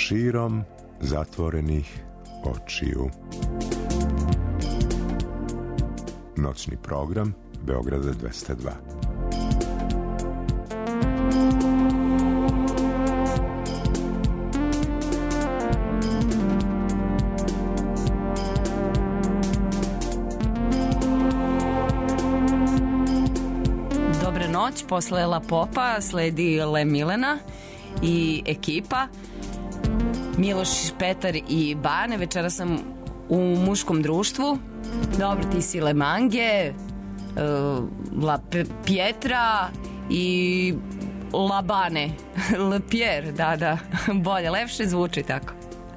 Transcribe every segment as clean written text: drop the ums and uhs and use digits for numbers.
širom zatvorenih očiju. Noćni program Beograda 202. Dobre noć, posle La Popa sledi Le Milena i ekipa. Miloš, Petar i Bane. Večera sam u muškom društvu. Dobro, ti si Le Mange, La Pietra i La Bane. Le Pierre, da, bolje, lepše zvuči tako.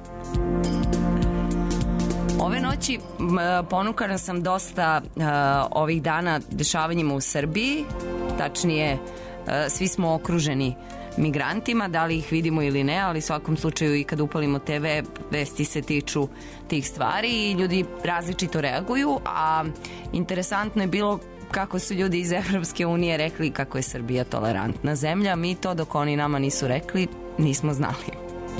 Ove noći ponukana sam dosta ovih dana dešavanjima u Srbiji, tačnije svi smo okruženi migrantima, da li ih vidimo ili ne, ali u svakom slučaju i kad upalimo TV, vesti se tiču tih stvari i ljudi različito reaguju, a interesantno je bilo kako su ljudi iz Evropske unije rekli kako je Srbija tolerantna zemlja. Mi to dok oni nama nisu rekli, nismo znali.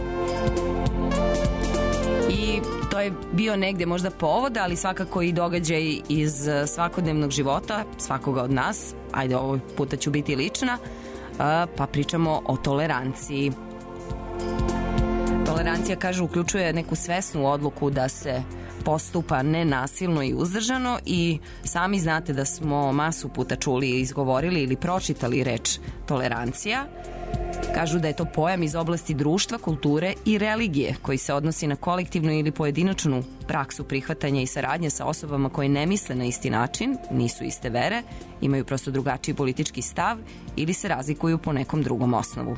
I to je bio negde možda povod, ali svakako i događaj iz svakodnevnog života svakoga od nas. Ajde, ovog puta ću biti lična, pa pričamo o toleranciji. Tolerancija, kažu, uključuje neku svesnu odluku da se postupa nenasilno i uzdržano i sami znate da smo masu puta čuli, izgovorili ili pročitali reč tolerancija. Kažu da je to pojam iz oblasti društva, kulture i religije koji se odnosi na kolektivnu ili pojedinačnu praksu prihvatanja i saradnje sa osobama koje ne misle na isti način, nisu iste vere, imaju prosto drugačiji politički stav ili se razlikuju po nekom drugom osnovu.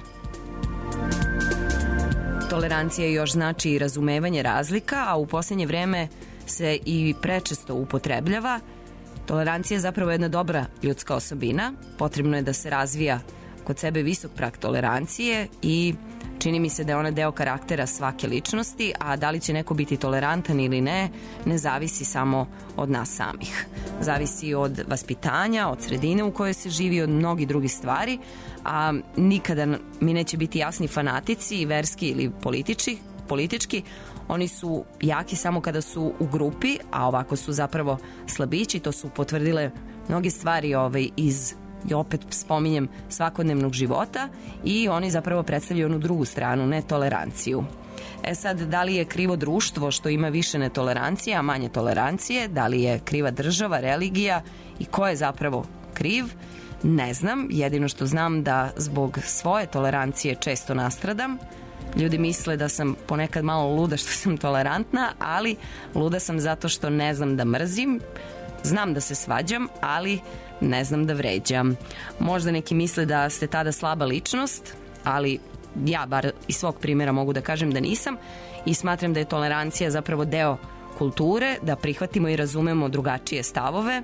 Tolerancija još znači i razumevanje razlika, a u posljednje vreme se i prečesto upotrebljava. Tolerancija je zapravo jedna dobra ljudska osobina, potrebno je da se razvija kod sebe visok prag tolerancije i čini mi se da je ona deo karaktera svake ličnosti, a da li će neko biti tolerantan ili ne, ne zavisi samo od nas samih. Zavisi od vaspitanja, od sredine u kojoj se živi, od mnogih drugih stvari, a nikada mi neće biti jasni fanatici, verski ili politički. Oni su jaki samo kada su u grupi, a ovako su zapravo slabići. To su potvrdile mnoge stvari iz, i opet spominjem, svakodnevnog života i oni zapravo predstavljaju onu drugu stranu, netoleranciju. Sad, da li je krivo društvo što ima više netolerancije, a manje tolerancije? Da li je kriva država, religija i ko je zapravo kriv? Ne znam, jedino što znam da zbog svoje tolerancije često nastradam. Ljudi misle da sam ponekad malo luda što sam tolerantna, ali luda sam zato što ne znam da mrzim, znam da se svađam, ali ne znam da vređam. Možda neki misle da ste tada slaba ličnost, ali ja bar iz svog primjera mogu da kažem da nisam i smatram da je tolerancija zapravo deo kulture, da prihvatimo i razumemo drugačije stavove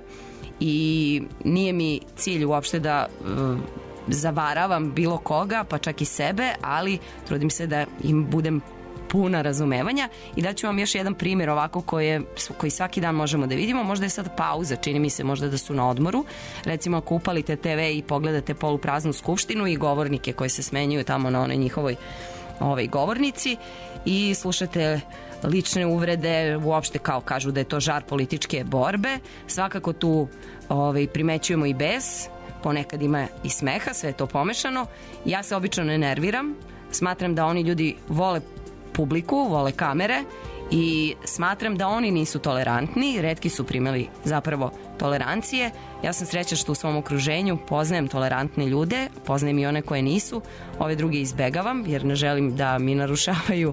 i nije mi cilj uopšte da zavaravam bilo koga, pa čak i sebe, ali trudim se da im budem puna razumevanja i daću vam još jedan primjer ovako koji svaki dan možemo da vidimo. Možda je sad pauza, čini mi se možda da su na odmoru. Recimo ako upalite TV i pogledate polupraznu skupštinu i govornike koji se smenjuju tamo na onoj njihovoj govornici i slušate lične uvrede, uopšte kao kažu da je to žar političke borbe. Svakako tu primećujemo i bes, ponekad ima i smeha, sve je to pomešano. Ja se obično ne nerviram, smatram da oni ljudi vole publiku, vole kamere i smatram da oni nisu tolerantni, retki su primjeri zapravo tolerancije. Ja sam srećna što u svom okruženju poznajem tolerantne ljude, poznajem i one koje nisu, ove druge izbegavam jer ne želim da mi narušavaju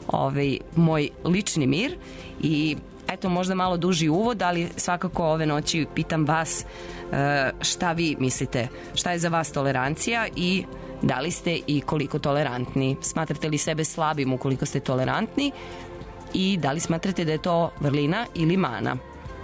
moj lični mir i eto možda malo duži uvod, ali svakako ove noći pitam vas šta vi mislite, šta je za vas tolerancija i da li ste i koliko tolerantni? Smatrate li sebe slabim ukoliko ste tolerantni i da li smatrate da je to vrlina ili mana?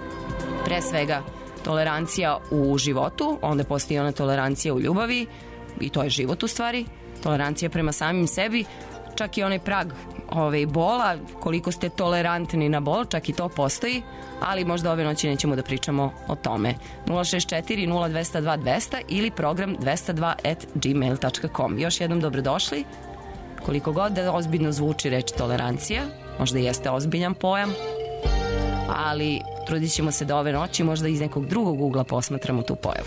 Pre svega tolerancija u životu, onda postoji ona tolerancija u ljubavi i to je život u stvari, tolerancija prema samim sebi, čak i onaj prag bola, koliko ste tolerantni na bol, čak i to postoji, ali možda ove noći nećemo da pričamo o tome. 064 0202 200 ili program 202@gmail.com. Još jednom dobrodošli. Koliko god da ozbiljno zvuči reč tolerancija, možda jeste ozbiljan pojam, ali trudit ćemo se da ove noći možda iz nekog drugog ugla posmatramo tu pojavu.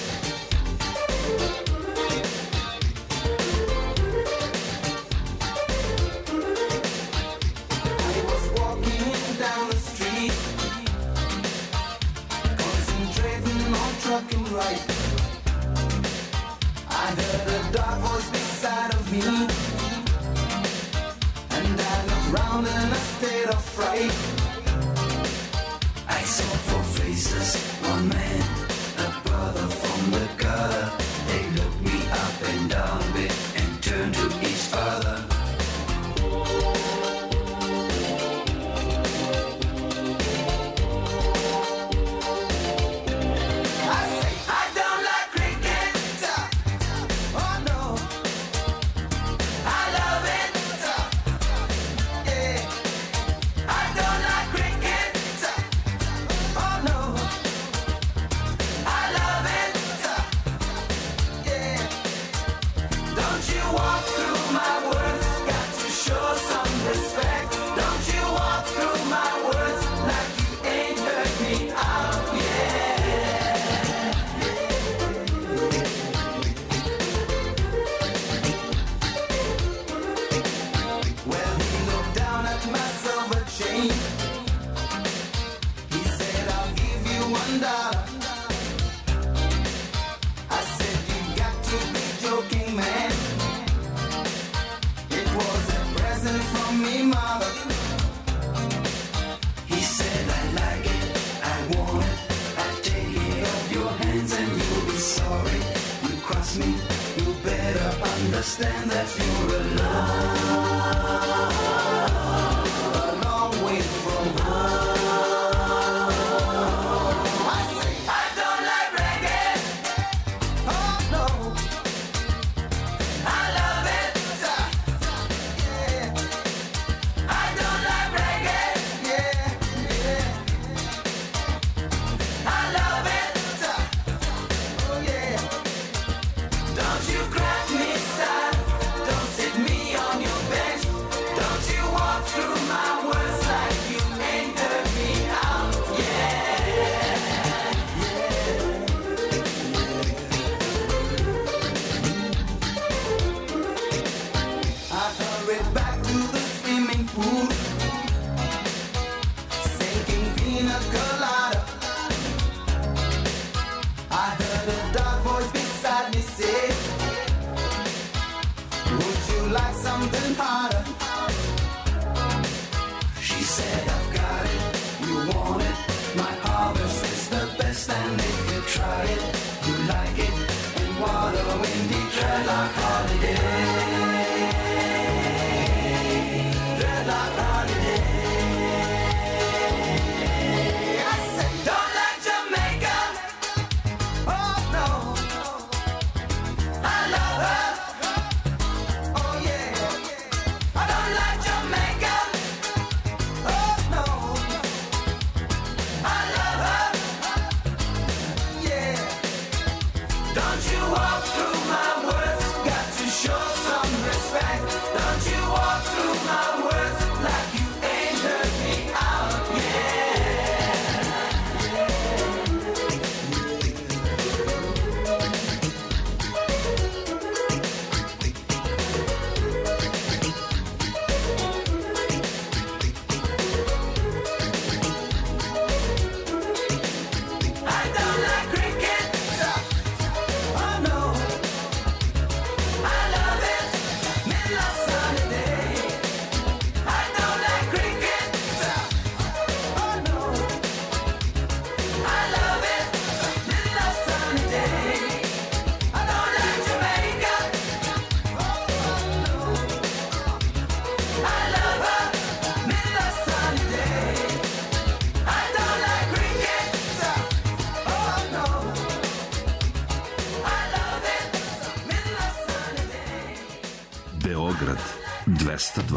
Beograd 202.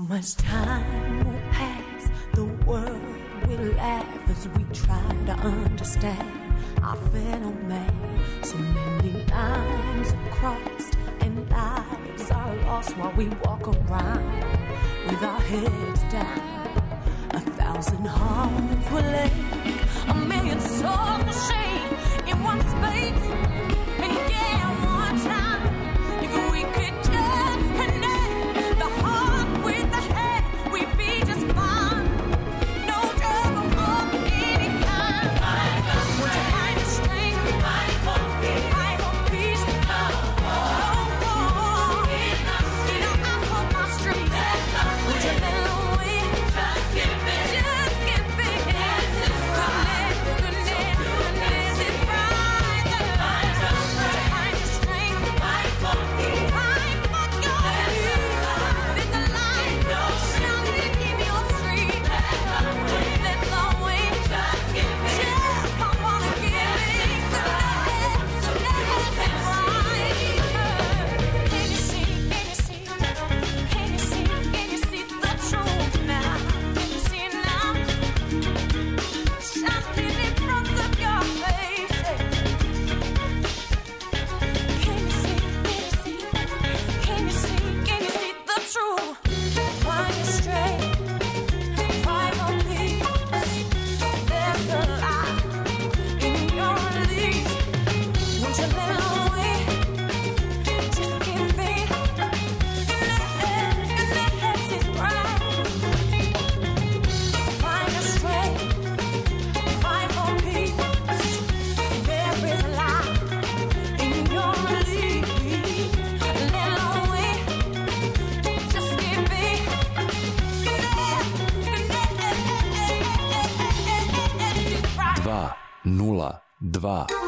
much time will pass, the world will laugh as we try to understand our fellow man. So many lines are crossed and lives are lost while we walk around with our heads down. 1,000 hearts will ache, 1,000,000 souls will shame in one space. And yeah, one time, if we could just connect the heart with the head, we'd be just fine. No trouble of any kind. Would you find the strength? Fight for peace. Fight for peace. No war. In our eyes on my street. Would you let away? Just give it. Just give it. Goodness is brighter. Would you find the strength? Fight for peace. Fight for your peace. There's a light shining in your street. Let the way. Just give it. Just come on and give it. Goodness is brighter. Can you see? Can you see? Can you see? Can you see the truth now? Can you see it now? Shining in front of your face. Can you see? Can you see? Can you see? Can you see the truth? Find your strength. Fight for peace. There's a light in your leaves. Won't you let away? Just give me. Goodness is bright. Find your strength. Fight for peace. There is a light in your leaves. Let away. Just give me. Goodness is bright. 202.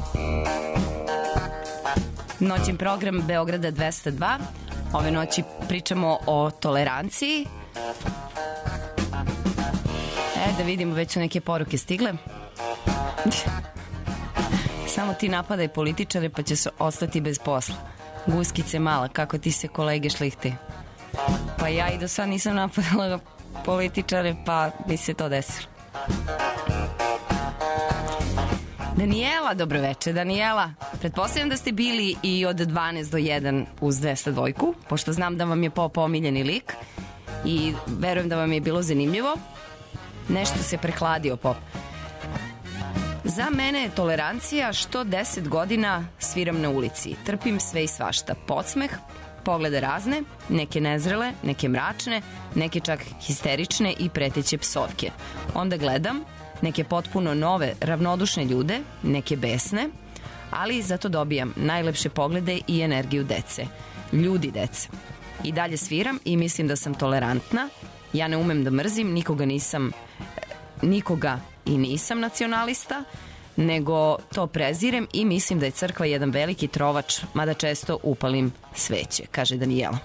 Noćni program Beograda 202. Ove noći pričamo o toleranciji. Da vidimo, već su neke poruke stigle. Samo ti napadaj političare pa će se ostati bez posla. Guskice mala, kako ti se kolege šlihte. Pa ja i do sad nisam napadala političare, pa bi se to desilo. Danijela, dobro večer. Danijela, pretpostavljam da ste bili i od 12 do 1 uz 202, pošto znam da vam je Pop omiljeni lik i verujem da vam je bilo zanimljivo. Nešto se prehladio, Pop. Za mene je tolerancija što 10 godina sviram na ulici. Trpim sve i svašta. Podsmeh, poglede razne, neke nezrele, neke mračne, neke čak histerične i preteće psovke. Onda gledam neke potpuno nove, ravnodušne ljude, neke besne, ali zato dobijam najlepše poglede i energiju dece. Ljudi dece. I dalje sviram i mislim da sam tolerantna. Ja ne umem da mrzim, nikoga i nisam nacionalista, nego to prezirem i mislim da je crkva jedan veliki trovač, mada često upalim sveće, kaže Danijela.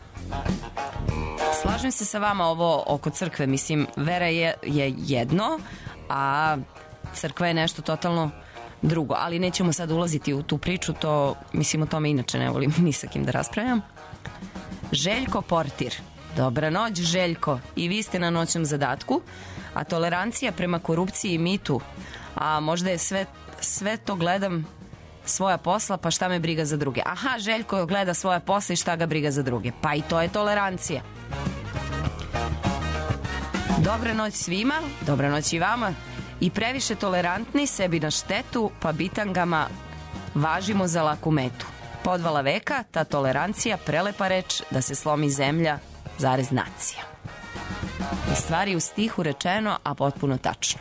Slažem se sa vama ovo oko crkve, mislim, vera je jedno, a crkva je nešto totalno drugo, ali nećemo sad ulaziti u tu priču, to, mislim, o tome inače ne volim ni sa kim da raspravljam. Željko Portir. Dobra noć, Željko. I vi ste na noćnom zadatku, a tolerancija prema korupciji i mitu, a možda je sve to gledam svoja posla, pa šta me briga za druge. Aha, Željko gleda svoja posla i šta ga briga za druge. Pa i to je tolerancija. Dobra noć svima, dobra noć i vama. I previše tolerantni, sebi na štetu, pa bitangama važimo za laku metu. Podvala veka, ta tolerancija, prelepa reč, da se slomi zemlja, zarez nacija. I stvari u stihu rečeno, a potpuno tačno.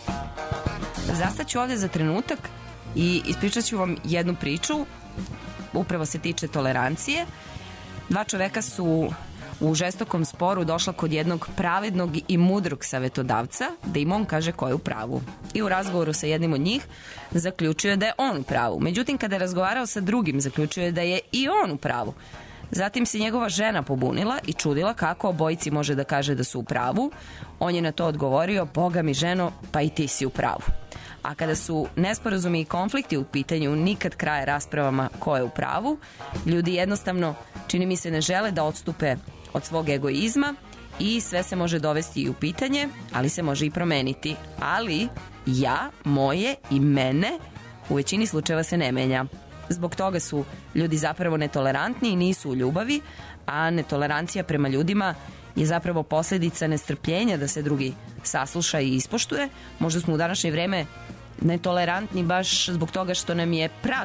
Zastaću ovde za trenutak i ispričat ću vam jednu priču, upravo se tiče tolerancije. Dva čoveka su u žestokom sporu došla kod jednog pravednog i mudrog savetodavca da im on kaže ko je u pravu. I u razgovoru sa jednim od njih zaključio je da je on u pravu. Međutim, kada je razgovarao sa drugim, zaključio je da je i on u pravu. Zatim se njegova žena pobunila i čudila kako obojici može da kaže da su u pravu. On je na to odgovorio: Boga mi ženo, pa i ti si u pravu. A kada su nesporazumi i konflikti u pitanju, nikad kraja raspravama ko je u pravu. Ljudi jednostavno, čini mi se, ne žele da odstupe od svog egoizma i sve se može dovesti i u pitanje, ali se može i promeniti. Ali ja, moje i mene u većini slučajeva se ne menja. Zbog toga su ljudi zapravo netolerantni i nisu u ljubavi, a netolerancija prema ljudima je zapravo posljedica nestrpljenja da se drugi sasluša i ispoštuje. Možda smo u današnje vreme netolerantni baš zbog toga što nam je prag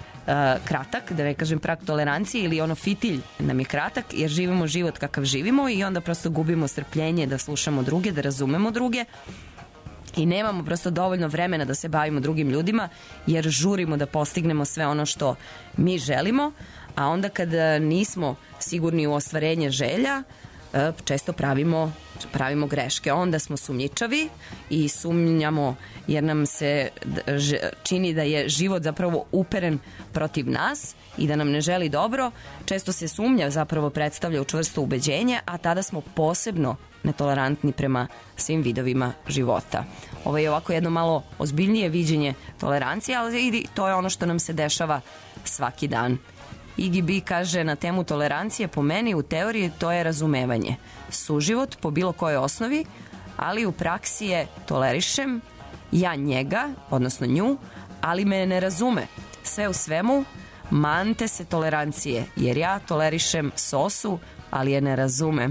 kratak, da ne kažem prag tolerancije, ili ono fitilj nam je kratak, jer živimo život kakav živimo i onda prosto gubimo strpljenje da slušamo druge, da razumemo druge i nemamo prosto dovoljno vremena da se bavimo drugim ljudima, jer žurimo da postignemo sve ono što mi želimo, a onda kada nismo sigurni u ostvarenje želja, često pravimo greške. Onda smo sumnjičavi i sumnjamo jer nam se čini da je život zapravo uperen protiv nas i da nam ne želi dobro. Često se sumnja zapravo predstavlja u čvrsto ubeđenje, a tada smo posebno netolerantni prema svim vidovima života. Ovo je ovako jedno malo ozbiljnije viđenje tolerancije, ali to je ono što nam se dešava svaki dan. Iggy B kaže na temu tolerancije: po meni u teoriji to je razumevanje. Suživot po bilo kojoj osnovi, ali u praksi je tolerišem ja njega, odnosno nju, ali me ne razume. Sve u svemu, mante se tolerancije, jer ja tolerišem sosu, ali je ne razumem.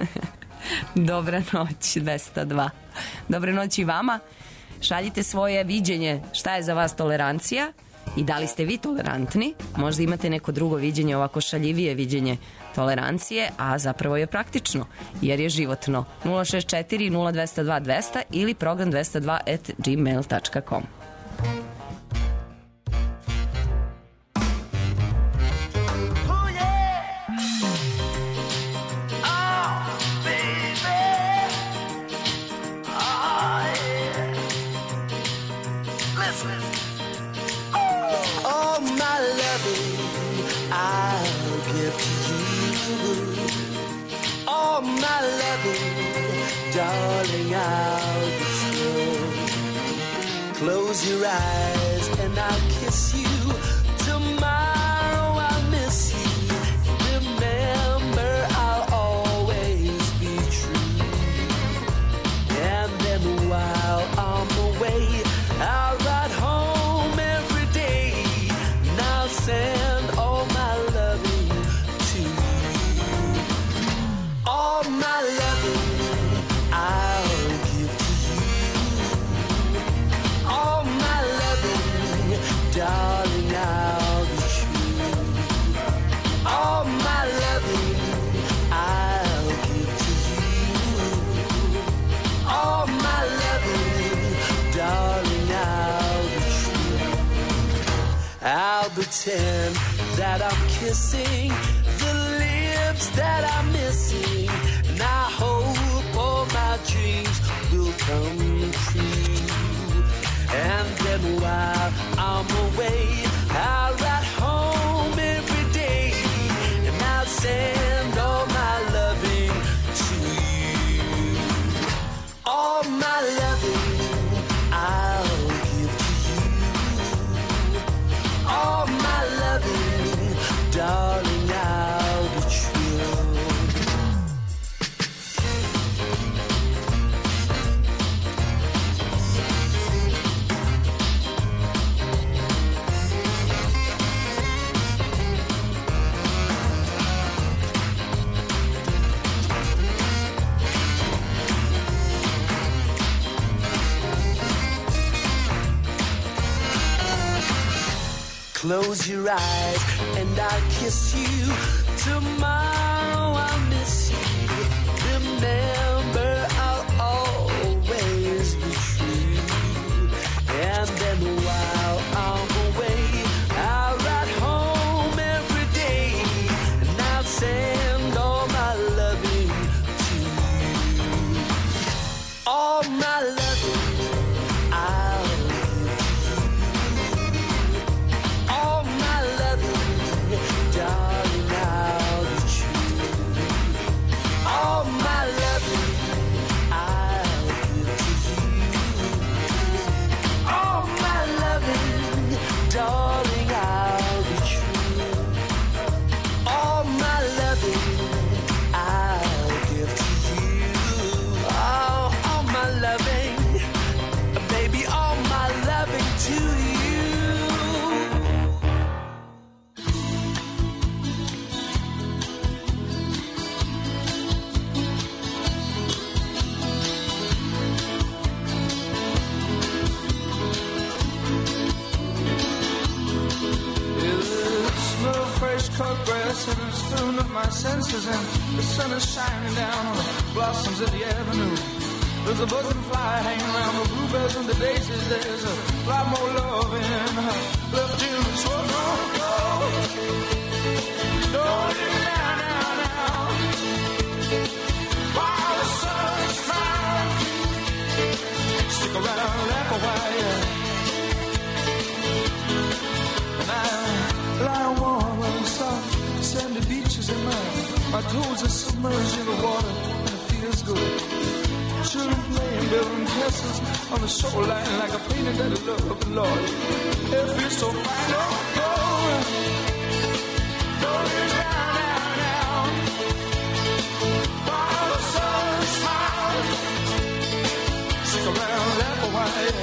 Dobra noć, 202. Dobra noć i vama. Šaljite svoje viđenje šta je za vas tolerancija i da li ste vi tolerantni. Možda imate neko drugo viđenje, ovako šaljivije viđenje tolerancije, a zapravo je praktično, jer je životno. 064 0202 200 ili program 202@gmail.com. Oh loving I'll give to you. All my loving, darling, I'll be true. Close your eyes and I'll kiss you. Tomorrow I'll miss you. Remember, I'll always be true. And then while I'm away, I'll ride home every day, and I'll send all my loving to you. All my loving I'll give to you. All my loving, darling, I'll be true. All my loving I'll give to you. All my loving, darling, I'll be true. I'll pretend that I'm kissing the lips that I'm missing, and I hope all my dreams will come true. And then while I'm away, I'll ride home every day, and I'll send all my loving to you. All my loving I'll give to you. All my loving, darling, I'll be true. Close your eyes and I'll kiss you. Tomorrow I'll miss you. Remember, I'll always be true. And then while I'm away, I'll ride home every day, and I'll send all my loving to you. All my loving I'll give to you. All my loving, darling, I'll be true. All my loving I'll give to you. All my loving, darling, I'll be true. All my loving I'll give to you. All my loving, baby, all my loving to you. Smell fresh cut grass and it's filling up my senses, and the sun is shining down on the blossoms of the avenue. There's a buzzing fly hanging around the bluebells and the daisies. There's a lot more love in her left in the short don't go. Don't leave me now, now, now. While the sun shines, stick around, laugh a while. And I lie warm on the soft sandy beaches, and my toes are submerged in the water, and it feels good. Children playing, building castles on the shoreline, like a painting that I love, Lord. It feels so fine. Don't go, don't leave me now, now, now. While the sun smiles, stick around, laugh a while.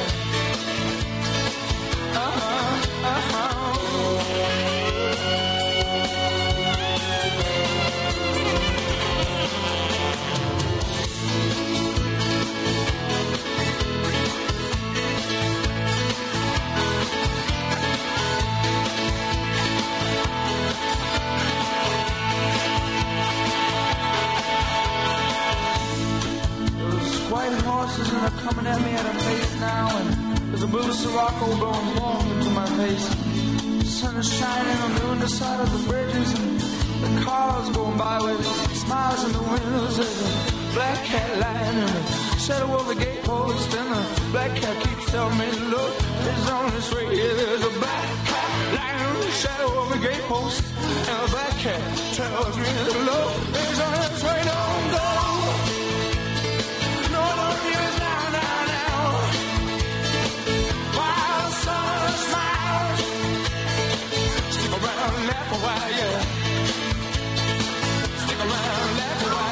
White horses and they're coming at me at a pace now, and there's a blue Sirocco blowing warm into my face. The sun is shining on the underside of the bridges, and the cars going by with smiles in the windows. There's a black cat lying in the shadow of the gatepost, and the black cat keeps telling me, look, it's on its way. Yeah, there's a black cat lying in the shadow of post, and a black cat tells me the love is on its way. Don't go. No, don't use now, now, now. While the sun smiles, stick around, laugh a while, yeah. Stick around, laugh a while.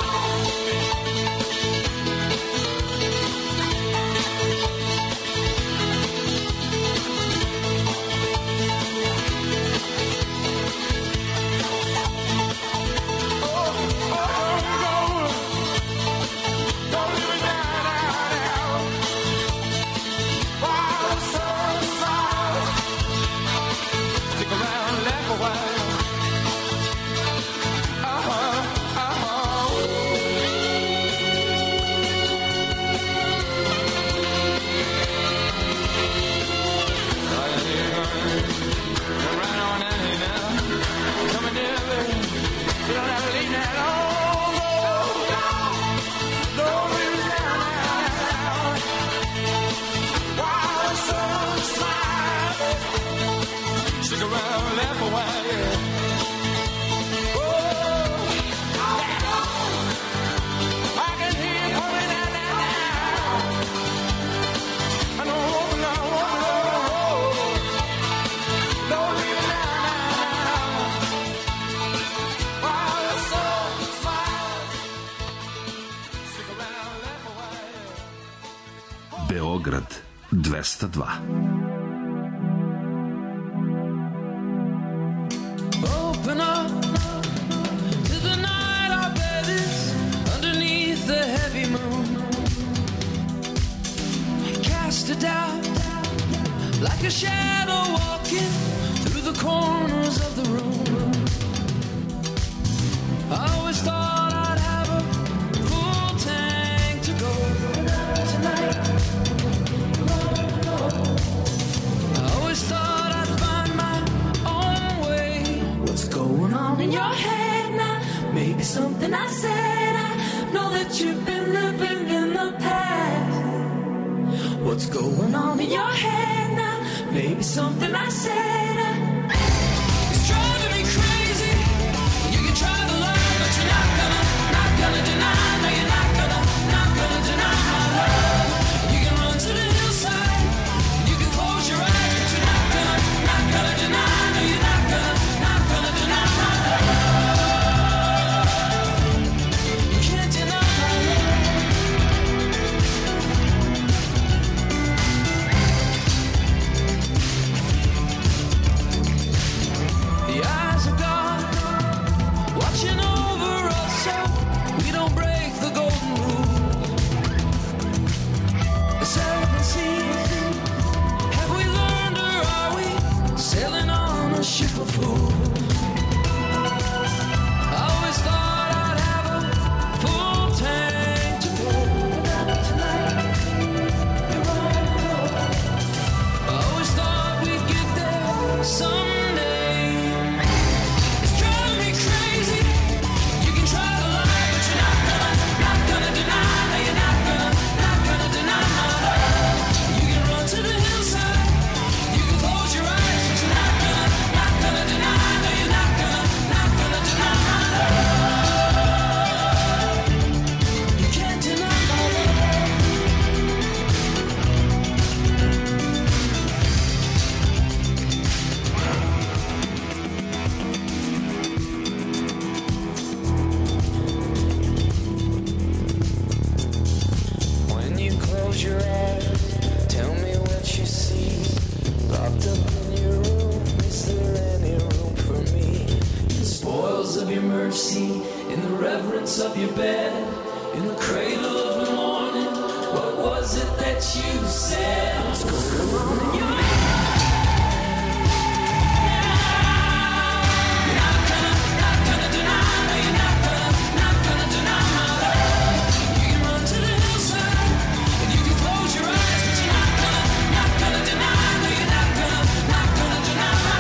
Beograd 202. Open up to the night, our bed is underneath the heavy moon. Cast it out like a shadow walking through the corners of the room. I always thought I'd have a full tank to go tonight. I always thought I'd find my own way. What's going on in your head now? Maybe something I said. I know that you've been living in the past. What's going on in your head now? Maybe something I said. It's driving me crazy. You can try to lie, but you're not gonna deny. No, you're not gonna deny my love. You can run to the hillside. You can close your eyes, but you're not gonna deny. No, you're not gonna deny my love. You can't deny my love. The eyes of God watching over us so we don't break the golden rule. The seven seas, have we learned or are we sailing on a ship of fools? I always thought I'd have a full tank to go tonight. I always thought we'd get there someday. It's driving me crazy. You can try to lie, but you're not gonna deny. No, you're not gonna deny my love. You can run to the hillside. You can close your eyes, but you're not gonna deny. No, you're not gonna deny my love. You can't deny my love. When you close your eyes, tell me what you see. Locked up in your room, is there any room for me? In the spoils of your mercy, in the reverence of your bed, in the cradle of the morning, what was it that you said? What's going on in your head? You're not gonna deny. No, you're not gonna deny my love. You can run to the hillside and you can close your eyes, but you're not gonna deny. No, you're not gonna deny my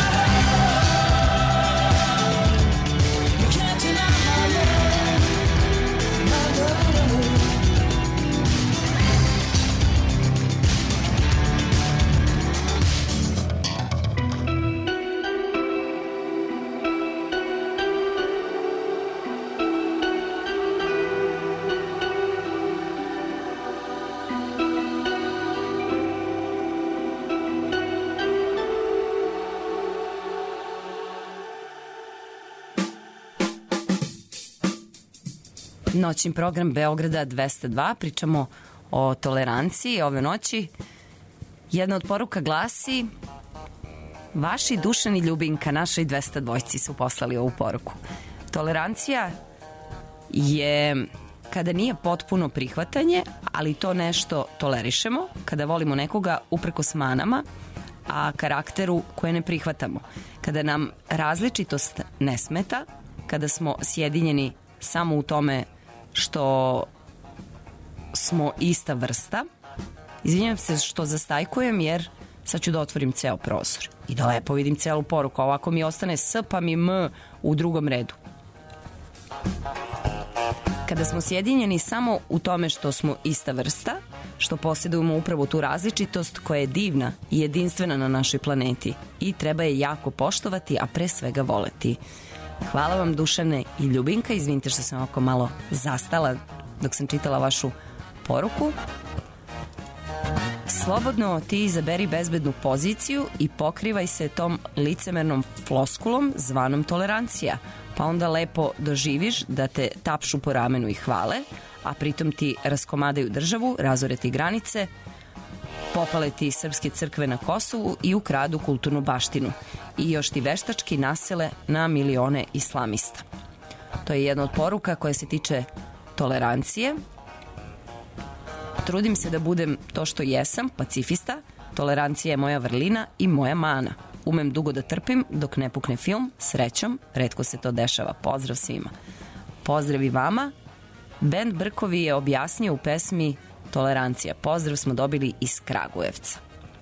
love. You can't deny my love, my love. Noćni program Beograda 202. Pričamo o toleranciji ove noći. Jedna od poruka glasi: vaši Dušan i Ljubinka, našoj 202 su poslali ovu poruku. Tolerancija je kada nije potpuno prihvatanje, ali to nešto tolerišemo, kada volimo nekoga uprkos manama, a karakteru koje ne prihvatamo. Kada nam različitost ne smeta, kada smo sjedinjeni samo u tome što smo ista vrsta. Izvinjam se što zastajkujem, jer sad ću da otvorim ceo prozor i da lepo vidim celu poruku. Ovako mi ostane S pa mi M u drugom redu. Kada smo sjedinjeni samo u tome što smo ista vrsta, što posjedujemo upravo tu različitost koja je divna i jedinstvena na našoj planeti i treba je jako poštovati, a pre svega voleti. Hvala vam, Dušane i Ljubinka. Izvinite što sam ovako malo zastala dok sam čitala vašu poruku. Slobodno ti izaberi bezbednu poziciju i pokrivaj se tom licemernom floskulom zvanom tolerancija, pa onda lepo doživiš da te tapšu po ramenu i hvale, a pritom ti raskomadaju državu, razore ti granice, popale ti srpske crkve na Kosovu i ukradu kulturnu baštinu i još ti veštački nasele na milione islamista. To je jedna od poruka koja se tiče tolerancije. Trudim se da budem to što jesam, pacifista. Tolerancija je moja vrlina i moja mana. Umem dugo da trpim dok ne pukne film, srećom, retko se to dešava. Pozdrav svima. Pozdrav i vama. Bend Brkovi je objasnio u pesmi Tolerancija. Pozdrav smo dobili iz Kragujevca.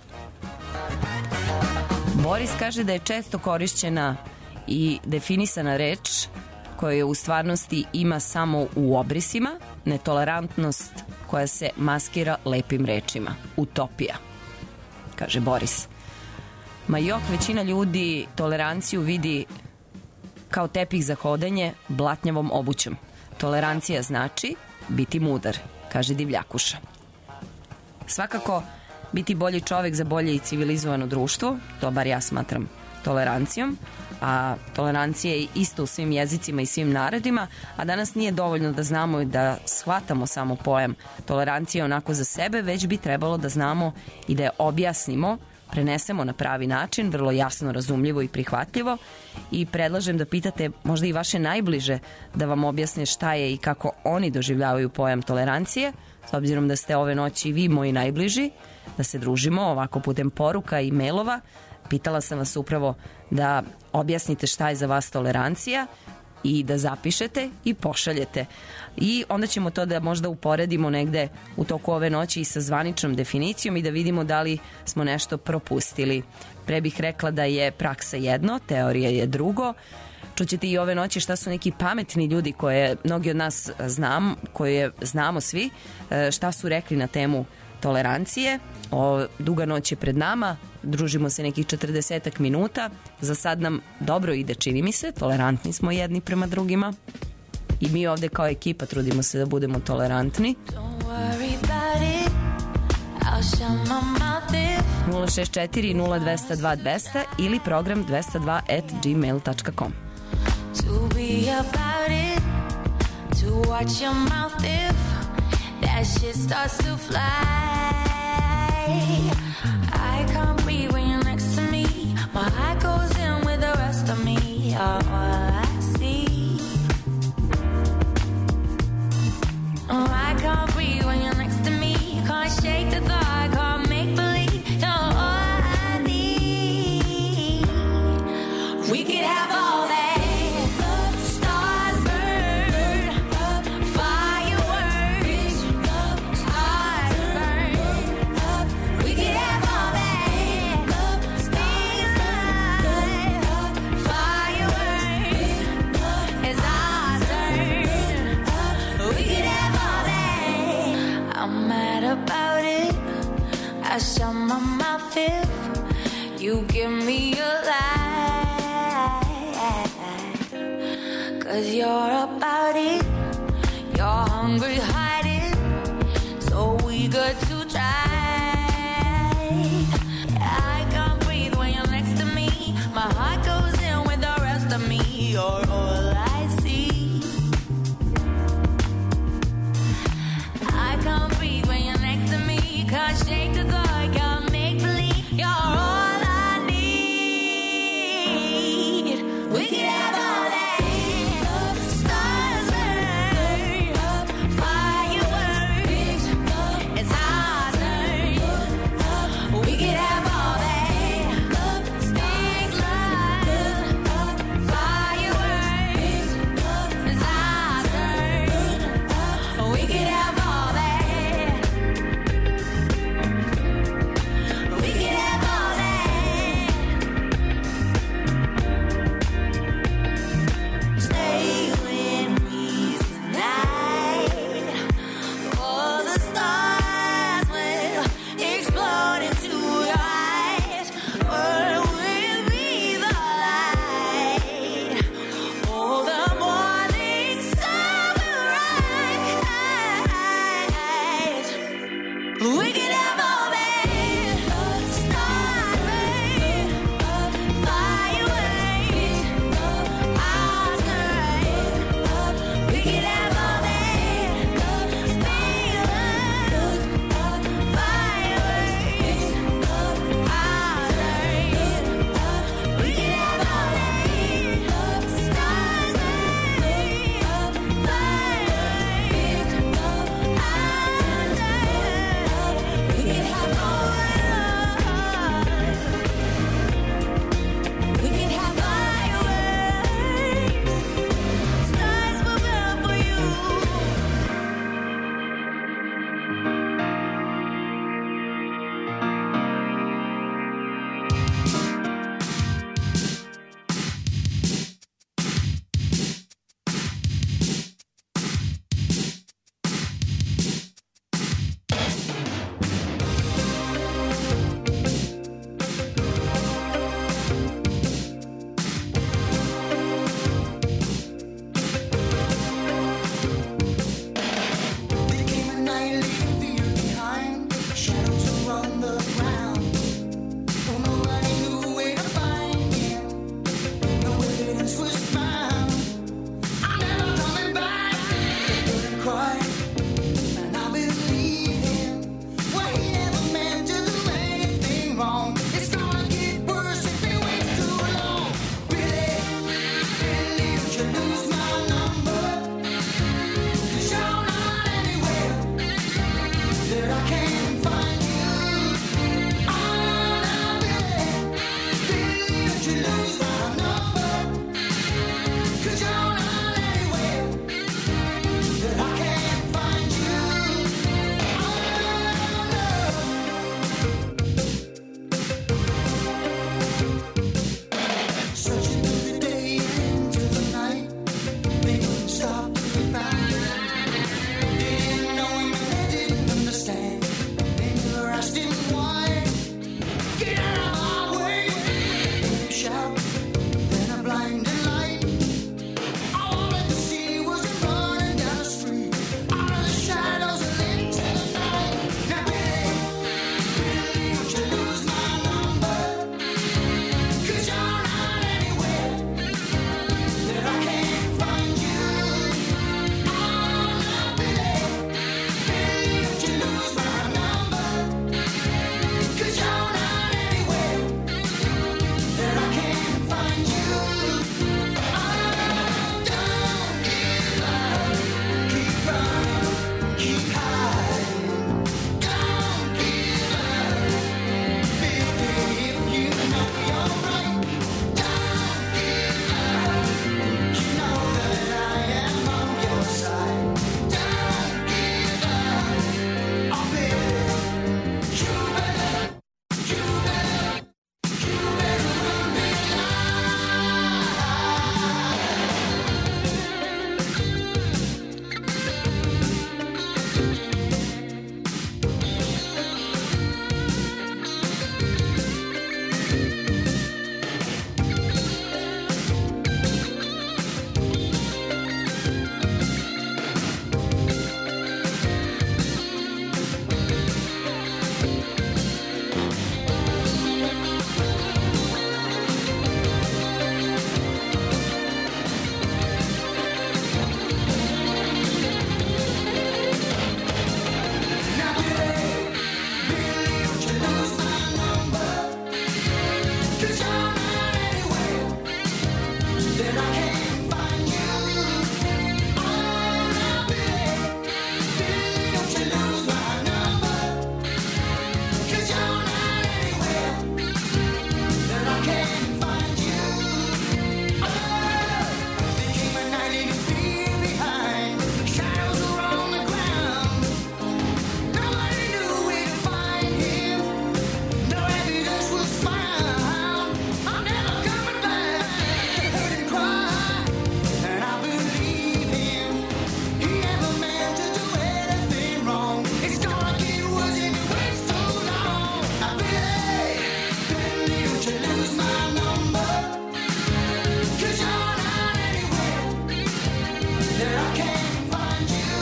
Boris kaže da je često korišćena i definisana reč koja u stvarnosti ima samo u obrisima, netolerantnost koja se maskira lepim rečima. Utopija, kaže Boris. Ma jok, većina ljudi toleranciju vidi kao tepih za hodanje blatnjavom obućom. Tolerancija znači biti mudar, kaže Divljakuša. Svakako, biti bolji čovek za bolje i civilizovano društvo, to bar ja smatram tolerancijom, a tolerancija je isto u svim jezicima i svim narodima, a danas nije dovoljno da znamo i da shvatamo samo pojam tolerancije onako za sebe, već bi trebalo da znamo i da je objasnimo, prenesemo na pravi način, vrlo jasno, razumljivo i prihvatljivo, i predlažem da pitate možda i vaše najbliže da vam objasne šta je i kako oni doživljavaju pojam tolerancije, s obzirom da ste ove noći vi moji najbliži, da se družimo ovako putem poruka i mailova. Pitala sam vas upravo da objasnite šta je za vas tolerancija i da zapišete i pošaljete. I onda ćemo to da možda uporedimo negde u toku ove noći i sa zvaničnom definicijom i da vidimo da li smo nešto propustili. Pre bih rekla da je praksa jedno, teorija je drugo. Čućete i ove noći šta su neki pametni ljudi koje mnogi od nas koje znamo svi, šta su rekli na temu tolerancije. Duga noć je pred nama, družimo se nekih 40 minuta, za sad nam dobro ide, čini mi se, tolerantni smo jedni prema drugima i mi ovde kao ekipa trudimo se da budemo tolerantni. 064 0202 200 ili program 202@gmail.com. To be about it, to watch your mouth if that shit starts to fly. I can't breathe when you're next to me. My heart goes in with the rest of me. You're all I see. Oh, I can't breathe when you're next to me. Can't shake the thought, can't make believe. You're all I need. We could have all that. I shut my mouth if you give me a lie. 'Cause you're about it, you're hungry, hide it, so eager to try. I can't breathe when you're next to me. My heart goes in with the rest of me. You're all I see. shout, then a blinding light. All I could see was him running down the street, out of the shadows and into the night. Now Billy, Billy, don't you lose my number, 'cause you're not anywhere that I can't find you. Oh, now Billy, Billy, don't you lose my number, 'cause you're not anywhere that I can't find you. Oh, don't give up, keep running, keep hiding. Don't give up, baby, if you know you're right. Don't give up, you know that I am on your side. Don't give up, oh baby, you better run me now, Billy, Billy, don't you lose my number, 'cause you're not anywhere that I can't find you. Oh, now, Billy, Billy, don't you lose my number, 'cause you're not anywhere that I can't find you. Oh, there came a night and you feel behind, shadows were on the ground. Nobody knew where to find him. No evidence was found. I'm never coming back to hurt and cry. And I believe him. He never meant to do anything wrong. It's not like it was if it waits too long. Now, Billy, Billy, don't you lose my number, 'cause you're not anywhere that I can't find you.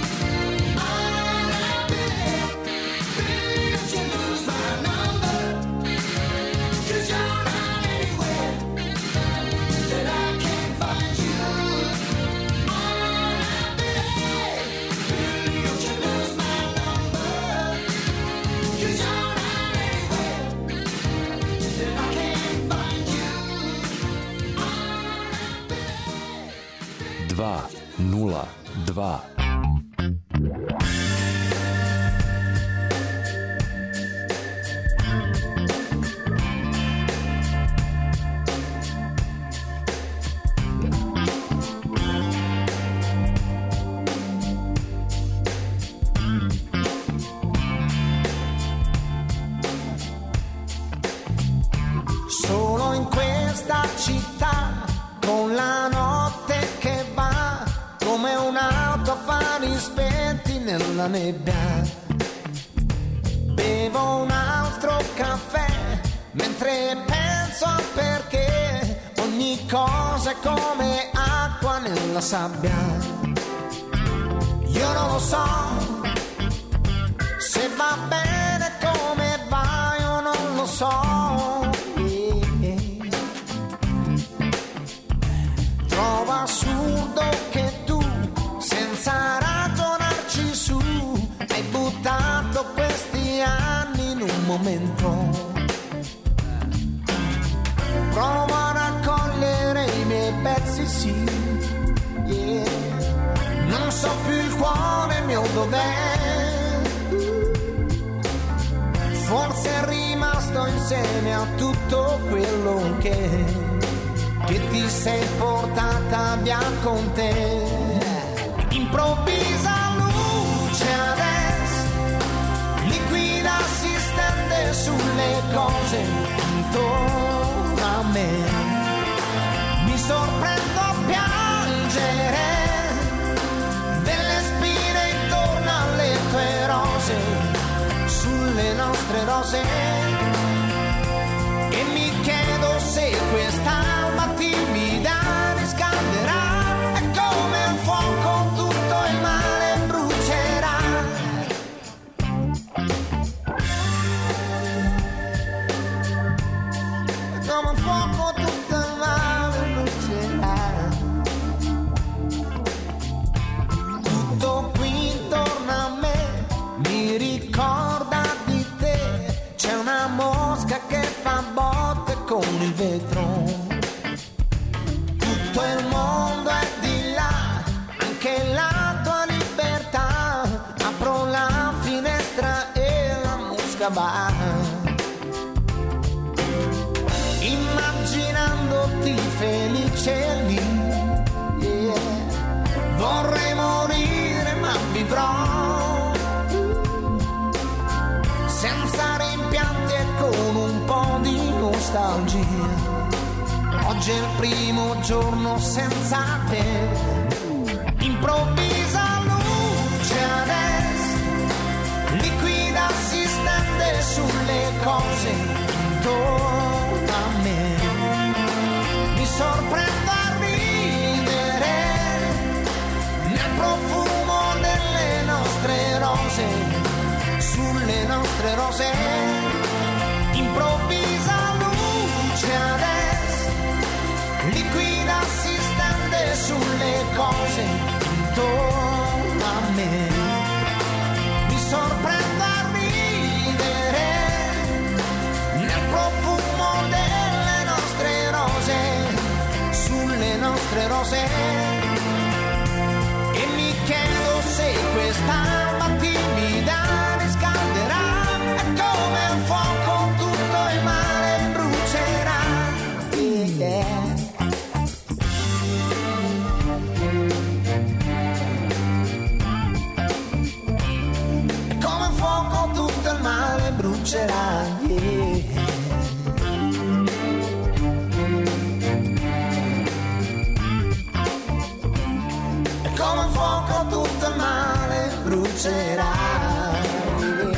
Oh, now, Billy, Billy, don't you lose my number, 'cause you're not anywhere that I can't find you. Oh, now, Billy, Billy, don't you lose my number, 'cause you're not anywhere that I can't find you. Oh, now, Billy. 202. Solo in questa città, con la notte che va, come un'auto a fari spenti nella nebbia. Bevo un altro caffè, mentre penso a perché ogni cosa è come acqua nella sabbia. Io non lo so se va bene come va, io non lo so. Trovo assurdo che tu, senza ragionarci su, hai buttato questi anni in un momento. Provo a raccogliere i miei pezzi, sì, yeah. Non so più il cuore mio dov'è. Forse è rimasto insieme a tutto quello che ti sei portata via con te. Improvvisa luce adesso, liquida si stende sulle cose intorno a me. Mi sorprendo a piangere delle spine intorno alle tue rose, sulle nostre rose, e mi chiedo se goodbye. Immaginandoti felice lì, yeah. Vorrei morire ma vivrò senza rimpianti e con un po' di nostalgia. Oggi è il primo giorno senza te, improvvisa luce adesso, liquida si stende sulle cose intorno a me. Mi sorprendo a ridere nel profumo delle nostre rose, sulle nostre rose. Improvvisa luce adesso, liquida si stende sulle cose intorno a me. Mi sorprendo a ridere nel profumo delle nostre rose, sulle nostre rose. E mi chiedo se questa timida riscalderà, e come un fuoco tutto il male brucerà. Yeah. Brucerà, yeah. E come fuoco tutto il male brucerà, yeah.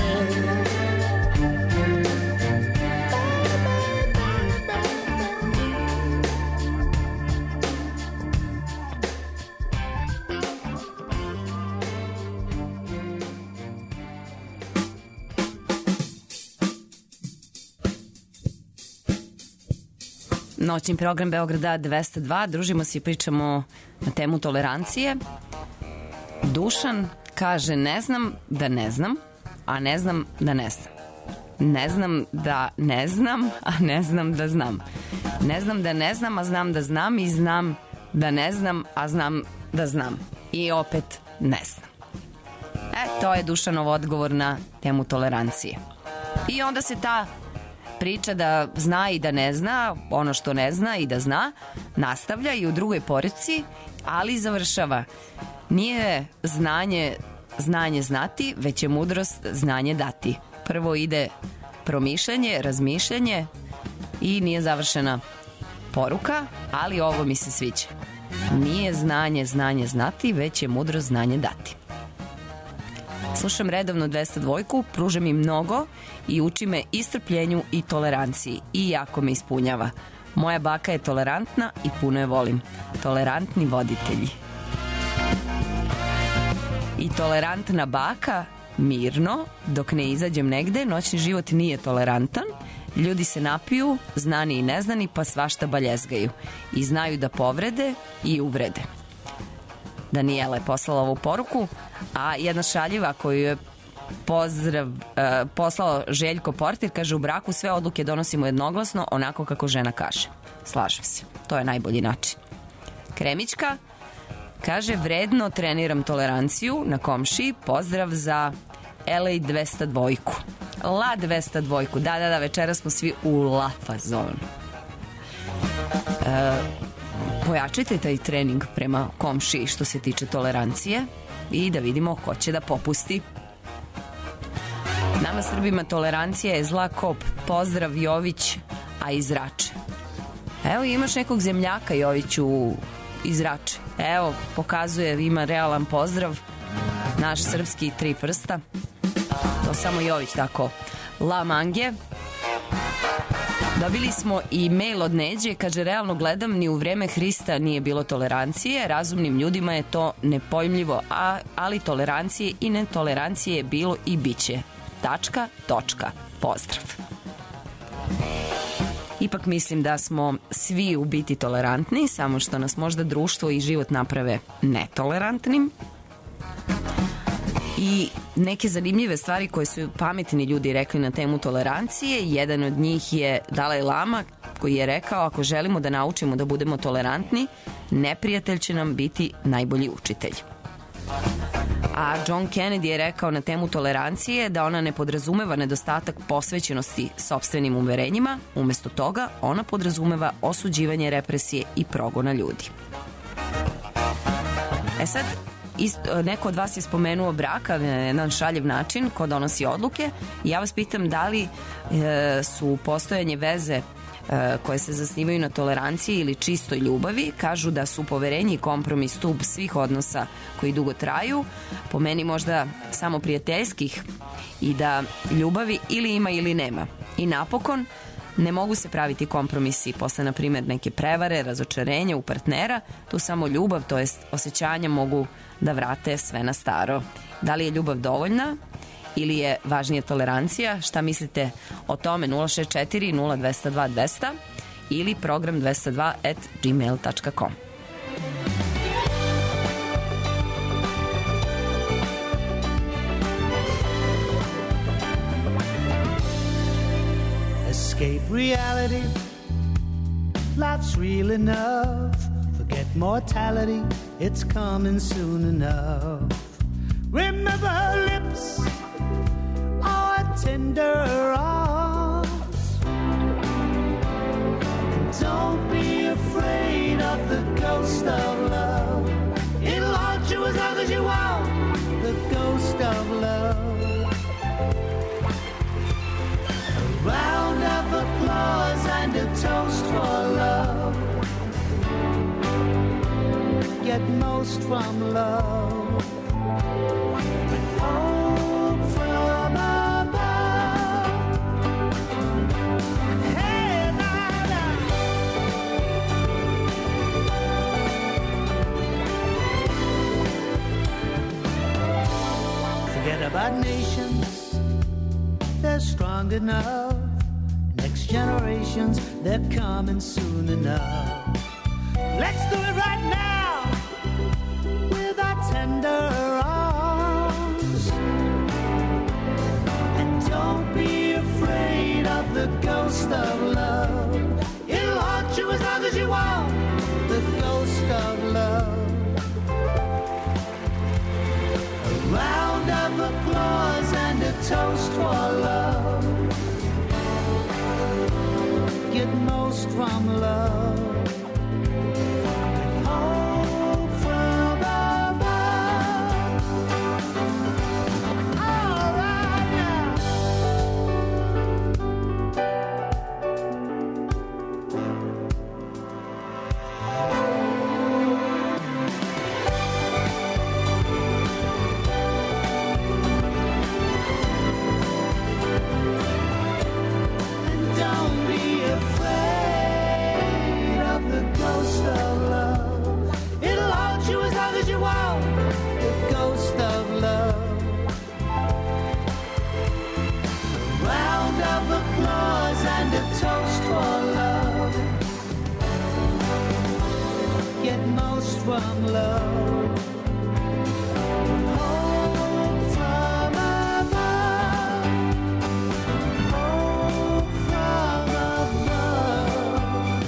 Noćni program Beograda 202, družimo se i pričamo na temu tolerancije. Dušan kaže ne znam da ne znam, a ne znam da ne znam. Ne znam da ne znam, a ne znam da znam. Ne znam da ne znam, a znam da znam, i znam da ne znam, a znam da znam. I opet ne znam. To je Dušanov odgovor na temu tolerancije. I onda se ta priča da zna i da ne zna, ono što ne zna i da zna, nastavlja i u drugoj poruci, ali završava. Nije znanje znati, već je mudrost znanje dati. Prvo ide promišljanje, razmišljanje i nije završena poruka, ali ovo mi se sviđa. Nije znanje znati, već je mudrost znanje dati. Slušam redovno 202, pruža mi mnogo i uči me i strpljenju i toleranciji i jako me ispunjava. Moja baka je tolerantna i puno je volim. Tolerantni voditelji. I tolerantna baka, mirno, dok ne izađem negde, noćni život nije tolerantan. Ljudi se napiju, znani i neznani, pa svašta baljezgaju. I znaju da povrede i uvrede. Daniela je poslala ovu poruku, a jedna šaljiva koju je poslao Željko Portir, kaže: u braku sve odluke donosimo jednoglasno, onako kako žena kaže. Slažem se, to je najbolji način. Kremićka kaže: vredno treniram toleranciju na komšiji, pozdrav za LA 202. La 202. Da, večera smo svi u la fazonu. Pojačajte taj trening prema komšiji što se tiče tolerancije i da vidimo ko će da popusti. Nama Srbima tolerancija je zla kop. Pozdrav Jović, a iz Rače. Evo, imaš nekog zemljaka, Joviću, iz Rače. Evo, pokazuje, ima realan pozdrav. Naš srpski 3 prsta. To samo Jović tako. La Mange. Dobili smo i mail od Neđe, kaže: realno gledam, ni u vreme Hrista nije bilo tolerancije, razumnim ljudima je to nepojmljivo, ali tolerancije i netolerancije je bilo i biće. Točka. Pozdrav. Ipak mislim da smo svi u biti tolerantni, samo što nas možda društvo i život naprave netolerantnim. I neke zanimljive stvari koje su pametni ljudi rekli na temu tolerancije. Jedan od njih je Dalaj Lama, koji je rekao: ako želimo da naučimo da budemo tolerantni, neprijatelj će nam biti najbolji učitelj. A John Kennedy je rekao na temu tolerancije da ona ne podrazumeva nedostatak posvećenosti sopstvenim uverenjima, umesto toga ona podrazumeva osuđivanje represije i progona ljudi. Sad, neko od vas je spomenuo brak na jedan šaljiv način ko donosi odluke i ja vas pitam da li su postojanje veze koje se zasnivaju na toleranciji ili čistoj ljubavi. Kažu da su poverenje i kompromis stub svih odnosa koji dugo traju, po meni možda samo prijateljskih, i da ljubavi ili ima ili nema. I napokon, ne mogu se praviti kompromisi posle, na primjer, neke prevare, razočarenja u partnera. Tu samo ljubav, to jest osjećanja, mogu da vrate sve na staro. Da li je ljubav dovoljna ili je važnija tolerancija? Šta mislite o tome? 064 0202 200 ili program 202@gmail.com. Escape reality, life's real enough. Forget mortality, it's coming soon enough. Remember her lips, our tender arms. Don't be afraid of the ghost of love. It'll haunt you as long as you want the ghost of love. A round of applause and a toast for love. Get most from love. Hope from above. Hey, nada. Forget about nations, they're strong enough. Next generations, they're coming soon enough. Let's do it right now with our tender arms. And don't be afraid of the ghost of love. It'll haunt you as long as you want the ghost of love. A round of applause and a toast for love. Get most from love. From love. Hope from above. Hope from above.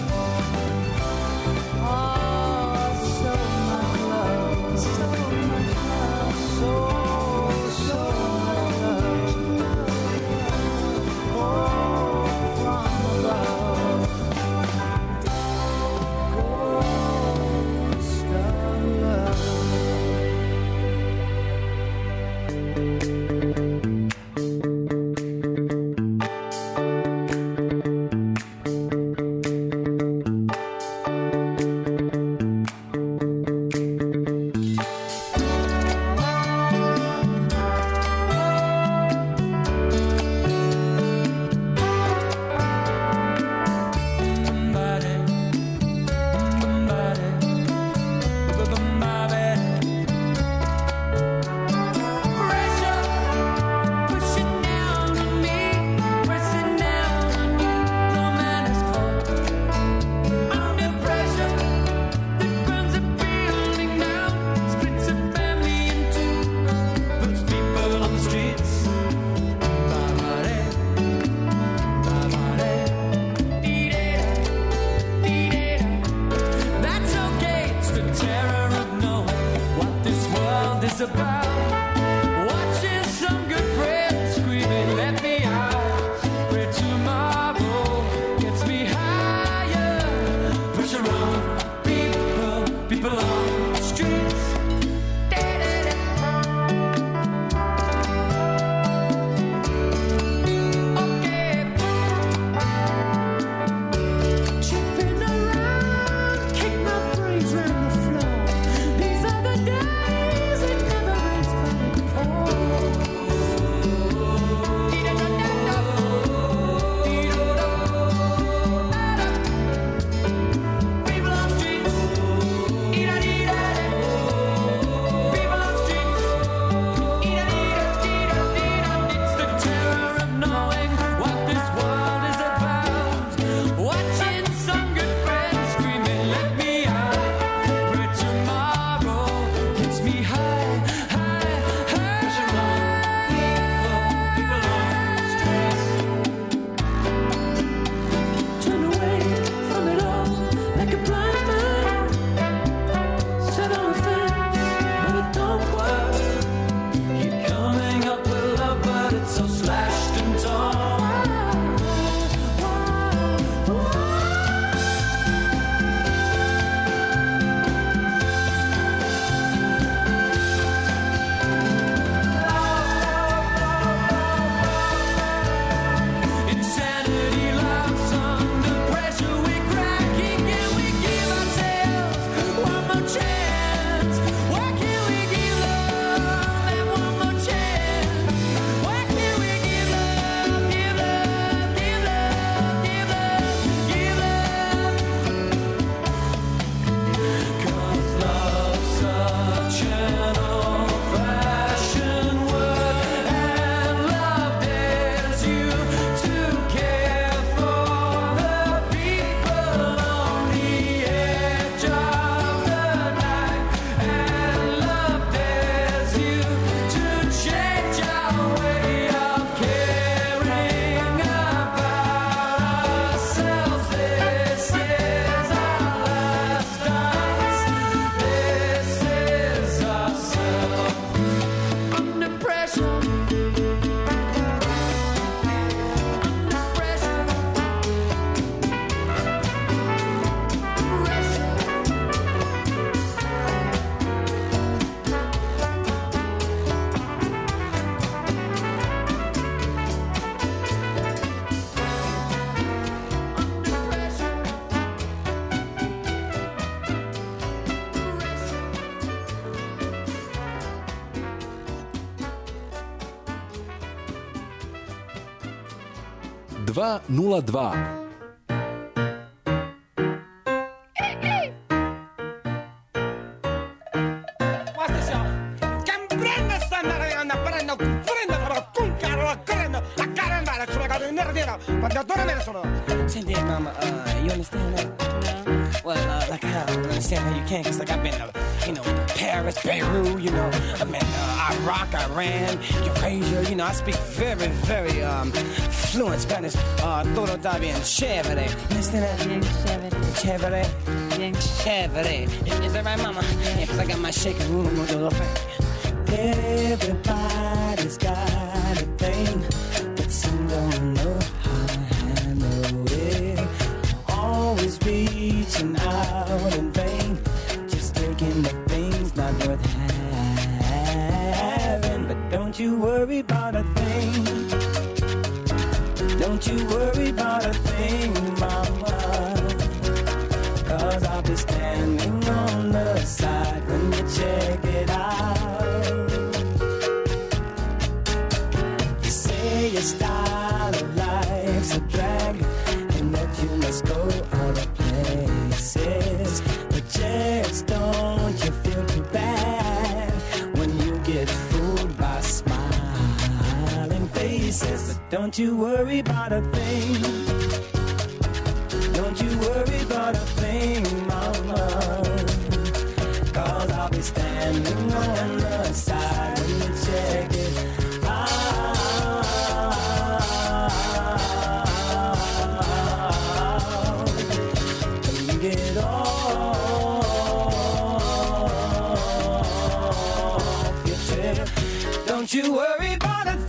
Oh, so much love, so much love, so much love. Hope from above. It's about 202. Senti, mama, you understand that? No. Well, like I don't understand how you can, cause like I've been to, Paris, Beirut, I've been Iraq, Iran, Eurasia, I speak very, very fluent Spanish. Todo está bien chévere. You understand that? Bien chévere. Chévere. Bien chévere. Is that right, mama? Yeah, cause I got my shaking room. Everybody's got a thing, but some don't know how to handle it. Always reaching out in vain, just taking the things not worth having. But don't you worry about a thing. Don't you worry about a thing, mama, cause I'll be standing on the side when you check it out. You say your style of life's a drag and that you must go other places, but just don't you feel too bad when you get fooled by smiling faces. But don't you worry about a thing. Don't you worry about a thing, mama, cause I'll be standing on the side when you check it out. When you get off your trip, don't you worry about a thing.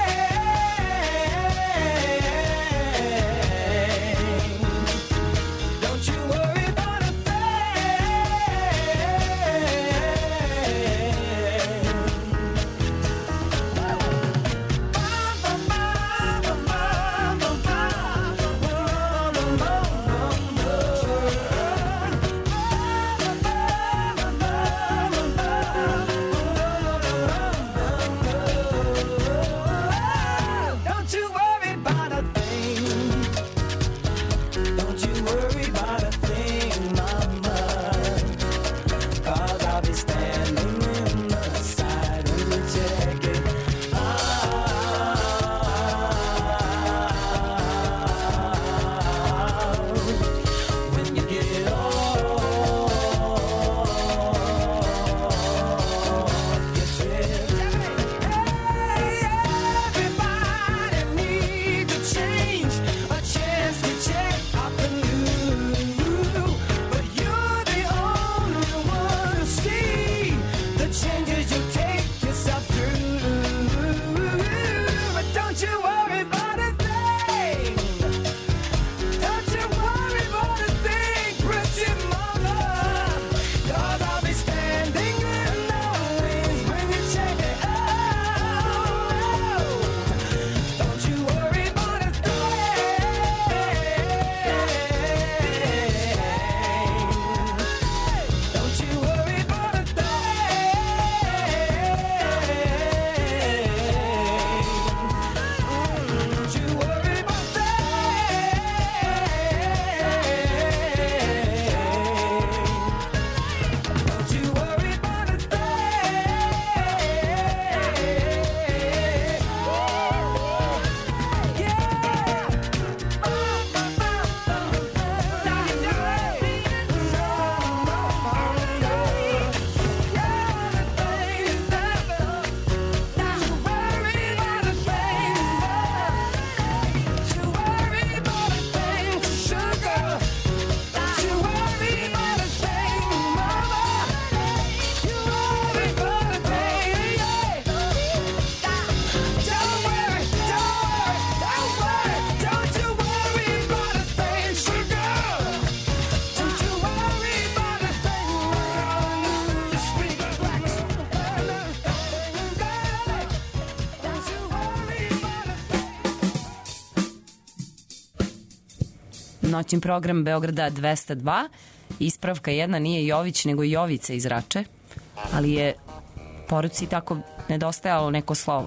Noćni program Beograda 202. Ispravka jedna, nije Jović, nego Jovica iz Rače, ali je poruci tako nedostajalo neko slovo.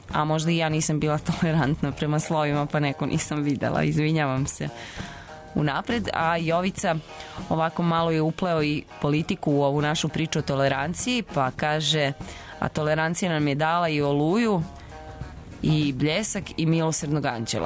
a možda i ja nisam bila tolerantna prema slovima, pa neko nisam videla, izvinjavam se unapred. A Jovica ovako malo je upleo i politiku u ovu našu priču o toleranciji, pa kaže, a tolerancija nam je dala i Oluju i Bljesak i Milosrdnog anđela.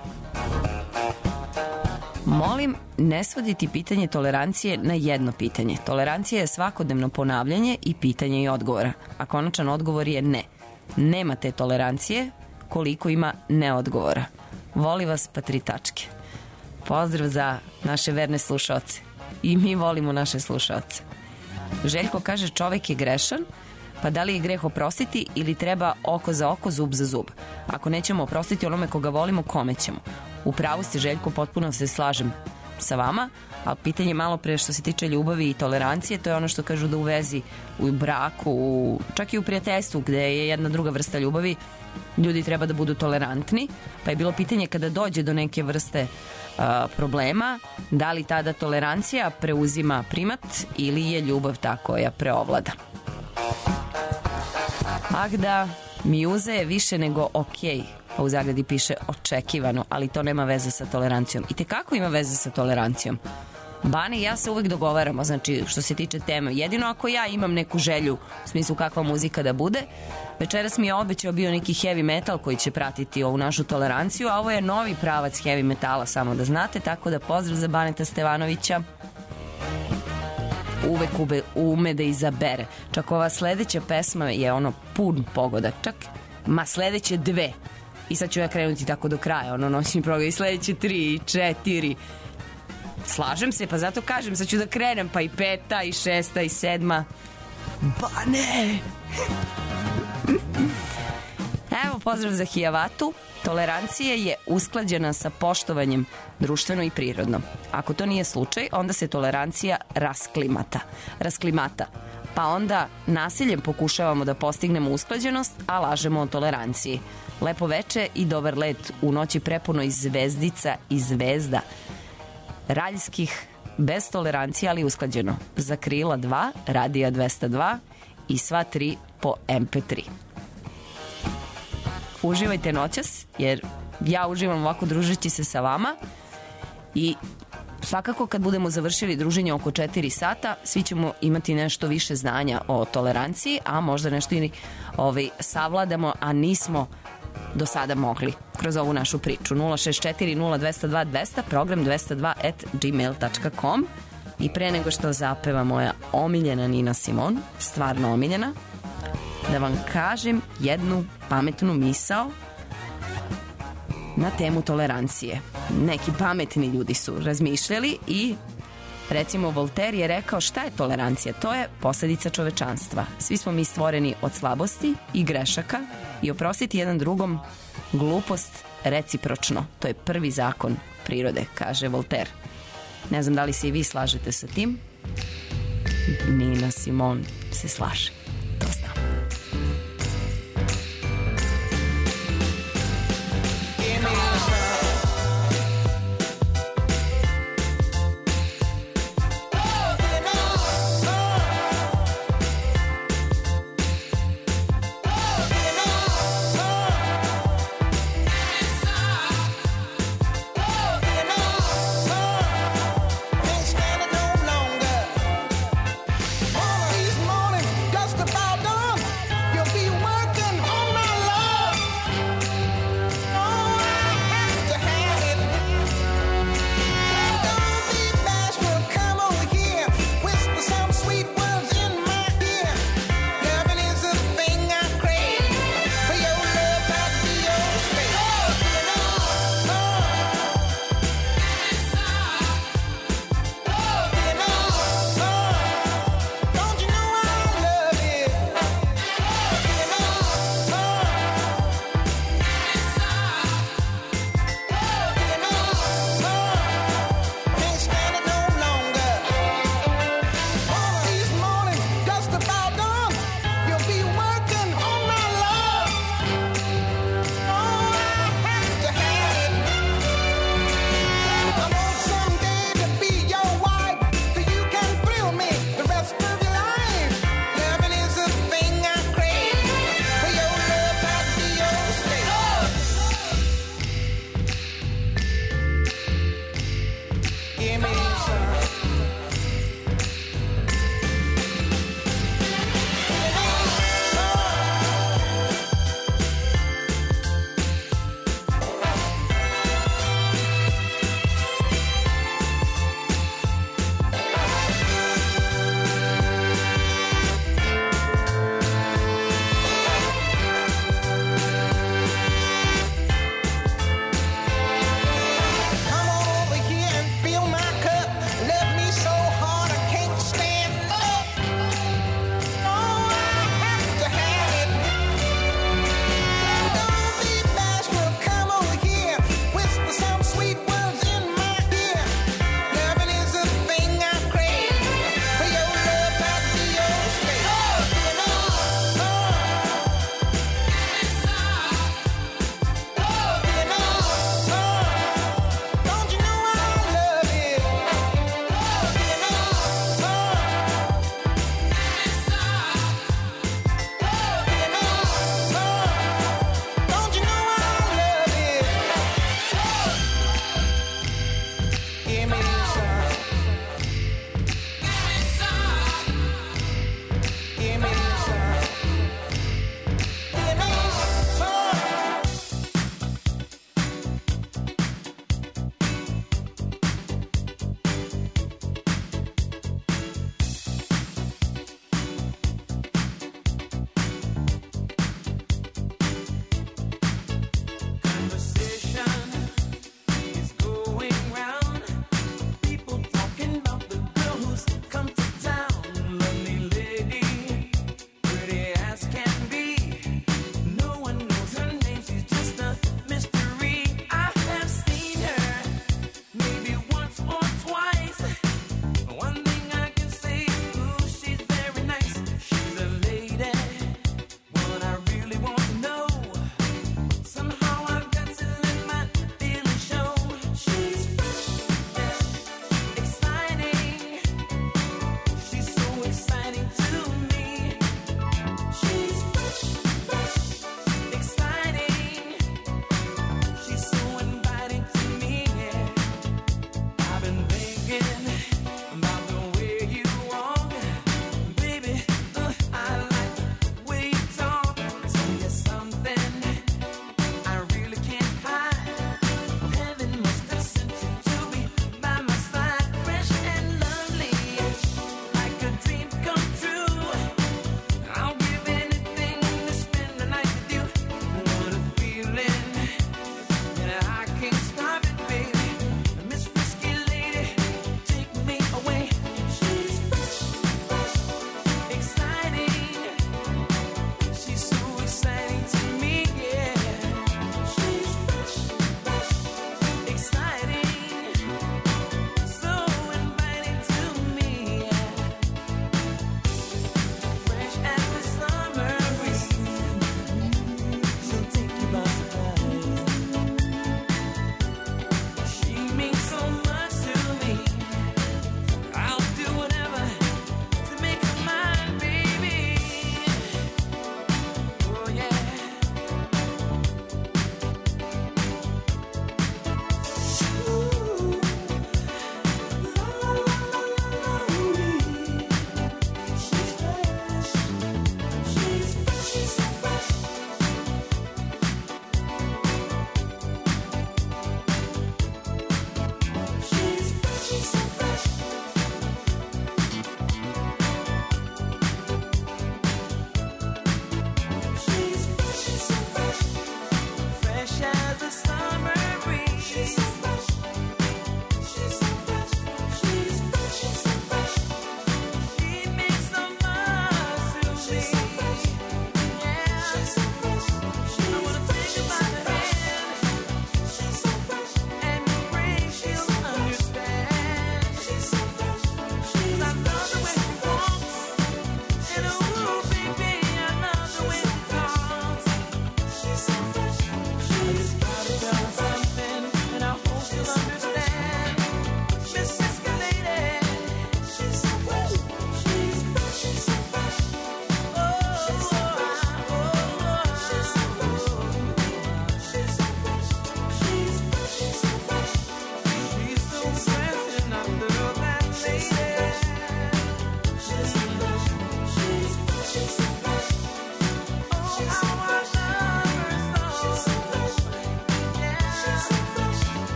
Molim, ne svoditi pitanje tolerancije na jedno pitanje. Tolerancija je svakodnevno ponavljanje i pitanje i odgovora, a konačan odgovor je ne. Nema te tolerancije koliko ima neodgovora. Voli vas pa 3 tačke. Pozdrav za naše verne slušaoce. I mi volimo naše slušaoce. Željko kaže, čovek je grešan, pa da li je greh oprostiti ili treba oko za oko, zub za zub? Ako nećemo oprostiti onome koga volimo, kome ćemo? U pravu ste, Željko, potpuno se slažem sa vama, a pitanje malo pre što se tiče ljubavi i tolerancije, to je ono što kažu da u vezi, u braku, čak i u prijateljstvu gde je jedna druga vrsta ljubavi, ljudi treba da budu tolerantni, pa je bilo pitanje kada dođe do neke vrste problema, da li tada tolerancija preuzima primat ili je ljubav ta koja preovlada. Da, Mjuza je više nego okej, pa u zagradi piše očekivano, ali to nema veze sa tolerancijom. I tekako ima veze sa tolerancijom. Bane i ja se uvek dogovaramo, znači što se tiče teme. Jedino ako ja imam neku želju, u smislu kakva muzika da bude. Večeras mi je obećao bio neki heavy metal koji će pratiti ovu našu toleranciju, a ovo je novi pravac heavy metala, samo da znate, tako da pozdrav za Baneta Stevanovića. Uvek ume da izabere. Čak ova sledeća pesma je ono pun pogodak. Čak, sledeće 2. I sad ću ja krenuti tako do kraja, noćni program. I sledeće 3, 4. Slažem se, pa zato kažem, sad ću da krenem, pa i 5, i 6, i 7. Bane! Evo, pozdrav za Hijavatu. Tolerancija je usklađena sa poštovanjem društveno i prirodno. Ako to nije slučaj, onda se tolerancija rasklimata. Pa onda nasiljem pokušavamo da postignemo usklađenost, a lažemo o toleranciji. Lepo veče i dobar let u noći prepunoj zvezdica i zvezda. Raljskih, bez tolerancije, ali usklađeno. Za Krila 2, Radija 202 i sva 3 po MP3. Uživajte noćas, jer ja uživam ovako družeći se sa vama i svakako kad budemo završili druženje oko 4 sata, svi ćemo imati nešto više znanja o toleranciji, a možda nešto i savladamo, a nismo do sada mogli kroz ovu našu priču. 064 0202 200, program 202@gmail.com. I pre nego što zapeva moja omiljena Nina Simone, stvarno omiljena, da vam kažem jednu pametnu misao na temu tolerancije. Neki pametni ljudi su razmišljali i recimo Voltaire je rekao šta je tolerancija? To je posledica čovečanstva. Svi smo mi stvoreni od slabosti i grešaka i oprostiti jedan drugom glupost recipročno. To je prvi zakon prirode, kaže Voltaire. Ne znam da li se i vi slažete sa tim. Nina Simone se slaže. To znam. These mornings, just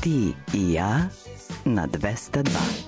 Ti i ja na 202.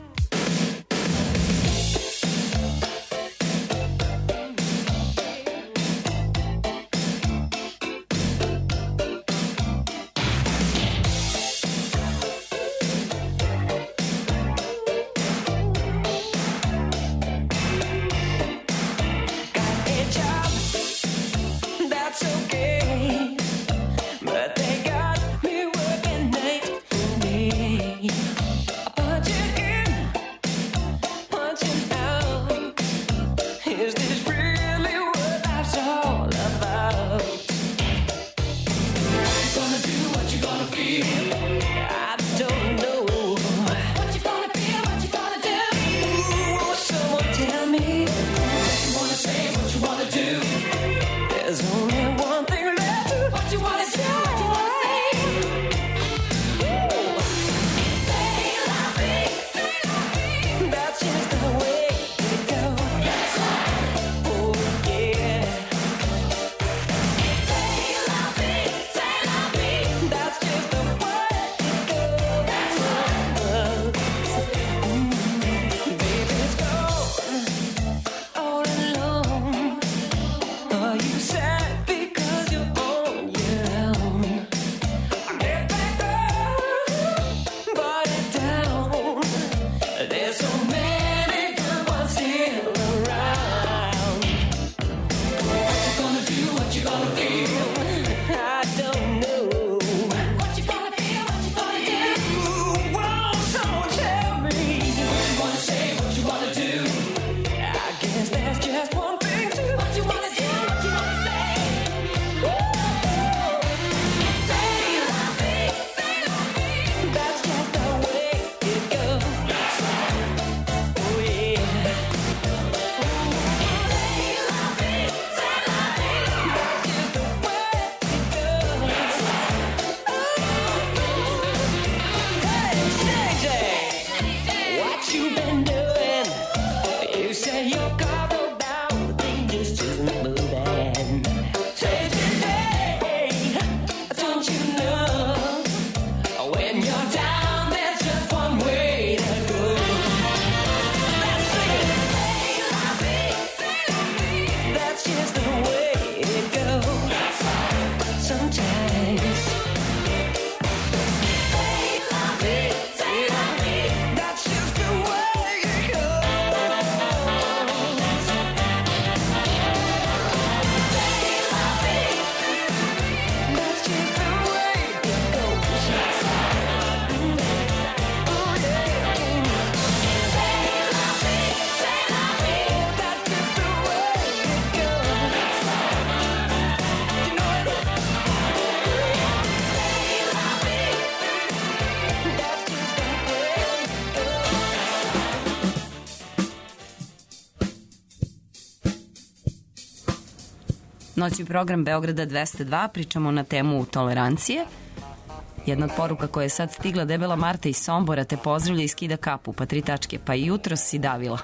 Noćni program Beograda 202, pričamo na temu tolerancije. Jedna od poruka koja je sad stigla, debela Marta iz Sombora te pozdravlja i skida kapu, pa 3 tačke, pa i jutro si davila.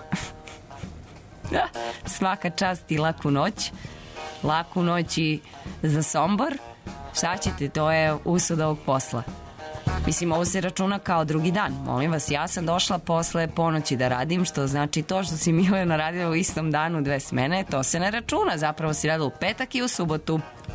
Svaka čast i laku noć. Laku noć i za Sombor. Šta ćete, to je usud ovog posla. Mislim, ovo se računa kao drugi dan. Molim vas, ja sam došla posle ponoći da radim, što znači to što si Milena radila u istom danu 2 smene, to se ne računa. Zapravo si radila u petak i u subotu.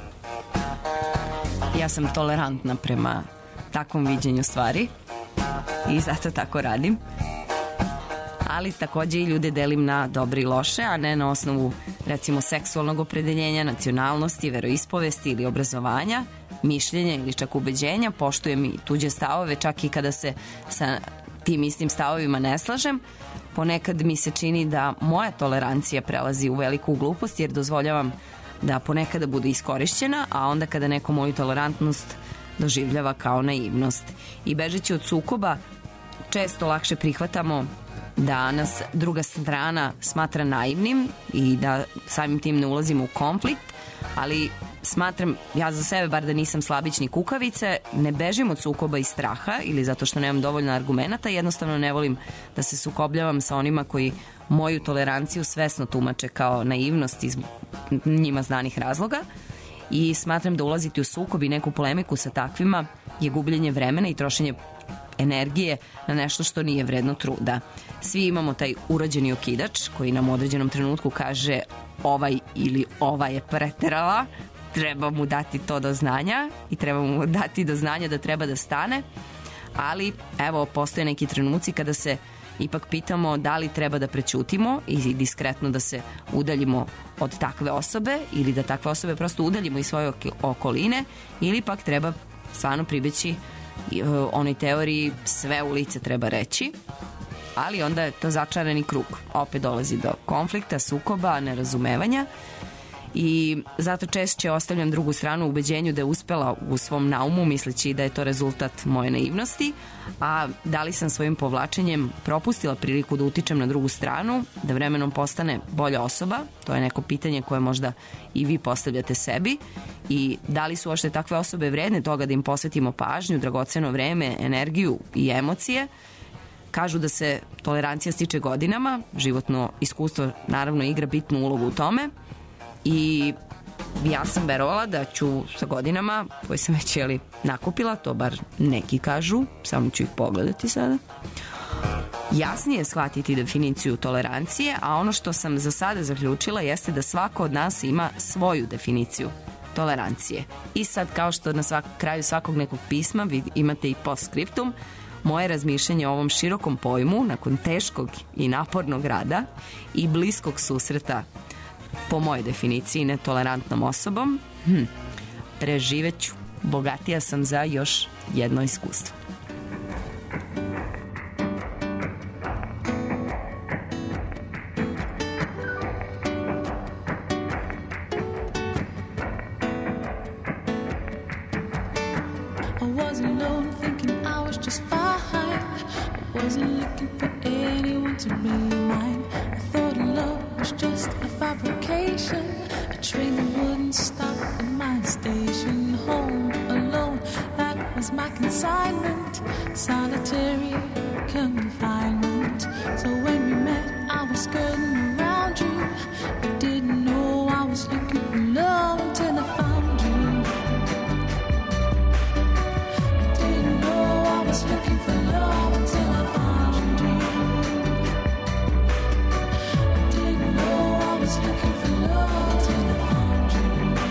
Ja sam tolerantna prema takvom viđenju stvari i zato tako radim. Ali takođe i ljude delim na dobre i loše, a ne na osnovu, recimo, seksualnog opredeljenja, nacionalnosti, veroispovesti ili obrazovanja, mišljenja ili čak ubeđenja. Poštujem i tuđe stavove, čak i kada se sa tim istim stavovima ne slažem. Ponekad mi se čini da moja tolerancija prelazi u veliku glupost, jer dozvoljavam da ponekada bude iskorišćena, a onda kada neko moju tolerantnost doživljava kao naivnost. I bežeći od sukoba, često lakše prihvatamo da nas druga strana smatra naivnim i da samim tim ne ulazimo u konflikt, ali smatram, ja za sebe bar da nisam slabić ni kukavice, ne bežim od sukoba iz straha ili zato što nemam dovoljno argumenata, jednostavno ne volim da se sukobljavam sa onima koji moju toleranciju svesno tumače kao naivnost iz njima znanih razloga i smatram da ulaziti u sukob i neku polemiku sa takvima je gubljenje vremena i trošenje energije na nešto što nije vredno truda. Svi imamo taj urođeni okidač koji nam u određenom trenutku kaže ovaj ili ova je preterala, treba mu dati to do znanja i treba mu dati do znanja da treba da stane, ali evo postoje neki trenuci kada se ipak pitamo da li treba da prećutimo i diskretno da se udaljimo od takve osobe ili da takve osobe prosto udaljimo iz svoje okoline ili pak treba stvarno pribeći onoj teoriji sve u lice treba reći, ali onda je to začarani krug. Opet dolazi do konflikta, sukoba, nerazumevanja i zato češće ostavljam drugu stranu u ubeđenju da je uspela u svom naumu misleći da je to rezultat moje naivnosti, a da li sam svojim povlačenjem propustila priliku da utičem na drugu stranu, da vremenom postane bolja osoba, to je neko pitanje koje možda i vi postavljate sebi, i da li su uopšte takve osobe vredne toga da im posvetimo pažnju, dragoceno vreme, energiju i emocije. Kažu da se tolerancija stiče godinama, životno iskustvo naravno igra bitnu ulogu u tome i ja sam verovala da ću sa godinama, koje sam već nakupila, to bar neki kažu, samo ću ih pogledati sada, jasnije shvatiti definiciju tolerancije, a ono što sam za sada zaključila jeste da svako od nas ima svoju definiciju tolerancije. I sad, kao što na kraju svakog nekog pisma vi imate i postscriptum, moje razmišljanje o ovom širokom pojmu nakon teškog i napornog rada i bliskog susreta po mojoj definiciji netolerantnom osobom, preživeću. Bogatija sam za još jedno iskustvo. Wasn't looking for anyone to be mine. I thought love was just a fabrication, a train that wouldn't stop at my station. Home alone, that was my consignment, solitary confinement. So when we met, I was skirting around you. I didn't know I was looking for love until I found you. I didn't know I was looking for love until I found you. I didn't know I was looking for love until I found you.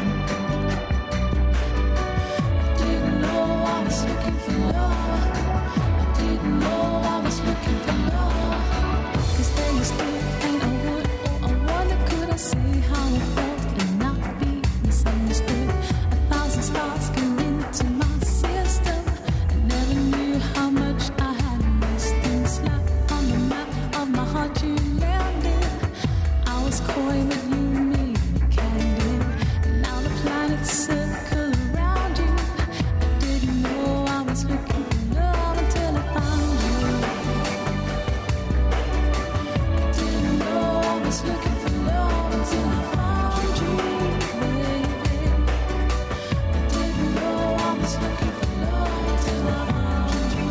I didn't know I was looking for love. I didn't know I was looking for love. 'Cause then you stood and I would, oh I wonder could I say how I felt and not be misunderstood. 1,000 stars came into my system. I never knew how much I had missed them. Slap on the map of my heart you landed. I was coy but you made me candid. And now the planets circle around you. I didn't know I was looking for love until I found you. I didn't know I was looking for love until I found you, baby. I didn't know I was looking for love until I found you.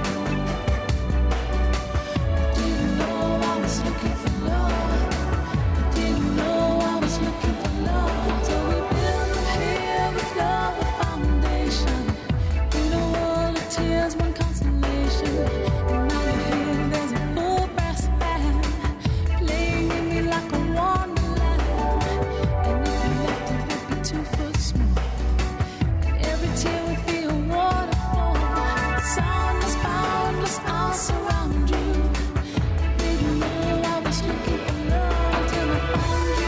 I didn't know I was looking for love. I didn't know I was looking for love until we built here with love a foundation. In a world of tears, one consolation. And now you're here, there's a full brass band playing in me like a wonderland. And if you left it would be 2 foot small. Every tear would be a waterfall. Soundless, boundless, I'll surround you. Didn't know I was looking for love until I found you.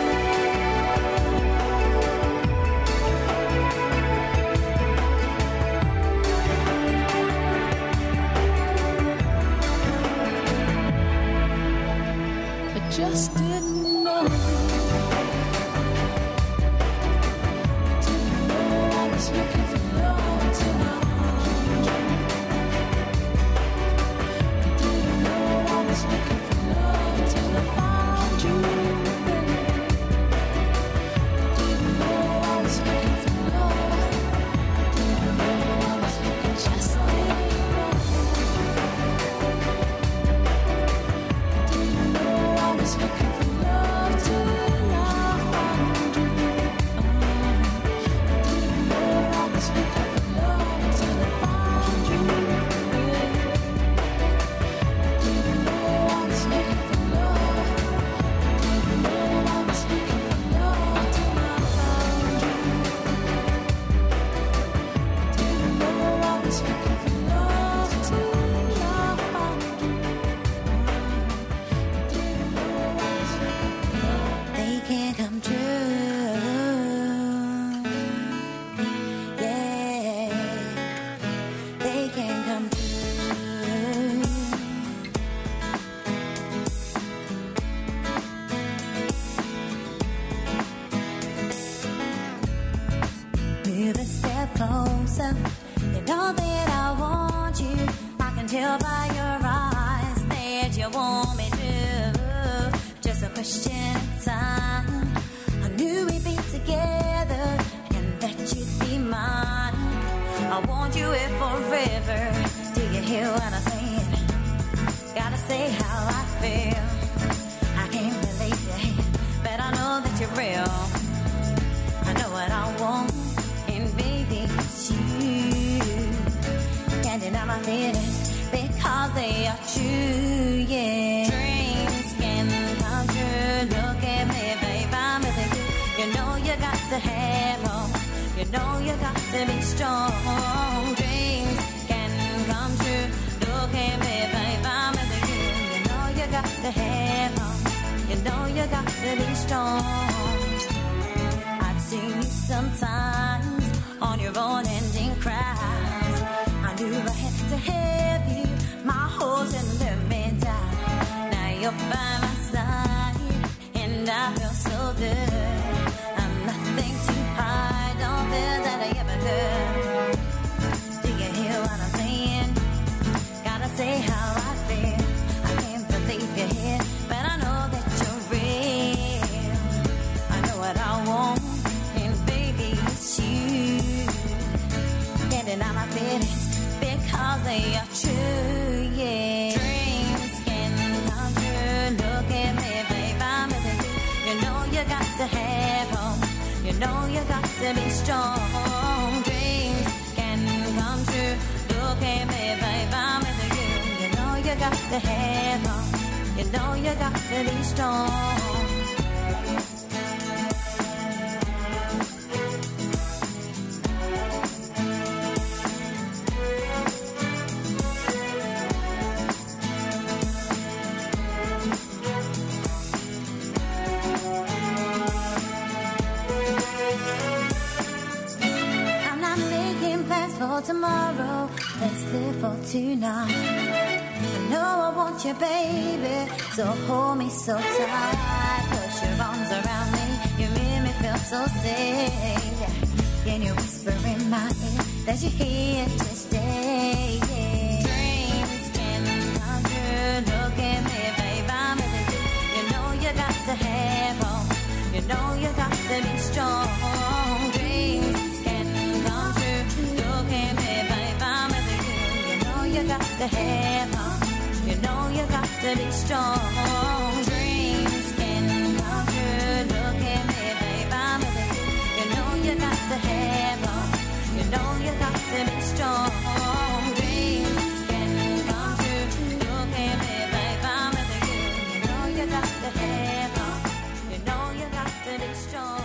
I just didn't know. Didn't know I was looking for love until I found you. Didn't know I was looking for love until I found you, baby. Didn't know I was looking for love. Didn't know I was looking, just didn't know. Didn't know I was looking for You know that I want you. I can tell by your eyes that you want me to. Just a question of time. I knew we'd be together and that you'd be mine. I want you here forever. Do you hear what I'm saying? Gotta say how I feel. I can't believe you here, but I know that you're real. I know what I want, and baby, it's you. Can't deny my feelings because they are true, yeah. Dreams can come true. Look at me, babe, I'm with you. You know you got to have hope. You know you got to be strong. Dreams can come true. Look at me, babe, I'm with you. You know you got to have hope. You know you got to be strong. I'd see you sometimes on your own ending cries. I knew I had to have you. My horse and let me die. Now you're by my side, and I feel so good. I'm nothing to hide. Don't feel that I ever could. Do you hear what I'm saying? Gotta say how I feel. I can't believe you're here, but I know that you're real. I know what I want, and baby, it's you. Can't deny my feelings because they are true, yeah. Dreams can come true. Look at me, babe, I'm with you. You know you got to have hope. You know you got to be strong. Dreams can come true. Look at me, babe, I'm with you. You know you got to have hope. You know you got to be strong. For tomorrow, let's live for tonight. I know I want you, baby, so hold me so tight. Put your arms around me, you make me feel so safe. Can you whisper in my ear that you're here to stay? Dreams can come true. Look at me, babe, I'm with you. You know you got to have hope. You know you got to be strong. Dreams can come true. Look at me, babe, I'm with you. You know you got to have hope. You know you got to be strong. Dreams can come true. Look at me, babe, I'm with you. You know you got to have hope. You know you got to be strong. Dreams can come true. Look at me, babe, I'm with you. You know you got to have hope. You know you got to be strong.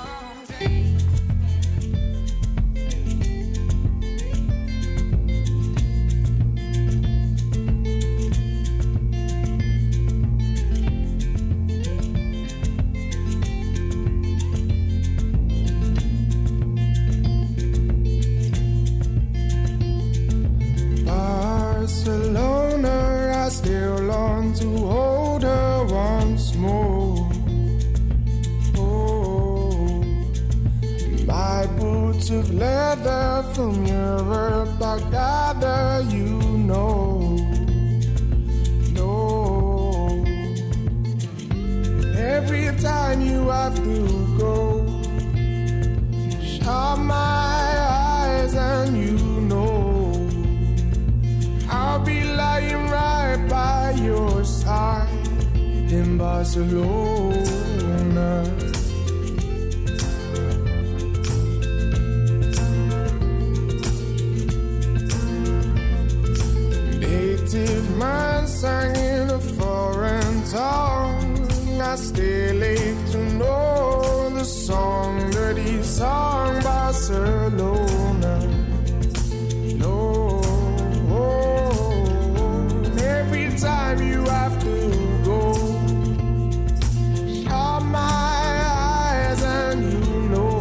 Barcelona, I still long to hold her once more. Oh, my boots of leather from Europe, I gather you know. No, every time you have to go, shut my eyes and you know I'll be lying right by your side in Barcelona. Native man sang in a foreign tongue. I still ache to know the song that he sung, Barcelona. No, every time you have to go, shut my eyes and you know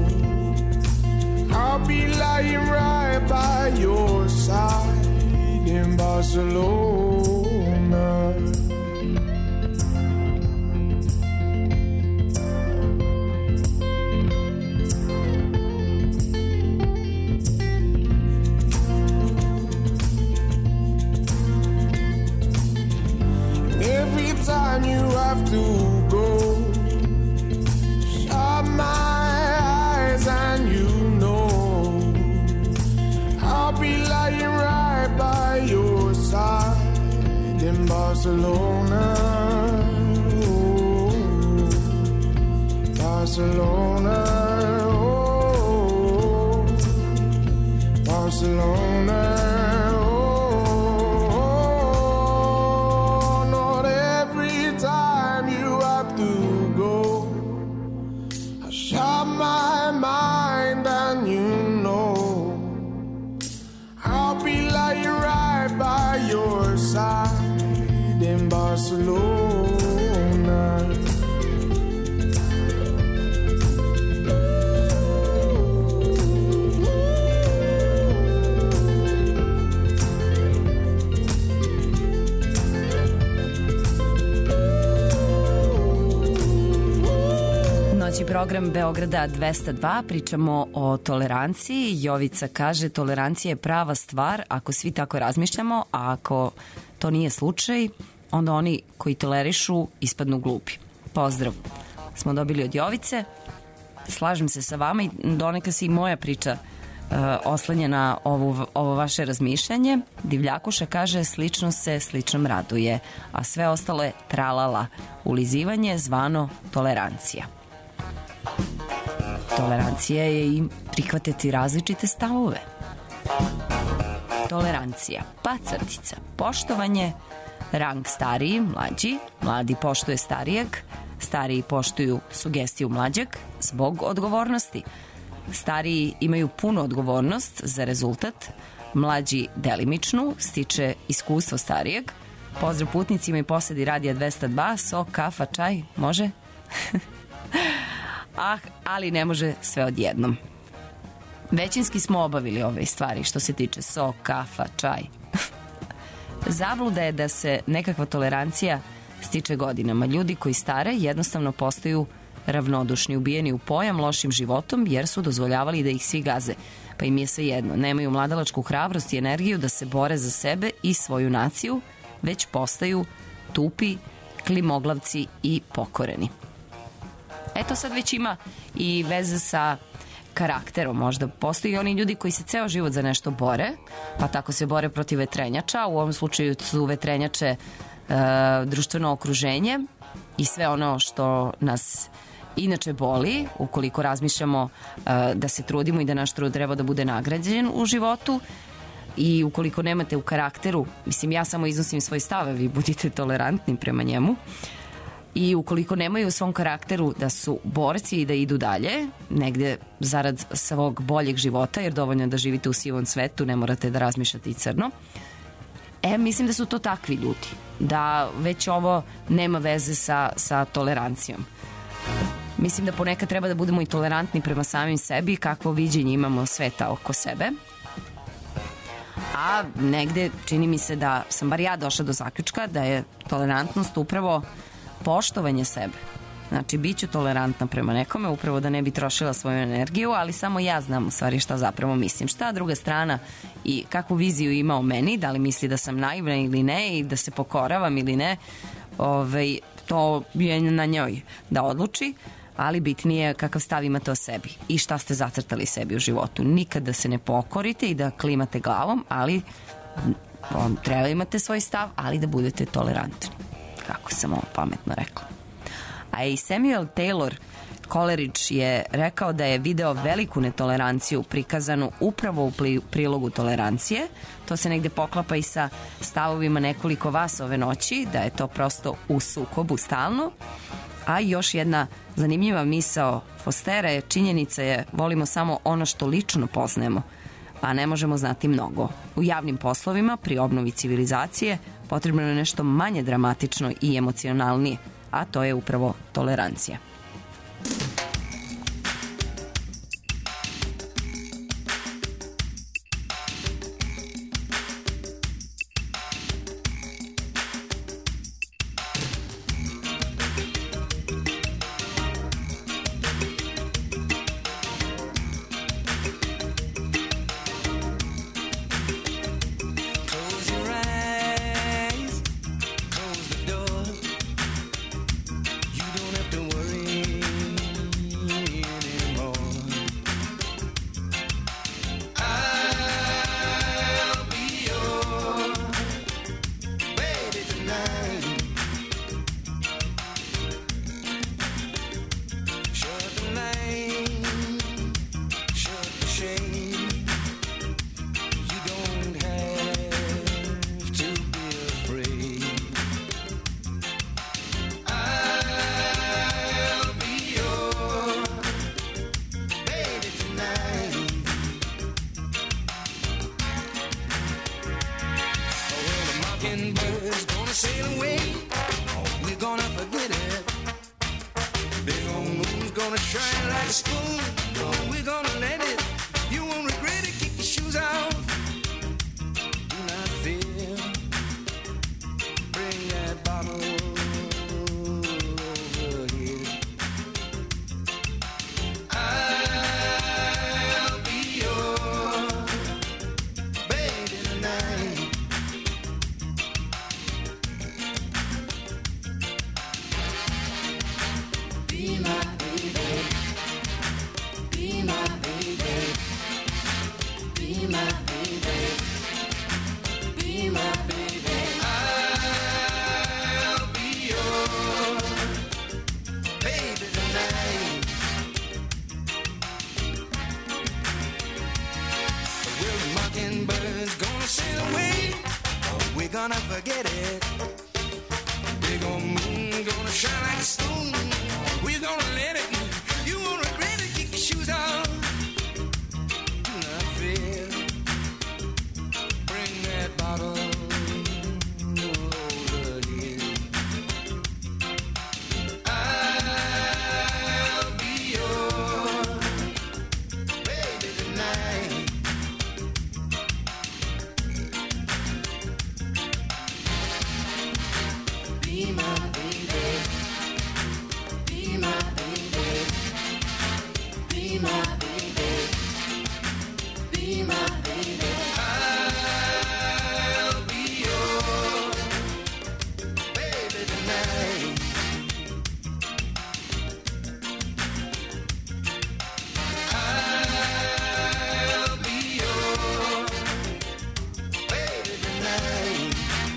I'll be lying right by your side in Barcelona. have to go. Shut my eyes and you know I'll be lying right by your side in Barcelona. Oh, Barcelona. Oh, Barcelona. Barcelona. Noći program Beograda 202, pričamo o toleranciji. Jovica kaže, tolerancija je prava stvar ako svi tako razmišljamo, a ako to nije slučaj, onda oni koji tolerišu ispadnu glupi. Pozdrav. Smo dobili od Jovice. Slažem se sa vama i donekle se i moja priča oslanja na ovo vaše razmišljanje. Divljakuša kaže, slično se sličnom raduje, a sve ostalo je tralala. Ulizivanje zvano tolerancija. Tolerancija je i prihvatiti različite stavove. Tolerancija, pa crtica, poštovanje, rang stariji, mlađi, mladi poštuje starijeg, stariji poštuju sugestiju mlađeg zbog odgovornosti. Stariji imaju punu odgovornost za rezultat, mlađi delimičnu, stiče iskustvo starijeg. Pozdrav putnicima i posedi Radija 202, sok, kafa, čaj, može? Ali ne može sve odjednom. Većinski smo obavili ove stvari što se tiče sok, kafa, čaj. Zabluda je da se nekakva tolerancija stiče godinama. Ljudi koji stare jednostavno postaju ravnodušni, ubijeni u pojam lošim životom jer su dozvoljavali da ih svi gaze. Pa im je svejedno. Nemaju mladalačku hrabrost i energiju da se bore za sebe i svoju naciju, već postaju tupi, klimoglavci i pokoreni. Eto sad već ima i veze sa karakterom. Možda postoji oni ljudi koji se ceo život za nešto bore, pa tako se bore protiv vetrenjača. U ovom slučaju su vetrenjače društveno okruženje i sve ono što nas inače boli, ukoliko razmišljamo da se trudimo i da naš trud treba da bude nagrađen u životu. I ukoliko nemate u karakteru, mislim, ja samo iznosim svoj stav, vi budite tolerantni prema njemu. I ukoliko nemaju u svom karakteru da su borci i da idu dalje, negde zarad svog boljeg života, jer dovoljno je da živite u sivom svetu, ne morate da razmišljate i crno, mislim da su to takvi ljudi. Da već ovo nema veze sa tolerancijom. Mislim da ponekad treba da budemo i tolerantni prema samim sebi, kakvo viđenje imamo sveta oko sebe. A negde čini mi se da sam bar ja došla do zaključka da je tolerantnost upravo poštovanje sebe. Znači, bit ću tolerantna prema nekome, upravo da ne bi trošila svoju energiju, ali samo ja znam u stvari šta zapravo mislim. Šta druga strana i kakvu viziju ima o meni, da li misli da sam naivna ili ne i da se pokoravam ili ne, to je na njoj da odluči, ali bitnije je kakav stav imate o sebi i šta ste zacrtali sebi u životu. Nikad da se ne pokorite i da klimate glavom, ali treba imate svoj stav, ali da budete tolerantni. Kako sam ovo pametno rekla. A i Samuel Taylor Coleridge je rekao da je video veliku netoleranciju prikazanu upravo u prilogu tolerancije. To se negde poklapa i sa stavovima nekoliko vas ove noći, da je to prosto u sukobu stalno. A još jedna zanimljiva misao Fostera je činjenica je volimo samo ono što lično poznajemo, a ne možemo znati mnogo. U javnim poslovima, pri obnovi civilizacije, potrebno je nešto manje dramatično i emocionalnije, a to je upravo tolerancija. mockingbird's gonna sail away. We're gonna forget it. Big old moon's gonna shine like a spoon. We're gonna let it. You won't regret it. Kick your shoes off. Do not fear. Bring that bottle over here. I'll be your baby tonight. Be my baby. Be my baby. Be my baby. Be my baby. I'll be your baby tonight. Well, the mockingbird's gonna sail away. We're gonna forget it. Big old moon gonna shine like a stone. We're gonna let it. You won't regret it. Kick your shoes off. Do not fear. Bring that bottle over here. I'll be your baby tonight. Be my baby. Be my baby. Be my baby. Be my baby. I'll be your baby tonight. I'll be your baby tonight.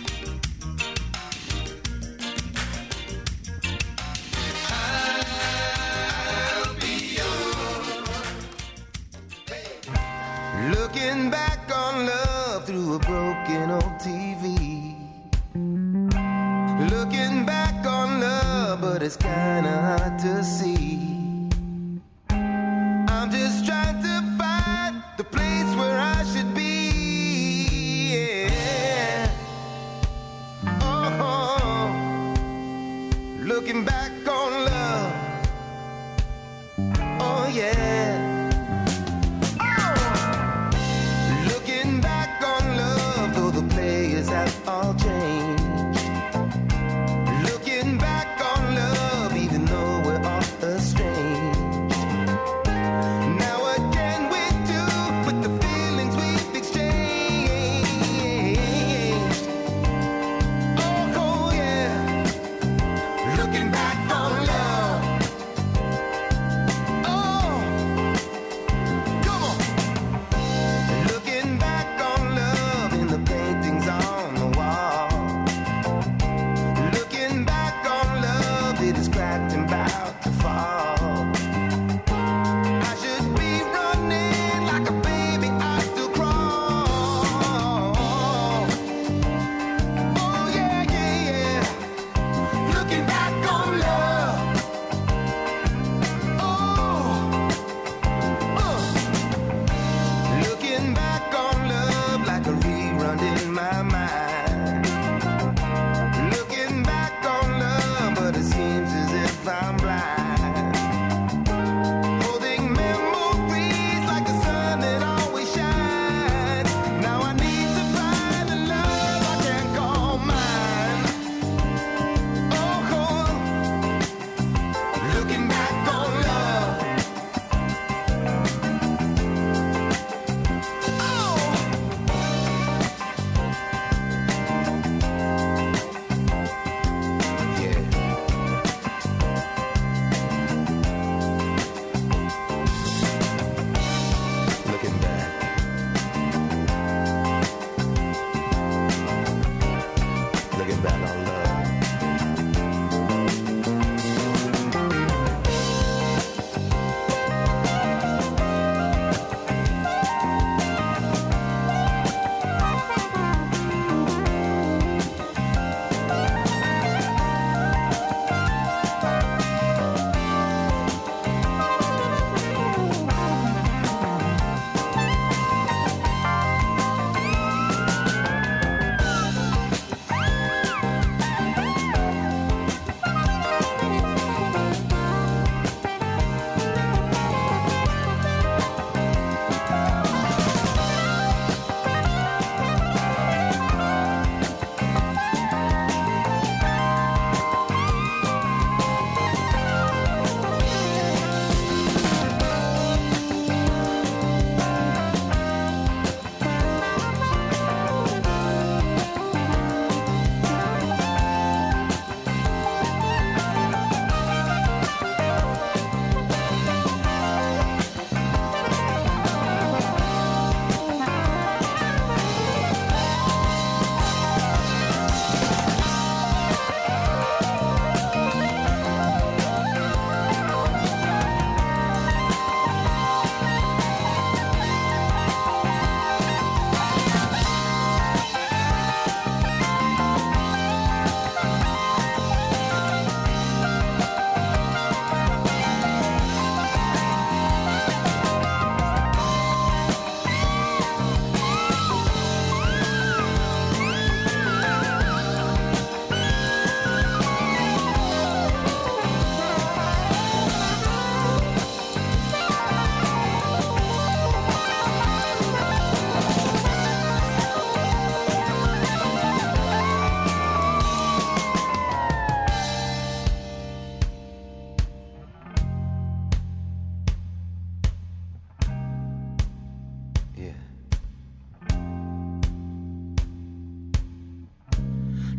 I'll be your baby. Looking back on love through a broken old TV. Looking back on love, but it's kinda hard to see. I'm just trying to find the place where I should be. Yeah. Oh, looking back on love. Oh yeah. Looking back on love, though the players have all changed. Looking back on love, even though we're all the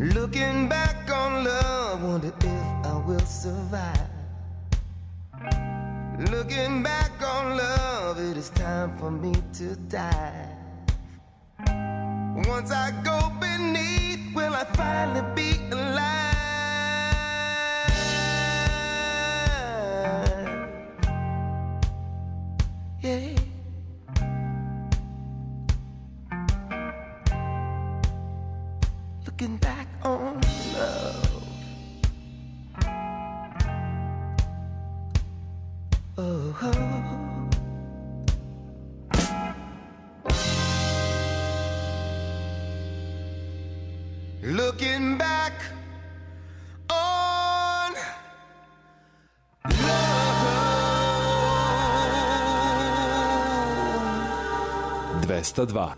Looking back on love, wonder if I will survive. Looking back on love, it is time for me to die. Once I go beneath, will I finally be alive? Yeah. Looking back on love. Oh, oh. Looking back on love. 202.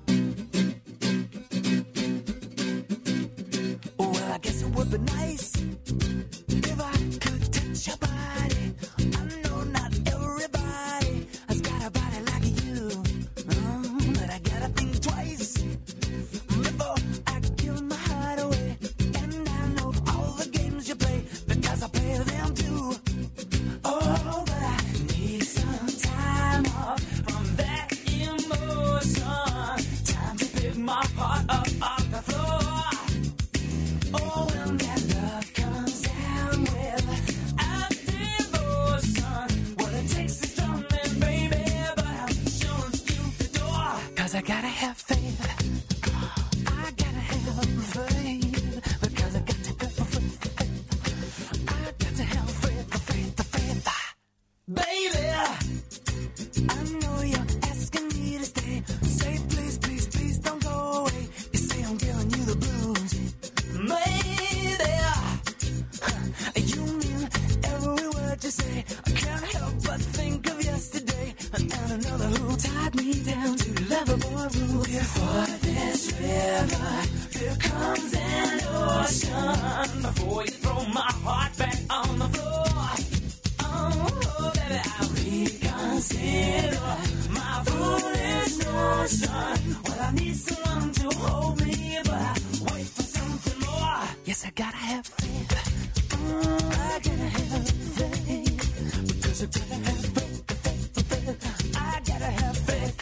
Well, I guess it would be nice if I could touch your body. I know not everybody has got a body like you, but I gotta think twice before I give my heart away. And I know all the games you play because I play them too. Oh, but I need some time off from that emotion. Time to pick my heart up off the floor. Oh, when that love comes down without devotion, what it takes is drumming, baby, but I'm showing you the door. 'Cause I gotta have faith. I gotta have faith. Because I got to have faith. I got to have faith, faith. Baby, I know you're asking me to stay. Say please, please, please don't go away. You say I'm giving you the blues. Maybe you mean every word you say. I can't help but think of yesterday and another who tied me down to lovable rules. Before this river, here comes an ocean. Before you throw my heart back on the floor, oh baby, I'll reconsider my foolish notion. Well, I need someone to hold me, but I wait for something more. Yes, I gotta have faith. I gotta have faith. Because I gotta have faith. I gotta have faith.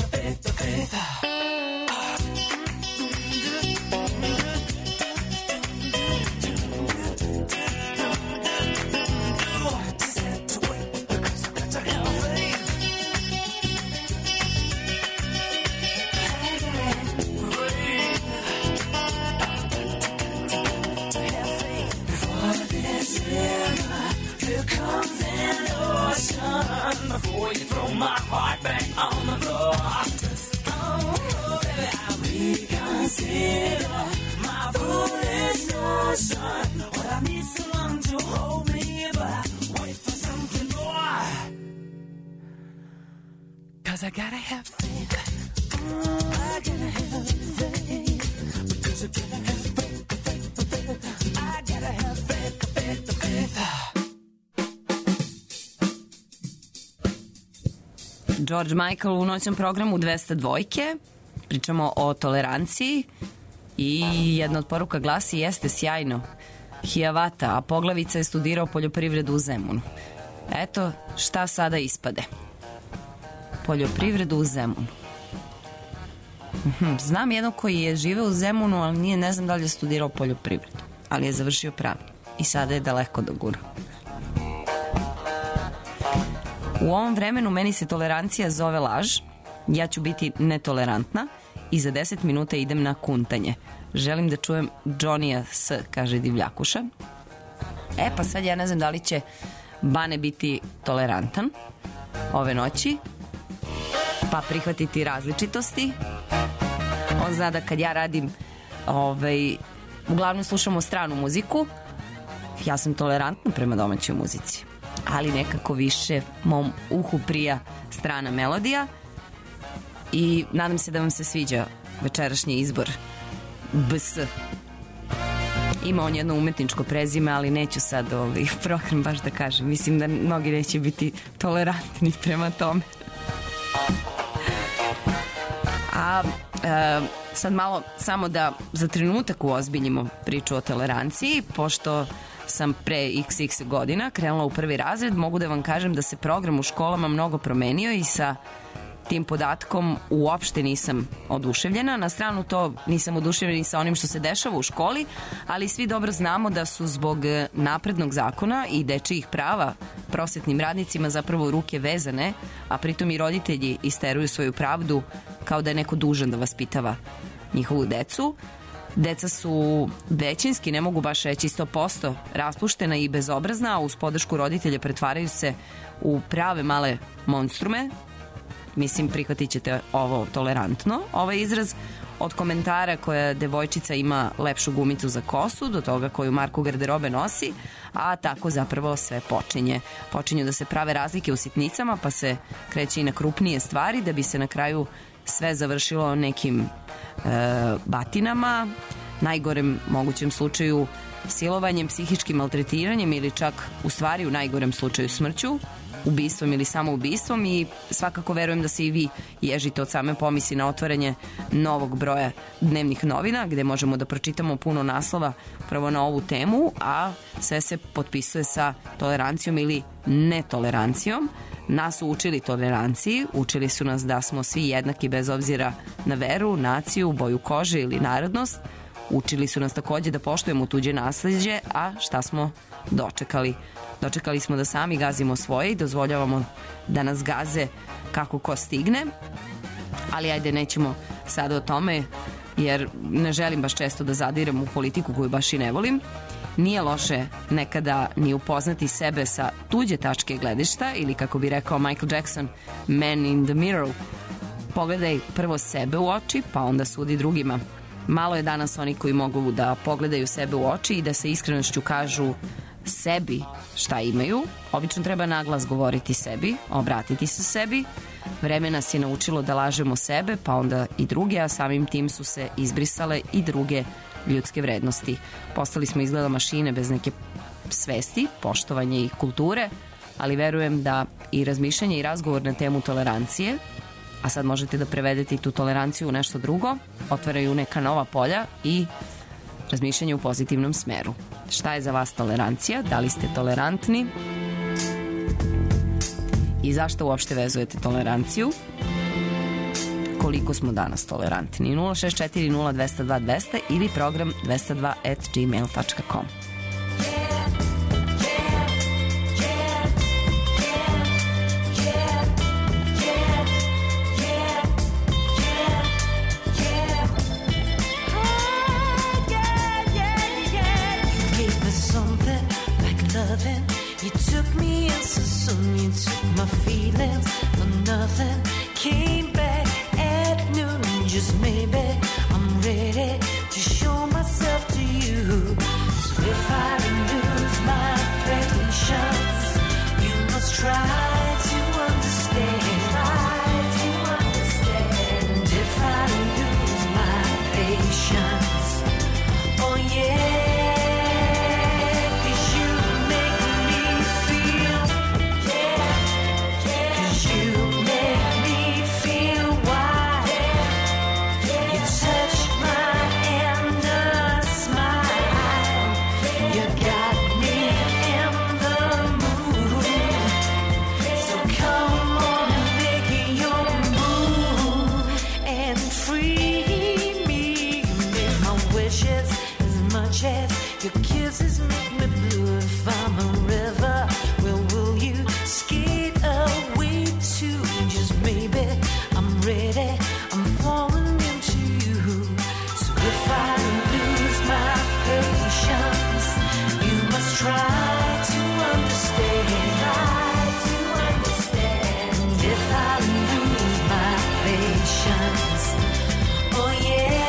Here comes an ocean. Before you throw my heart back on the floor, oh baby, I'll reconsider my foolish notion. Well, I need someone to hold me, but I wait for something more. 'Cause I gotta have faith. I gotta have faith. Because I gotta have faith. I gotta have faith. George Michael u noćnom programu 202. Pričamo o toleranciji i jedna od poruka glasi jeste sjajno. Hiawatha, a poglavica je studirao poljoprivredu u Zemunu. Eto šta sada ispade. Poljoprivredu u Zemunu. Znam jednog koji je živeo u Zemunu, ali ne znam da li je studirao poljoprivredu. Ali je završio pravi. I sada je daleko do gura. U ovom vremenu meni se tolerancija zove laž. Ja ću biti netolerantna i za 10 minuta idem na kuntanje. Želim da čujem Johnny-a S, kaže Divljakuša. Pa sad ja ne znam da li će Bane biti tolerantan ove noći, pa prihvatiti različitosti. On zna da kad ja radim uglavnom slušamo stranu muziku, ja sam tolerantna prema domaćoj muzici, ali nekako više mom uhu prija strana melodija i nadam se da vam se sviđa večerašnji izbor BS. Ima on jedno umetničko prezime, ali neću sad program baš da kažem. Mislim da mnogi neće biti tolerantni prema tome. A sad malo samo da za trenutak uozbiljimo priču o toleranciji, pošto sam pre XX godina krenula u prvi razred, mogu da vam kažem da se program u školama mnogo promenio i sa tim podatkom uopšte nisam oduševljena. Na stranu to nisam oduševljena ni sa onim što se dešava u školi, ali svi dobro znamo da su zbog naprednog zakona i dečijih prava prosvetnim radnicima zapravo ruke vezane, a pritom i roditelji isteruju svoju pravdu kao da je neko dužan da vaspitava njihovu decu. Deca su većinski, ne mogu baš reći 100%, raspuštena i bezobrazna, a uz podršku roditelja pretvaraju se u prave male monstrume. Mislim, prihvatit ćete ovo tolerantno, ovaj izraz, od komentara koja devojčica ima lepšu gumicu za kosu, do toga koju marku garderobe nosi, a tako zapravo sve počinje. Počinju da se prave razlike u sitnicama, pa se kreće i na krupnije stvari, da bi se na kraju sve završilo nekim batinama, najgorem mogućem slučaju silovanjem, psihičkim maltretiranjem ili čak u stvari u najgorem slučaju smrću, ubistvom ili samoubistvom. I svakako verujem da se i vi ježite od same pomisli na otvaranje novog broja dnevnih novina gde možemo da pročitamo puno naslova prvo na ovu temu, a sve se potpisuje sa tolerancijom ili netolerancijom. Nas su učili toleranciji, učili su nas da smo svi jednaki bez obzira na veru, naciju, boju kože ili narodnost. Učili su nas takođe da poštujemo tuđe nasleđe, a šta smo dočekali? Dočekali smo da sami gazimo svoje i dozvoljavamo da nas gaze kako ko stigne. Ali ajde, nećemo sada o tome, jer ne želim baš često da zadirem u politiku koju baš i ne volim. Nije loše nekada ni upoznati sebe sa tuđe tačke gledišta ili, kako bi rekao Michael Jackson, man in the mirror. Pogledaj prvo sebe u oči, pa onda sudi drugima. Malo je danas oni koji mogu da pogledaju sebe u oči i da sa iskrenošću kažu sebi šta imaju. Obično treba naglas govoriti sebi, obratiti se sebi. Vreme nas je naučilo da lažemo sebe, pa onda i druge, a samim tim su se izbrisale i druge ljudske vrednosti. Postali smo izgleda mašine bez neke svesti, poštovanja i kulture, ali verujem da i razmišljanje i razgovor na temu tolerancije, a sad možete da prevedete i tu toleranciju u nešto drugo, otvaraju neka nova polja i razmišljanje u pozitivnom smeru. Šta je za vas tolerancija? Da li ste tolerantni? I zašto uopšte vezujete toleranciju? Koliko smo danas tolerantni? 064 0202 200 ili program 202@gmail.com. You took me in so soon, you took my feelings for nothing. Came back at noon, just maybe I'm ready to show myself to you. So if I lose my patience, you must try to understand. And if I lose my patience, oh yeah. Your kisses make me blue. If I'm a river, where will you skate away to? Just maybe I'm ready, I'm falling into you. So if I lose my patience, you must try to understand. And if I lose my patience, oh yeah.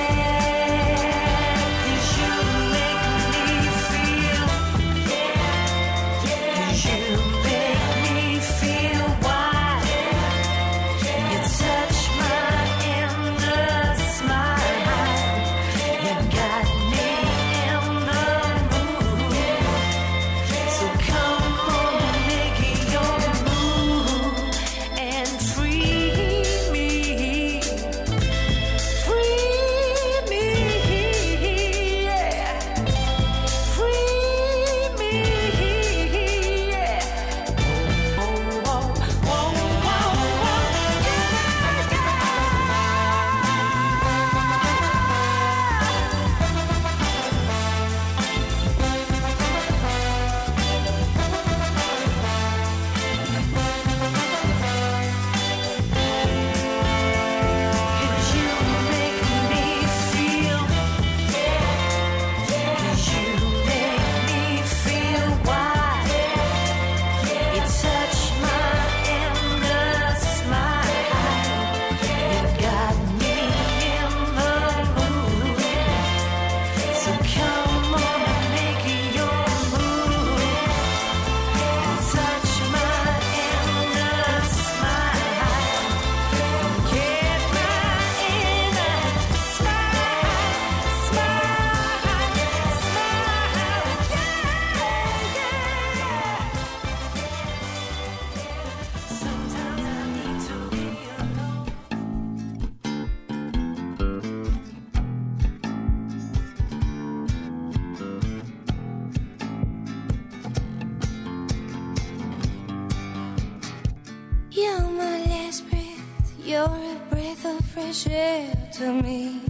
You're my last breath, you're a breath of fresh air to me.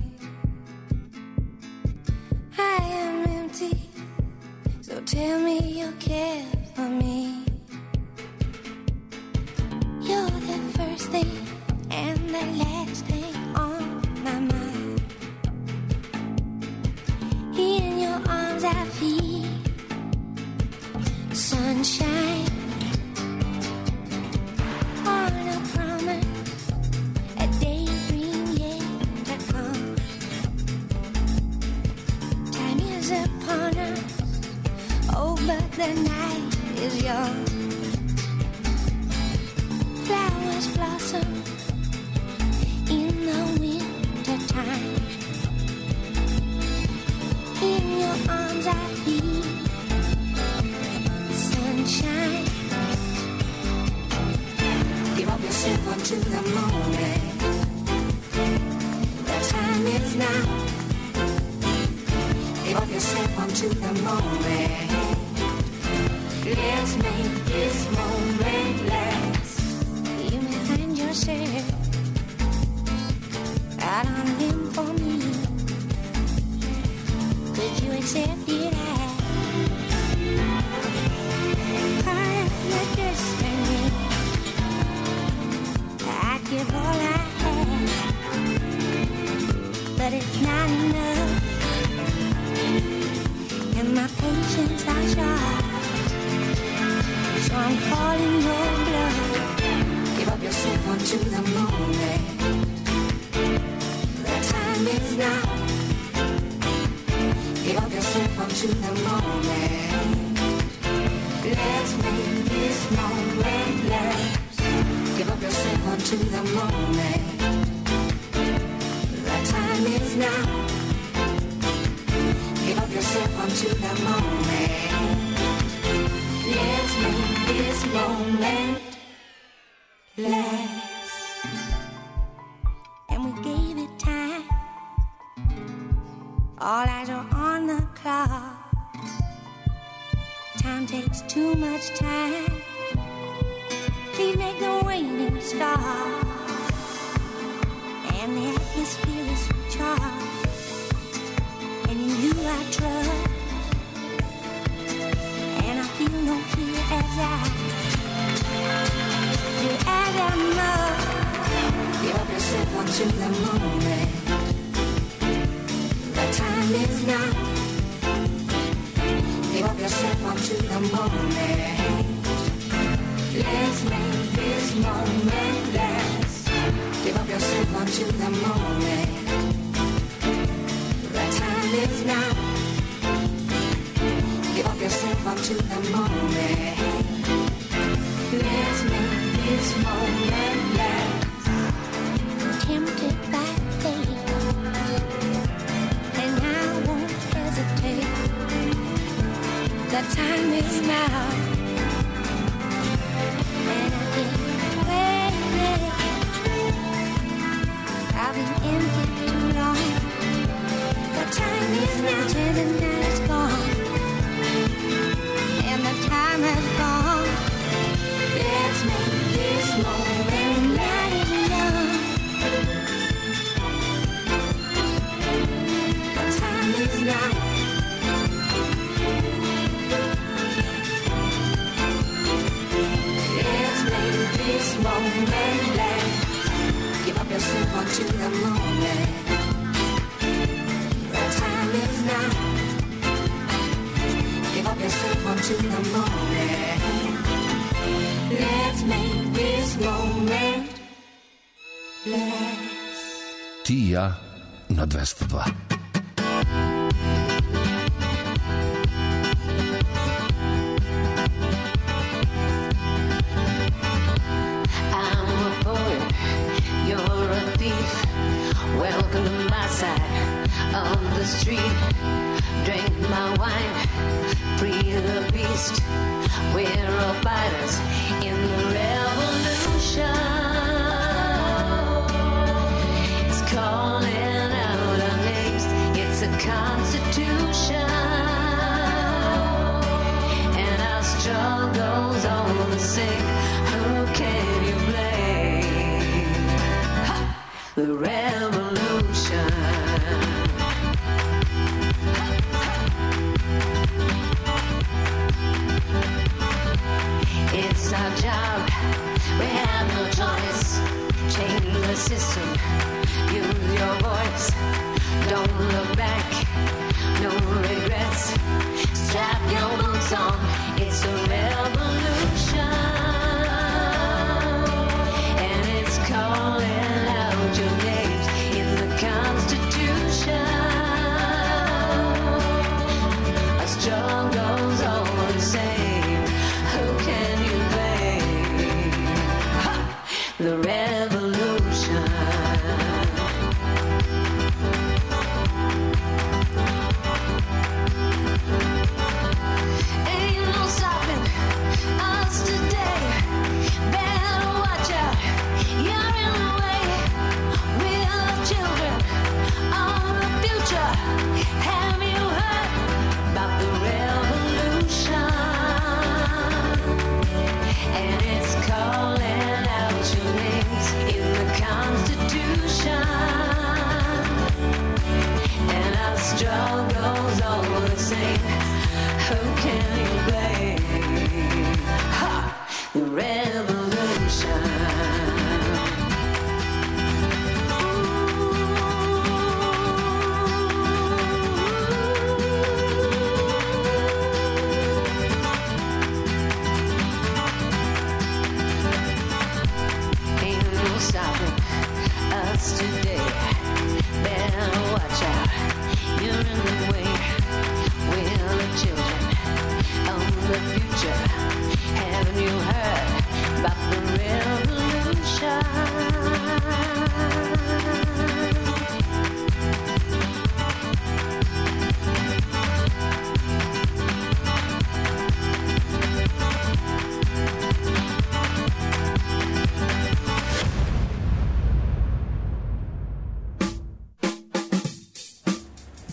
I am empty, so tell me you care for me. You're the first thing and the last thing on my mind. In your arms I feel sunshine. On a promise, a daydream yet to come. Time is upon us, oh, but the night is young. Flowers blossom in the winter time. In your arms I feel sunshine. Give up yourself unto the moment. The time is now. Give up yourself unto the moment. Let's make this moment last. You may find yourself out on a limb for me. Could you accept it as part of your destiny? I'd give all I have, but it's not enough, and my patience are short. So I'm calling your bluff. Give up yourself unto the moment. The time is now. Give up yourself unto the moment. Let's make this moment last. Give up yourself unto the moment. The time is now. Give up yourself unto the moment. Let's make this moment last. And we gave it time. All eyes are on the clock. Time takes too much time. Please make the waiting stop. And the atmosphere is charged. And in you I trust. And I feel no fear as I do as I must. Give up yourself unto the moment. The time is now. Give up yourself unto the moment. Let's make this moment last. Give up yourself unto the moment. The time is now. Give up yourself unto the moment. Let's make this moment last. Tempted by fate, and I won't hesitate. The time is now, and I can't wait. I've been empty too long. The time is now, till the night is gone, and the time has gone. Let's make this moment light enough. The time is now. Let's make this moment last. Give up yourself unto the moment. The time is now. Give up yourself unto the moment. Let's make this moment last. Ti i ja na 202. You're a thief. Welcome to my side of the street. Drink my wine, free the beast. We're all fighters in the revolution. It's calling out our names. It's a constitution, and our struggles all the same. Who can you blame?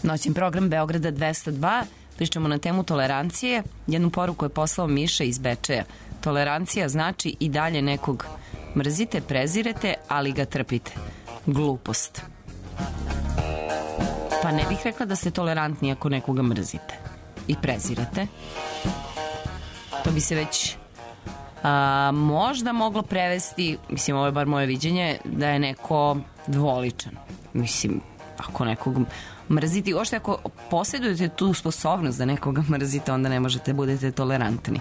Noćni program Beograda 202. Pričamo na temu tolerancije. Jednu poruku je poslao Miša iz Bečeja. Tolerancija znači i dalje nekog mrzite, prezirete, ali ga trpite. Glupost. Pa ne bih rekla da ste tolerantni ako nekoga mrzite i prezirate. To bi se već možda moglo prevesti, mislim, ovo je bar moje viđenje, da je neko dvoličan. Mislim, ako nekog mrziti, ošte ako posjedujete tu sposobnost da nekoga mrzite, onda ne možete budete tolerantni.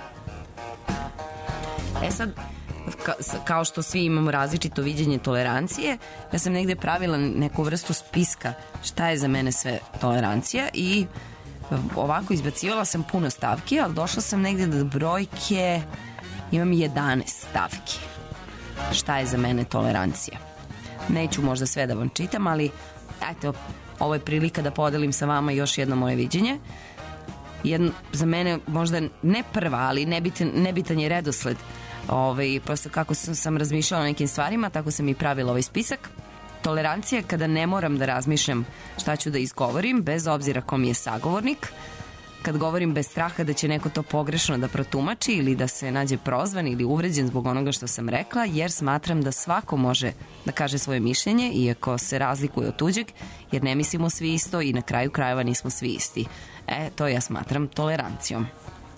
E sad, kao što svi imamo različito viđenje tolerancije, ja sam negde pravila neku vrstu spiska šta je za mene sve tolerancija i ovako izbacivala sam puno stavki, ali došla sam negde do brojke, imam 11 stavki. Šta je za mene tolerancija? Neću možda sve da vam čitam, ali ajte, ovo je prilika da podelim sa vama još jedno moje viđenje. Za mene možda ne prva, ali nebitan je redosled. Prosto kako sam razmišljala o nekim stvarima, tako sam i pravila ovaj spisak. Tolerancija je kada ne moram da razmišljam šta ću da izgovorim, bez obzira ko mi je sagovornik. Kad govorim bez straha da će neko to pogrešno da protumači ili da se nađe prozvan ili uvređen zbog onoga što sam rekla, jer smatram da svako može da kaže svoje mišljenje, iako se razlikuje od tuđeg, jer ne mislimo svi isto i na kraju krajeva nismo svi isti. To ja smatram tolerancijom.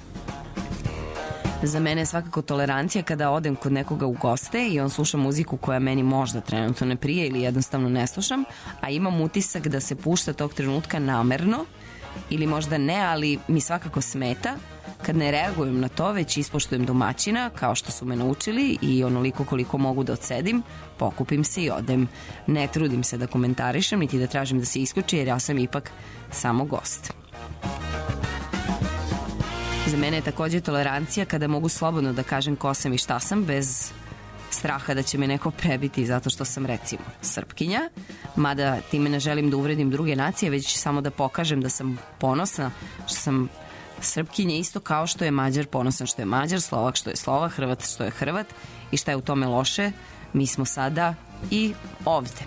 Za mene je svakako tolerancija kada odem kod nekoga u goste i on sluša muziku koja meni možda trenutno ne prije ili jednostavno ne slušam, a imam utisak da se pušta tog trenutka namerno ili možda ne, ali mi svakako smeta. Kad ne reagujem na to, već ispoštujem domaćina, kao što su me naučili, i onoliko koliko mogu da odsedim, pokupim se i odem. Ne trudim se da komentarišem, niti da tražim da se isključi, jer ja sam ipak samo gost. Za mene je takođe tolerancija kada mogu slobodno da kažem ko sam i šta sam, bez straha da će me neko prebiti zato što sam, recimo, Srpkinja, mada time ne želim da uvredim druge nacije, već samo da pokažem da sam ponosna što sam Srpkinja, isto kao što je Mađar ponosan što je Mađar, Slovak što je Slovak, Hrvat što je Hrvat, i šta je u tome loše, mi smo sada i ovde.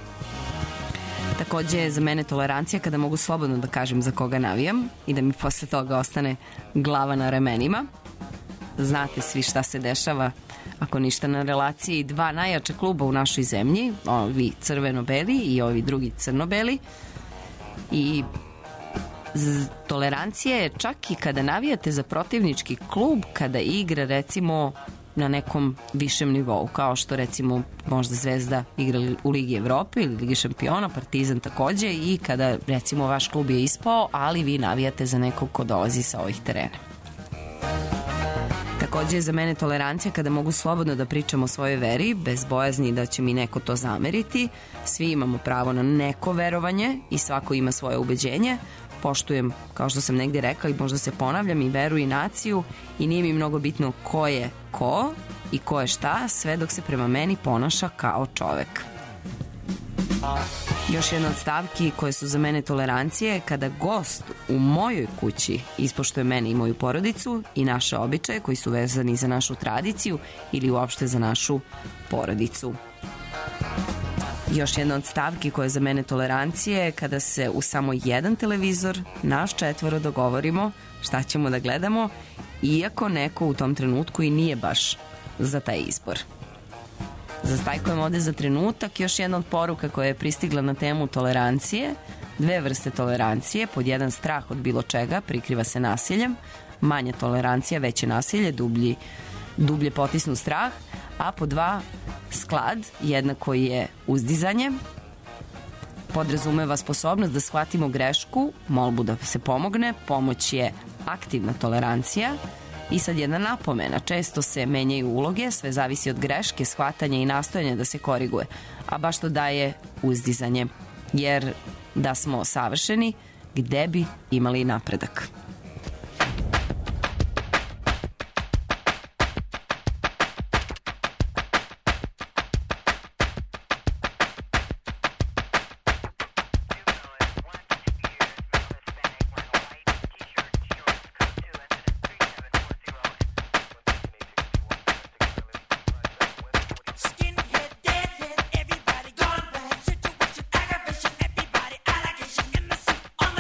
Takođe je za mene tolerancija kada mogu slobodno da kažem za koga navijam i da mi posle toga ostane glava na ramenima. Znate svi šta se dešava, ako ništa, na relaciji dva najjača kluba u našoj zemlji, ovi crveno-beli i ovi drugi crno-beli. I tolerancija je čak i kada navijate za protivnički klub, kada igra, recimo, na nekom višem nivou, kao što, recimo, možda Zvezda igra u Ligi Evrope ili Ligi šampiona, Partizan takođe, i kada, recimo, vaš klub je ispao, ali vi navijate za nekog ko dolazi sa ovih terena. Takođe je za mene tolerancija kada mogu slobodno da pričam o svojoj veri, bez bojazni da će mi neko to zameriti. Svi imamo pravo na neko verovanje i svako ima svoje ubeđenje. Poštujem, kao što sam negde rekla, i možda se ponavljam, i veru i naciju, i nije mi mnogo bitno ko je ko i ko je šta, sve dok se prema meni ponaša kao čovek. Još jedna od stavki koje su za mene tolerancije, kada gost u mojoj kući ispoštuje mene i moju porodicu i naše običaje koji su vezani za našu tradiciju ili uopšte za našu porodicu. Još jedna od stavki koja je za mene tolerancije, kada se u samo jedan televizor naš četvoro dogovorimo šta ćemo da gledamo, iako neko u tom trenutku i nije baš za taj izbor. Zastajkujem ovde za trenutak. Još jedna od poruka koja je pristigla na temu tolerancije. Dve vrste tolerancije. Pod jedan, strah od bilo čega, prikriva se nasiljem. Manja tolerancija, veće nasilje, dublje potisnu strah. A pod dva, sklad, jednako je uzdizanje. Podrazumeva sposobnost da shvatimo grešku, molbu da se pomogne. Pomoć je aktivna tolerancija. I sad jedna napomena, često se menjaju uloge, sve zavisi od greške, shvatanja i nastojanja da se koriguje, a baš to daje uzdizanje, jer da smo savršeni, gde bi imali napredak? On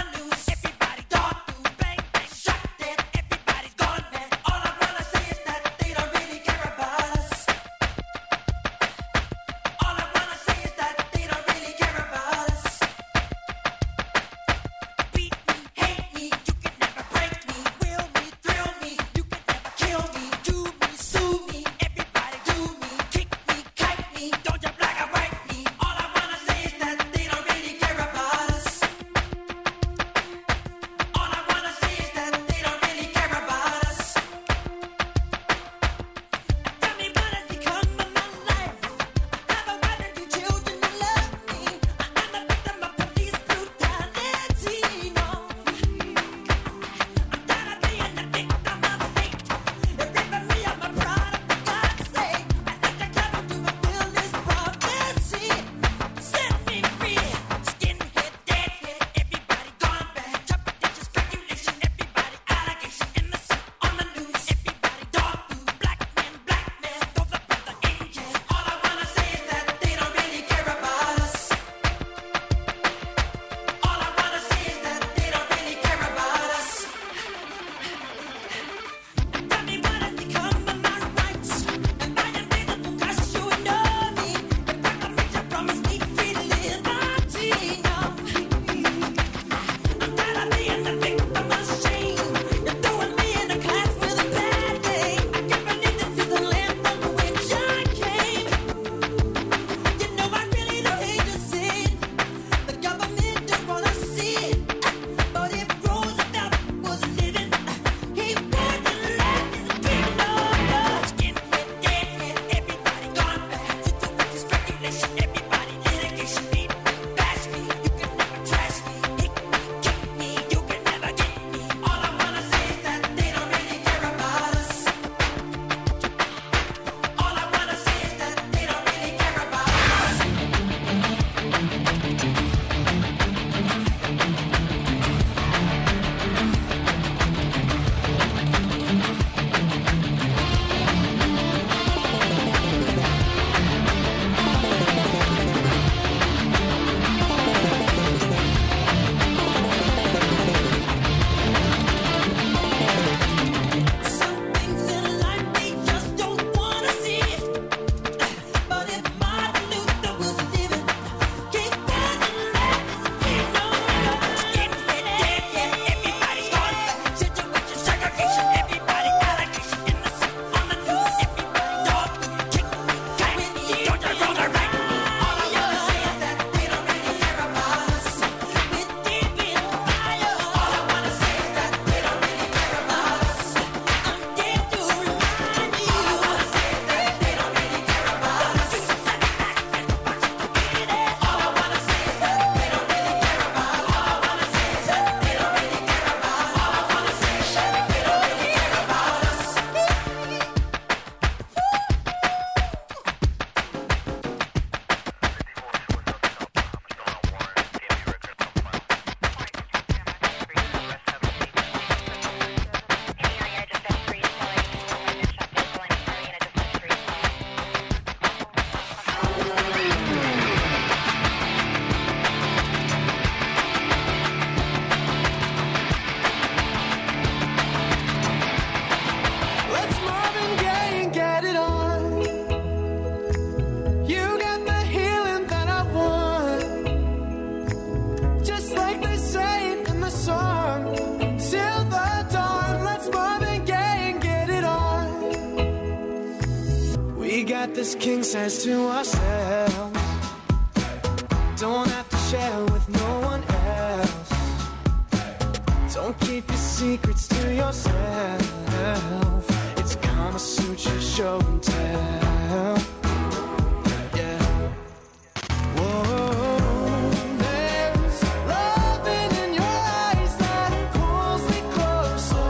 got this king size to ourselves. Don't have to share with no one else. Don't keep your secrets to yourself. It's Kama Sutra show and tell. Yeah. Whoa. There's loving in your eyes that pulls me closer.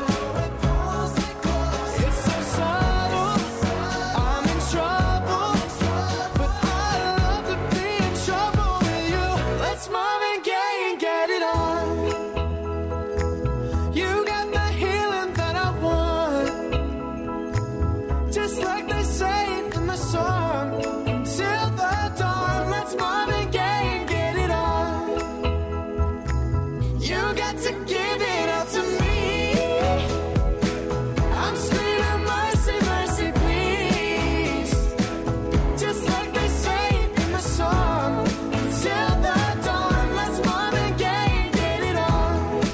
It's so subtle. I'm in trouble, but I love to be in trouble with you. Let's Marvin Gaye and get it on. You got the healing that I want, just like they say in the song. Until the dawn, let's Marvin Gaye and get it on. You got to give it up to me. I'm screaming mercy, mercy, please. Just like they say in the song. Until the dawn, let's Marvin Gaye and get it on.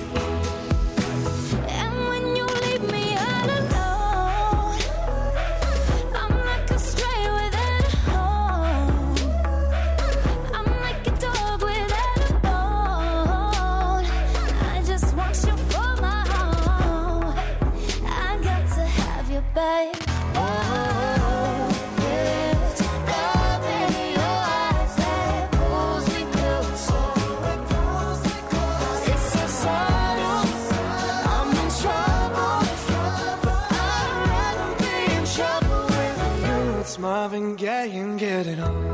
And when you leave me all alone, I'm like a stray without a home. I'm like a dog without a bone. I just want you for my home. I got to have you, babe. Oh, there's love in your eyes that pulls me closer. It's so subtle. I'm in trouble, but I'd rather be in trouble with you. It's Marvin Gaye and get it on.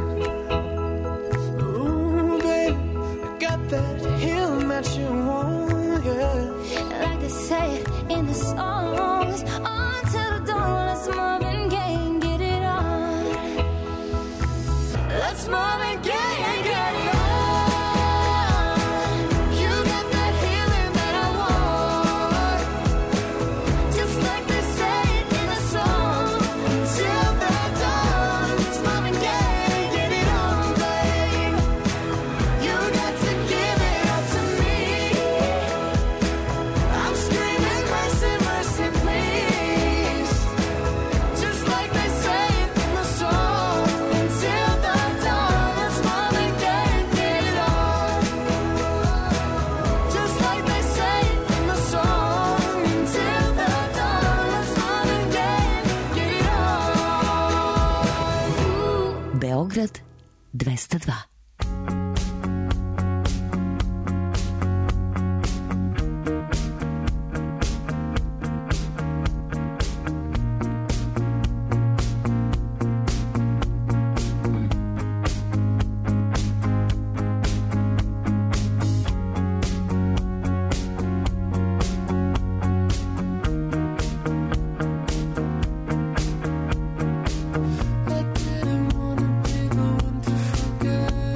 Ooh, babe, I got that healing that you want, yeah. Like they say in the songs, until the dawn, let's Marvin Gaye and get it on. Let's Marvin Gaye and get it on. You got that healing that I want, just like they say in the song. Till the dawn, it's Marvin Gaye and get it on, babe. You got to give it up to me. I'm screaming mercy, mercy, please. Just like they say in the song. Until the dawn, let's Marvin Gaye and get it on. Just like they say in the song. Until the dawn, let's Marvin Gaye and get it on. Beograd 202. I didn't wanna be the one to forget.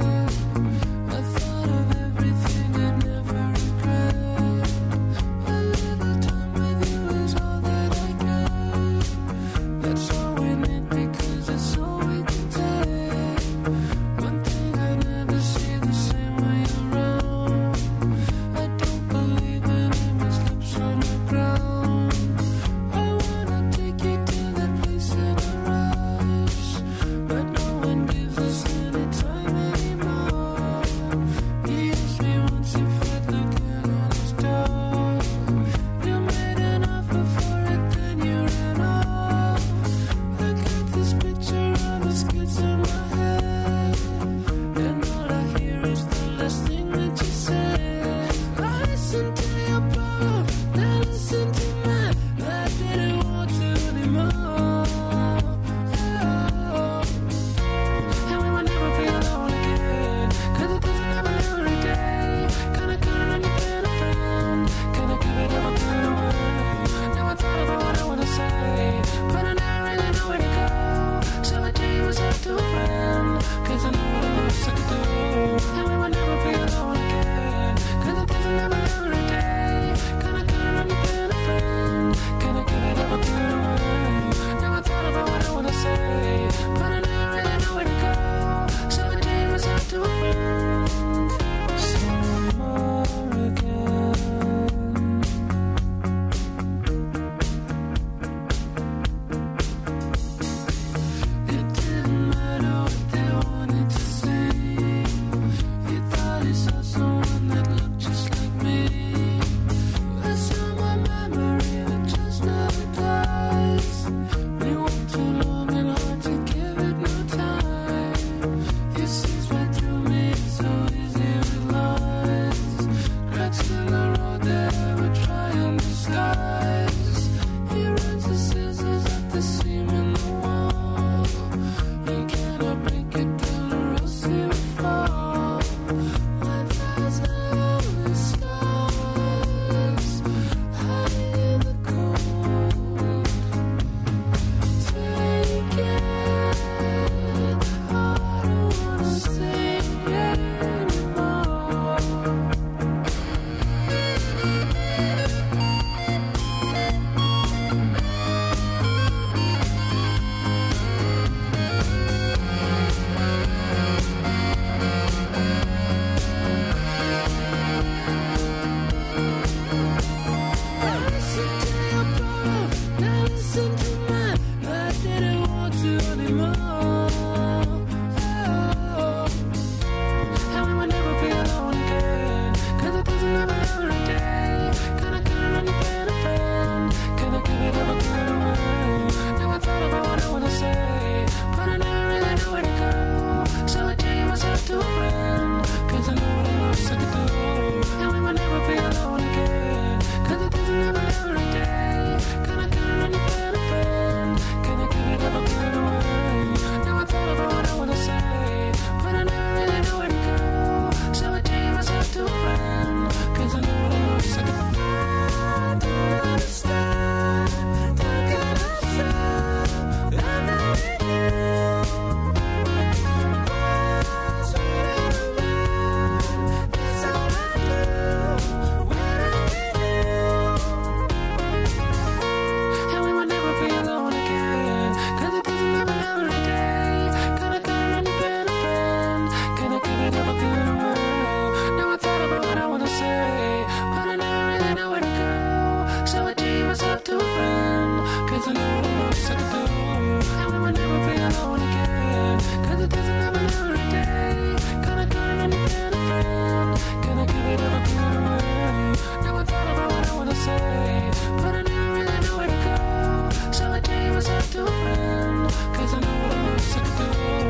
'cause I know what I'm sick to do. And we will never be alone again, 'cause it doesn't happen every day. Gonna turn on the pen and friend, gonna give it every good away. Never thought about what I wanna say, but I never really know where to go. So I tell you what's up to a friend, 'cause I know what I'm sick to do.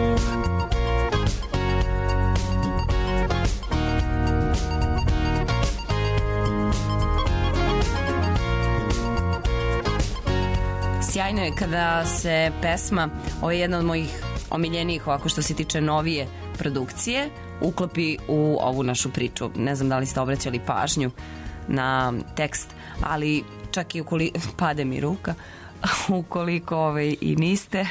Sjajno je kada se pesma, ovo je jedna od mojih omiljenijih ovako što se tiče novije produkcije, uklopi u ovu našu priču. Ne znam da li ste obraćali pažnju na tekst, ali čak i ukoliko, pade mi ruka, ukoliko i niste,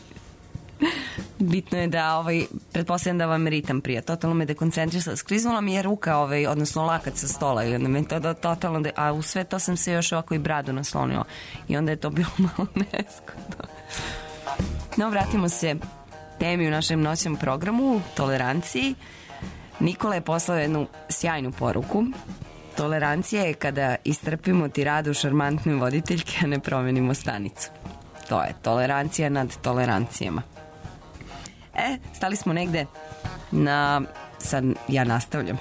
bitno je da pretpostavljam da vam ritam prija. Totalno me dekoncentrisala. Skriznula mi je ruka, odnosno lakat sa stola i onda me to totalno, a u sve to sam se još ovako i bradu naslonila i onda je to bilo malo neskodno. No, vratimo se temi u našem noćnom programu, toleranciji. Nikola je poslao jednu sjajnu poruku. Tolerancija je kada istrpimo tiradu šarmantne voditeljke, a ne promenimo stanicu. To je tolerancija nad tolerancijama. Stali smo negde na... Sad ja nastavljam.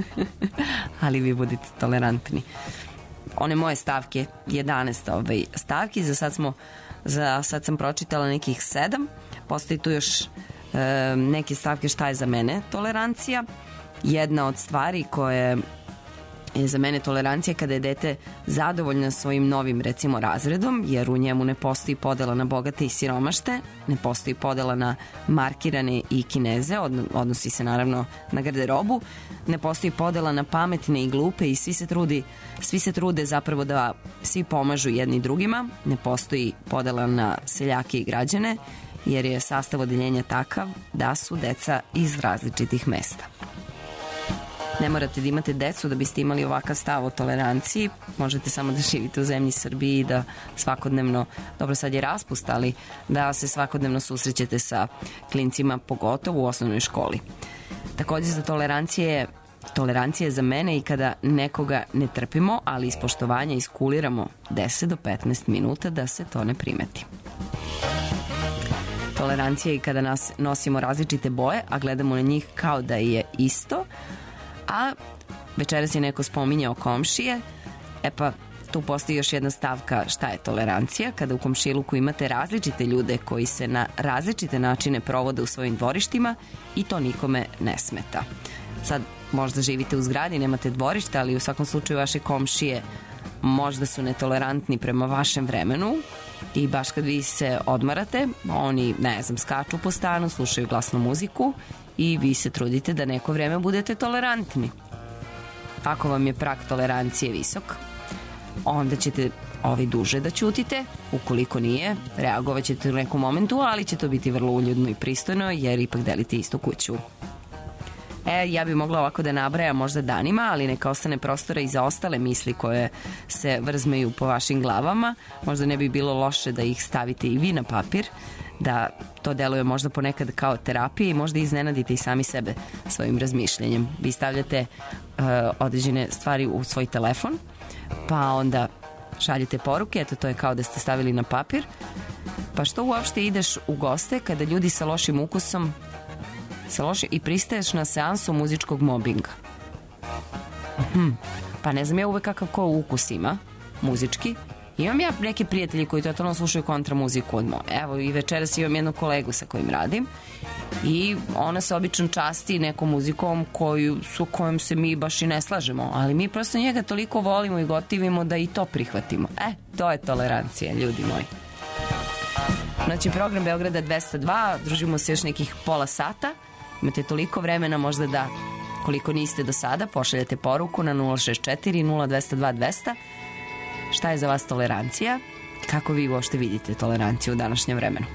Ali vi budite tolerantni. One moje stavke, 11 stavki, za sad sam pročitala nekih 7. Postoji tu još neke stavke šta je za mene tolerancija. Jedna od stvari koje je za mene tolerancija kada je dete zadovoljno svojim novim, recimo, razredom, jer u njemu ne postoji podela na bogate i siromašte, ne postoji podela na markirane i Kineze, odnosi se naravno na garderobu, ne postoji podela na pametne i glupe i svi se trude zapravo da svi pomažu jedni drugima, ne postoji podela na seljake i građane, jer je sastav odeljenja takav da su deca iz različitih mesta. Ne morate da imate decu da biste imali ovakav stav o toleranciji, možete samo da živite u zemlji Srbiji i da svakodnevno, dobro sad je raspust, ali da se svakodnevno susrećete sa klincima, pogotovo u osnovnoj školi. Takođe za tolerancija je za mene i kada nekoga ne trpimo, ali iz poštovanja iskuliramo 10 do 15 minuta da se to ne primeti. Tolerancija je i kada nosimo različite boje, a gledamo na njih kao da je isto. A večeras je neko spominjao komšije, pa tu postoji još jedna stavka šta je tolerancija, kada u komšiluku imate različite ljude koji se na različite načine provode u svojim dvorištima i to nikome ne smeta. Sad možda živite u zgradi, nemate dvorišta, ali u svakom slučaju vaše komšije možda su netolerantni prema vašem vremenu i baš kad vi se odmarate, oni, ne znam, skaču po stanu, slušaju glasnu muziku i vi se trudite da neko vreme budete tolerantni. Ako vam je prag tolerancije visok, onda ćete duže da ćutite, ukoliko nije, reagovat ćete u nekom momentu, ali će to biti vrlo uljudno i pristojno, jer ipak delite istu kuću. Ja bi mogla ovako da nabrajam možda danima, ali neka ostane prostora i za ostale misli koje se vrzmeju po vašim glavama. Možda ne bi bilo loše da ih stavite i vi na papir, da to deluje možda ponekad kao terapija i možda iznenadite i sami sebe svojim razmišljanjem. Vi stavljate određene stvari u svoj telefon, pa onda šaljete poruke, eto to je kao da ste stavili na papir. Pa što uopšte ideš u goste kada ljudi sa lošim ukusom i pristaješ na seansu muzičkog mobinga? Pa ne znam ja uvek kakav ko ukus ima muzički. Imam ja neke prijatelji koji totalno slušaju kontra muziku od moje. Evo i večeras imam jednu kolegu sa kojim radim i ona se obično časti nekom muzikom kojom se mi baš i ne slažemo, ali mi prosto njega toliko volimo i gotivimo da i to prihvatimo. To je tolerancija, ljudi moji. Noćni program Beograda 202, družimo se još nekih pola sata. Imate toliko vremena možda da, koliko niste do sada, pošaljate poruku na 064 0202 200. Šta je za vas tolerancija? Kako vi uopšte vidite toleranciju u današnjem vremenu?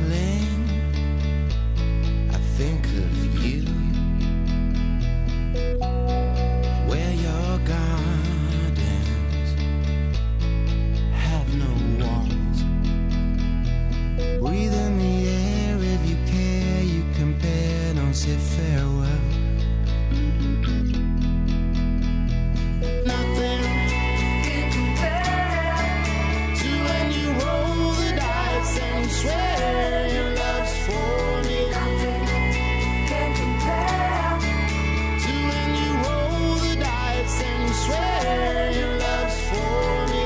Think of you. say farewell. Nothing can compare to when you roll the dice and swear your love's for me. Nothing can compare to when you roll the dice and swear your love's for me.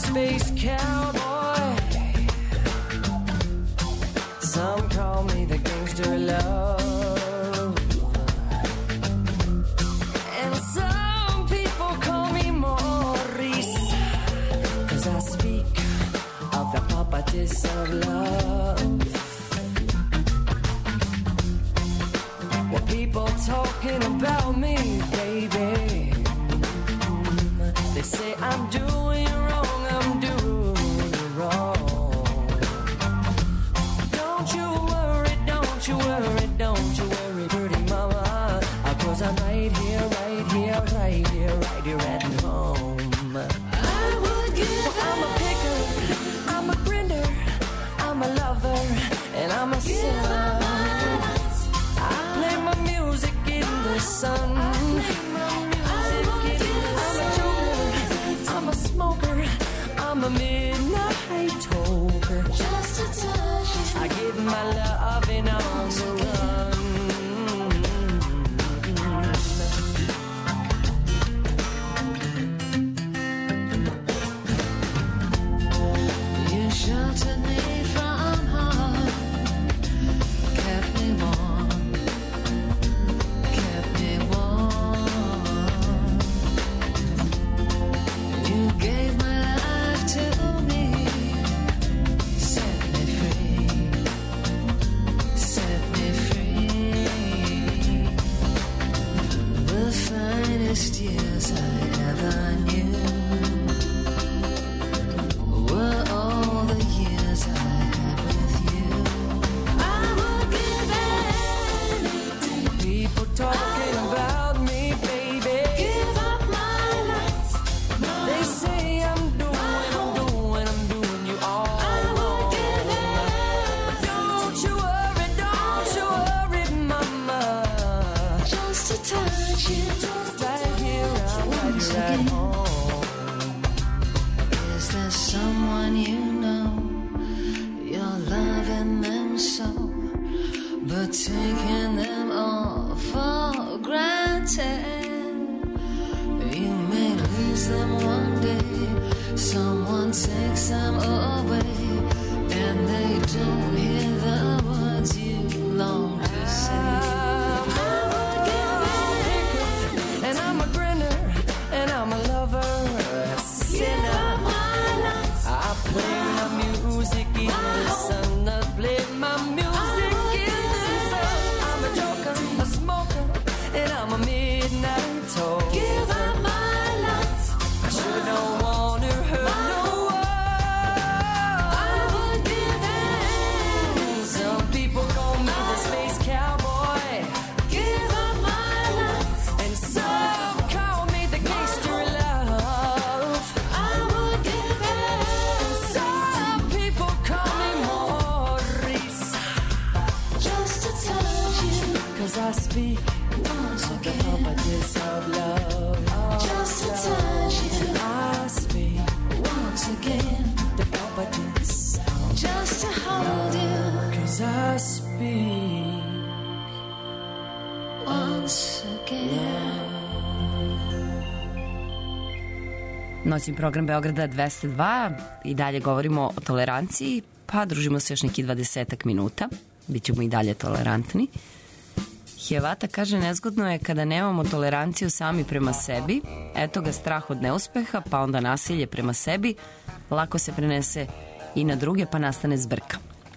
space cowboy. Some call me the gangster of love, and some people call me Maurice, 'cause I speak of the puppetess of love. Well, people talking about me, baby, they say I'm doing wrong, I'm doing wrong. Don't you worry, don't you worry, don't you worry, pretty mama, 'cause I'm right here, right here, right here, right here at home. I would give I'm a picker, I'm a grinder, I'm a lover, and I'm a sinner. I play my music in the sun. I'm a smoker, I'm a midnight toker. Just a touch, I give my loving on the run. You sheltered me from harm, kept me warm, kept me warm. You gave my life to me, set me free, set me free. The finest years I ever knew were all the years I had with you. I would give anything. People talking about me, baby. Give up my life. They say I'm doing you all wrong. But don't you worry, mama. Just to touch you, right here, right here at home. Is there someone you know you're loving them so, but taking them all for granted? You may lose them one day, someone takes them away, and they don't hear the words you long to say. I'm a picker, and I'm a grinner, and I'm a lover, a sinner. I play my music in the sun, I play my music in the sun. I'm a joker, a smoker, and I'm a midnight toker. Give up my life. I sure don't want to hurt no one. I would give in. Some people call me the space cowboy. Give up my life. And some call me the gangster of love. I would give in. Some people call me Maurice, just to touch you, 'cause I speak once of the puppetess of love. Just to touch you, I speak once again, the puppetess. Just to hold you, 'cause I speak once again. Noćni program Beograda 202 i dalje govorimo o toleranciji, pa družimo se još neki 20 minuta, bit ćemo i dalje tolerantni. Hjevata kaže, nezgodno je kada nemamo toleranciju sami prema sebi, eto ga strah od neuspeha, pa onda nasilje prema sebi, lako se prenese i na druge, pa nastane zbrka.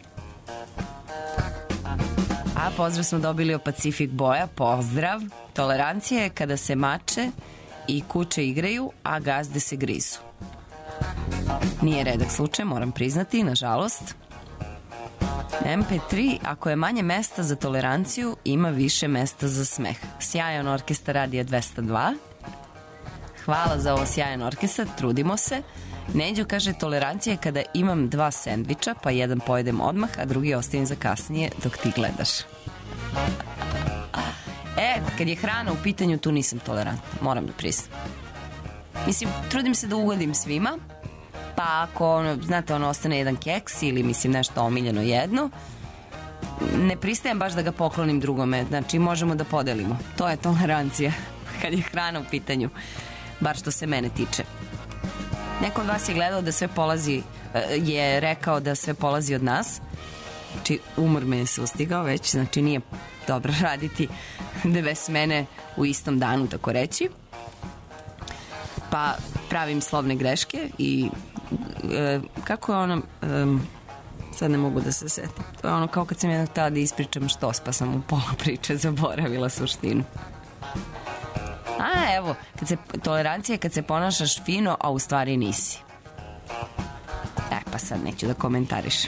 A pozdrav smo dobili od Pacific Boja, pozdrav. Tolerancija je kada se mače i kuće igraju, a gazde se grizu. Nije redak slučaj, moram priznati, nažalost. MP3, ako je manje mesta za toleranciju, ima više mesta za smeh. Sjajan orkestar Radija 202. Hvala za ovo, sjajan orkestar, trudimo se. Neđo kaže, tolerancija je kada imam 2 sendviča, pa jedan pojedem odmah, a drugi ostavim za kasnije dok ti gledaš. Kad je hrana u pitanju, tu nisam tolerantna, moram da priznam. Mislim, trudim se da ugodim svima, pa ako, znate, ostane jedan keks ili, mislim, nešto omiljeno jedno, ne pristajem baš da ga poklonim drugome, znači možemo da podelimo. To je tolerancija kad je hrana u pitanju, bar što se mene tiče. Neko od vas je gledao da sve polazi, je rekao da sve polazi od nas. Znači, umor me je sustigao već, znači nije dobro raditi 2 smene u istom danu, tako reći. Pa pravim slovne greške i kako je ono, sad ne mogu da se setim. To je ono kao kad sam jednog htela da ispričam štos, pa sam u pola priče zaboravila suštinu. A evo, tolerancija je kad se ponašaš fino, a u stvari nisi. Pa sad neću da komentarišem.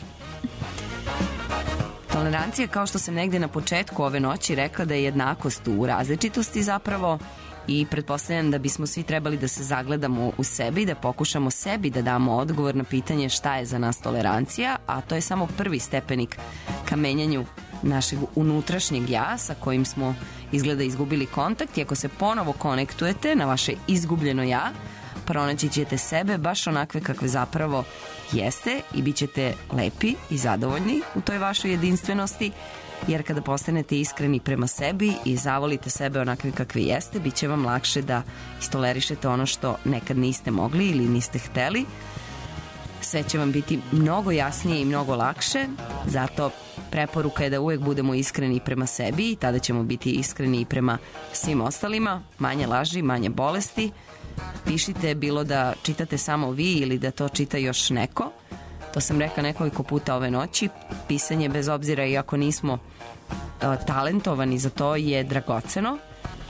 Tolerancija, kao što sam negde na početku ove noći rekla, da je jednakost u različitosti zapravo, i pretpostavljam da bismo svi trebali da se zagledamo u sebi, da pokušamo sebi da damo odgovor na pitanje šta je za nas tolerancija, a to je samo prvi stepenik ka menjanju našeg unutrašnjeg ja sa kojim smo izgleda izgubili kontakt, i ako se ponovo konektujete na vaše izgubljeno ja, pronaći ćete sebe baš onakve kakve zapravo jeste i bit ćete lepi i zadovoljni u toj vašoj jedinstvenosti, jer kada postanete iskreni prema sebi i zavolite sebe onakve kakve jeste, bit će vam lakše da istolerišete ono što nekad niste mogli ili niste hteli. Sve će vam biti mnogo jasnije i mnogo lakše, zato preporuka je da uvek budemo iskreni prema sebi i tada ćemo biti iskreni i prema svim ostalima. Manje laži, manje bolesti. Pišite, bilo da čitate samo vi ili da to čita još neko. To sam rekla nekoliko puta ove noći. Pisanje, bez obzira i ako nismo talentovani za to, je dragoceno.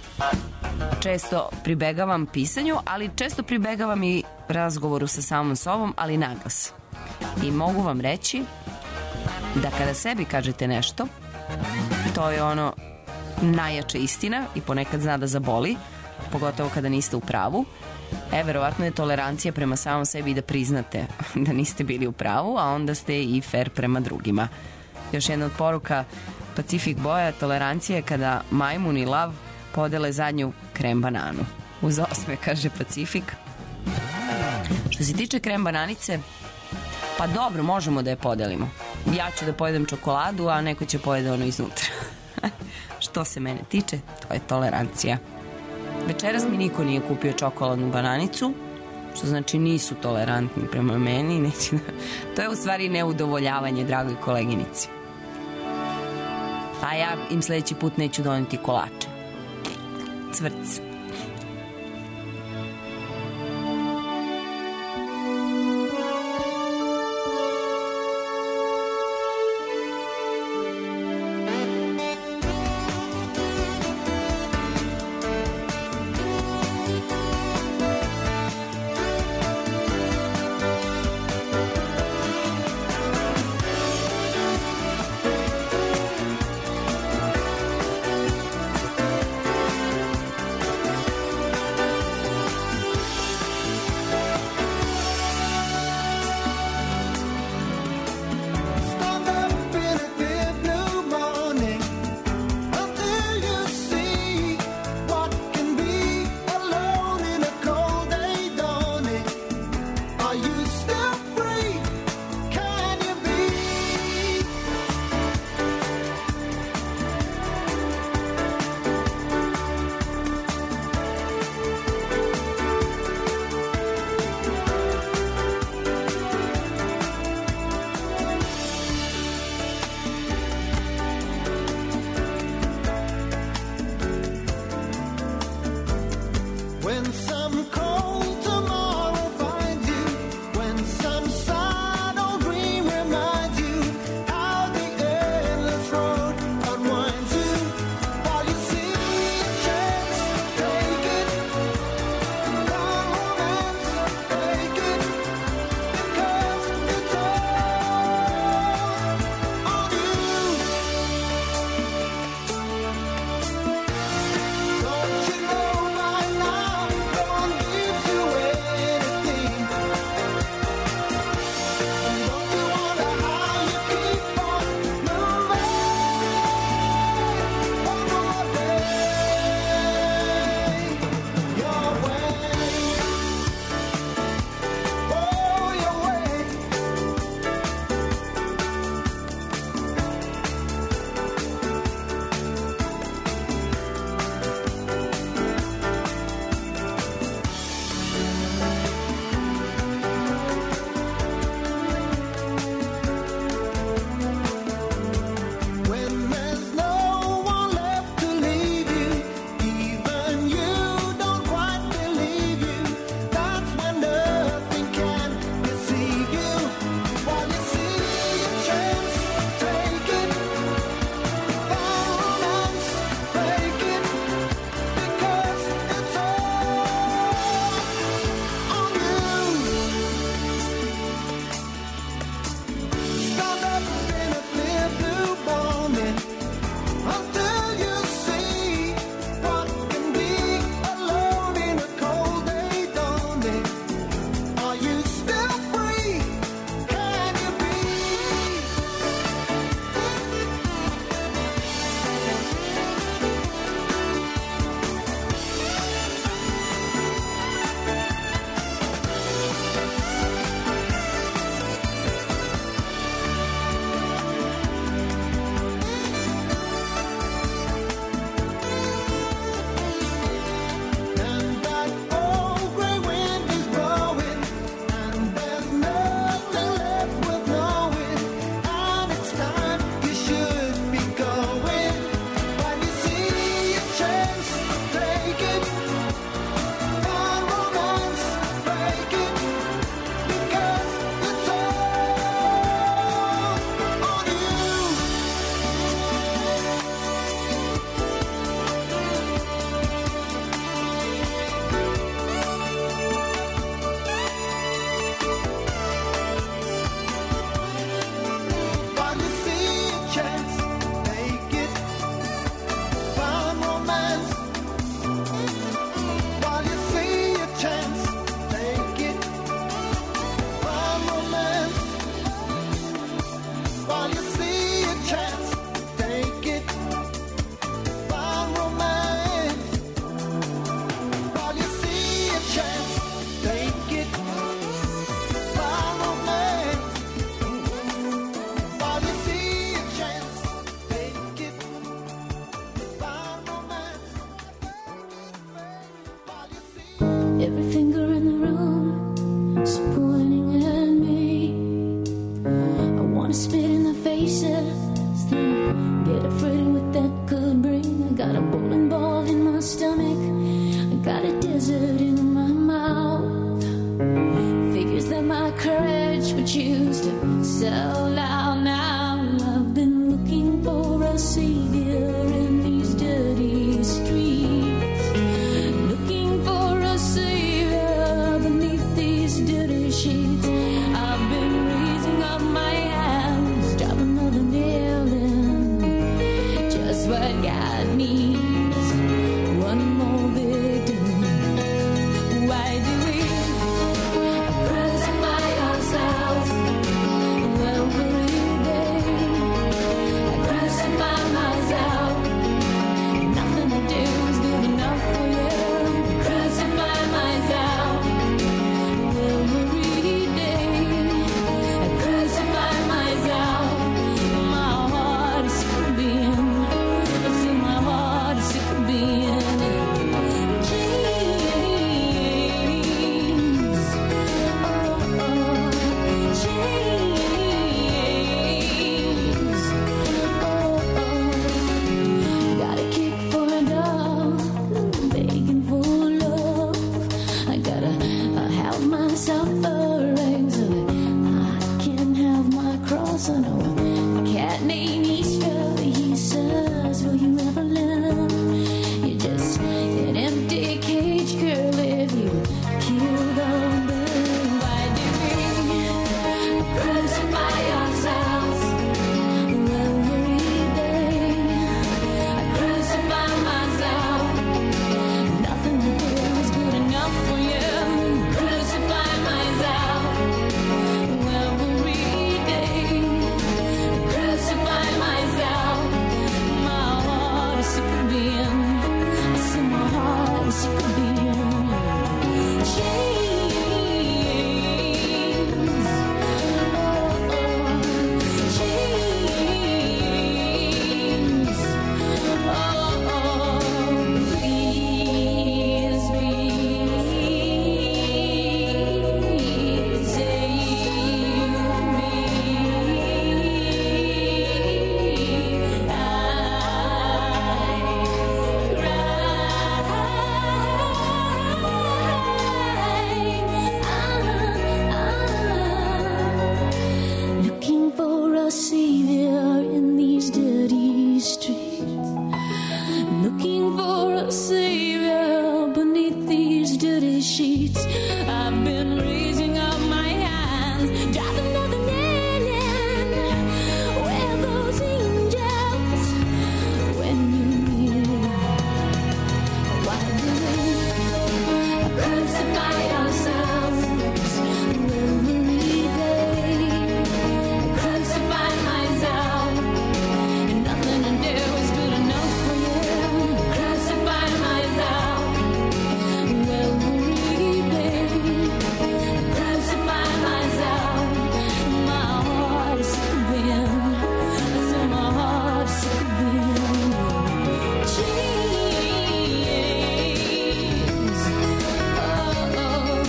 Često pribegavam pisanju, ali često pribegavam i razgovoru sa samom sobom, ali naglas. I mogu vam reći da kada sebi kažete nešto, to je ono najjača istina i ponekad zna da zaboli, pogotovo kada niste u pravu. Verovatno je tolerancija prema samom sebi da priznate da niste bili u pravu, a onda ste i fair prema drugima. Još jedna od poruka Pacific Boja, tolerancija je kada majmun i lav podele zadnju krem bananu. Uz osme, kaže Pacific. Što se tiče krem bananice, pa dobro, možemo da je podelimo. Ja ću da pojedem čokoladu, a neko će pojede ono iznutra. Što se mene tiče, to je tolerancija. Večeras mi niko nije kupio čokoladnu bananicu, što znači nisu tolerantni prema meni. Neće da... To je u stvari neudovoljavanje dragoj koleginici. A ja im sledeći put neću doneti kolače. Cvrc. a bowling ball in my stomach. I got a desert in my mouth. Figures that my courage would choose to sell out now. I've been looking for a savior in these dirty streets. Looking for a savior beneath these dirty sheets. I've been raising up my hands, drop another nail in. Just what God needs, one more victim. Why do we crucify ourselves every day? I crucify myself. Nothing I do is good enough for you. Crucify myself every day. I crucify myself. My heart is sick of being. I see my heart is sick of being chains. Oh, chains. Got a kick for a dog, begging for love. I gotta have myself a ring so that I can have my cross. I know a cat named Easter. He says, will you ever learn? You're just an empty cage, girl, if you kill the bird. Why do we crucify ourselves every day? I crucify myself. Nothing I do is good enough for you. Crucify myself every day. Crucify myself. My heart is sick of being. I see my heart is sick of being chains. Chains. Please, please save me. Looking for a savior in these dirty streets. Looking for a savior beneath these dirty sheets. I've been raising up my hands, drop another nail in. Where are those angels when you need them? Why do we crucify ourselves every day? Crucify myself. Nothing to do is good enough for you. Crucify myself every day. Crucify myself. My heart is sick of being. I say my heart is sick of being chains. Oh,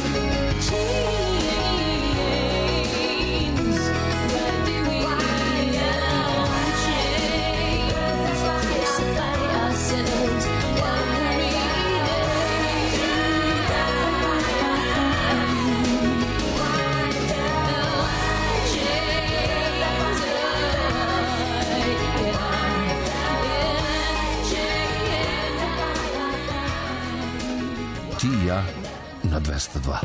chains. Why do we crucify ourselves every Ti i ja na 202.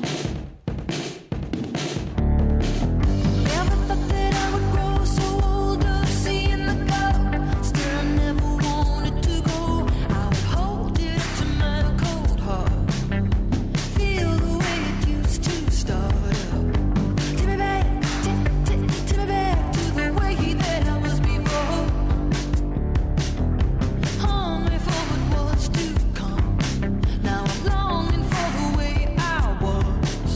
Never thought that I would grow so old of seeing the cup. Still, I never wanted to go. I would hold it to my cold heart. Feel the way it used to start up. Take me back, take me back to the way that I was before. Hungry for what was to come. Now I'm longing for the way I was.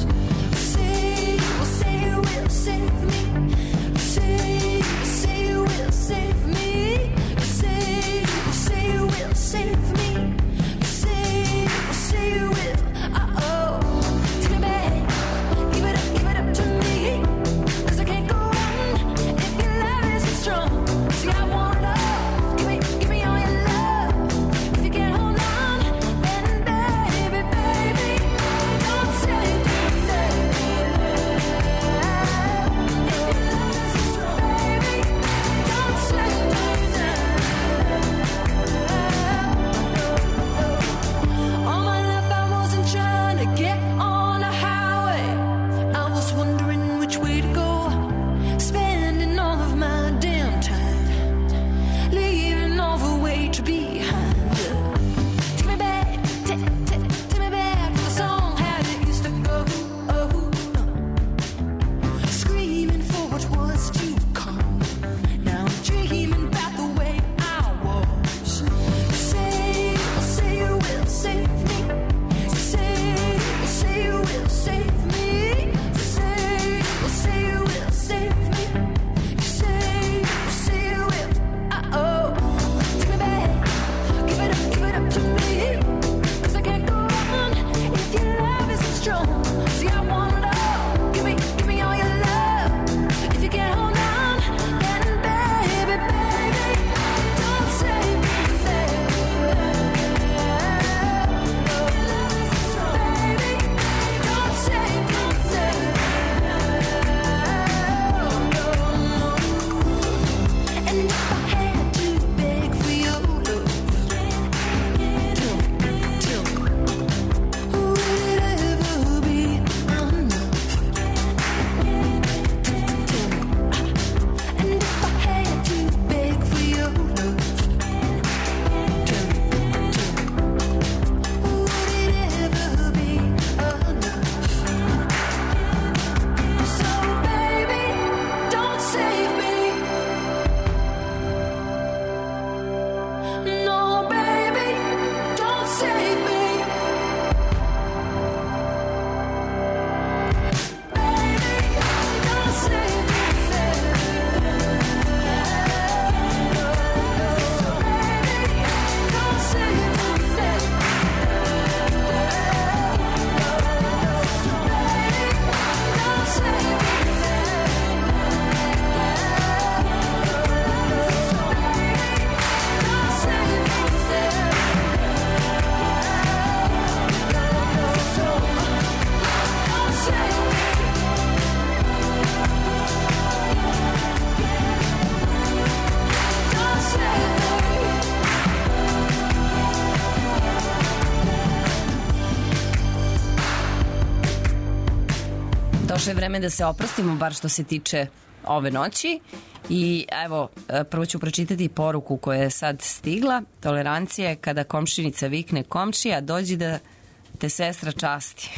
Došlo je vreme da se oprostimo, bar što se tiče ove noći. I evo, prvo ću pročitati poruku koja je sad stigla. Tolerancija je kada komšinica vikne komšija, dođi da te sestra časti.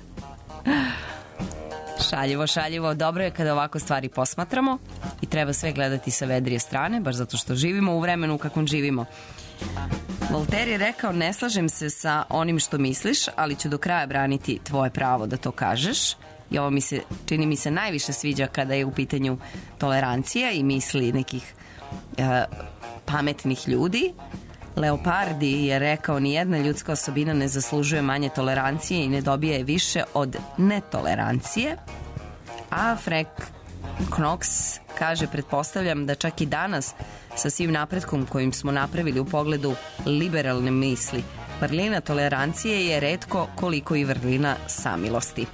Šaljivo, šaljivo. Dobro je kada ovako stvari posmatramo i treba sve gledati sa vedrije strane, baš zato što živimo u vremenu u kakvom živimo. Voltaire je rekao, ne slažem se sa onim što misliš, ali ću do kraja braniti tvoje pravo da to kažeš. I ovo čini mi se najviše sviđa kada je u pitanju tolerancija i misli nekih pametnih ljudi. Leopardi je rekao, nijedna ljudska osobina ne zaslužuje manje tolerancije i ne dobije je više od netolerancije. A Frank Knox kaže, pretpostavljam da čak i danas sa svim napretkom kojim smo napravili u pogledu liberalne misli, vrlina tolerancije je retko koliko i vrlina samilosti.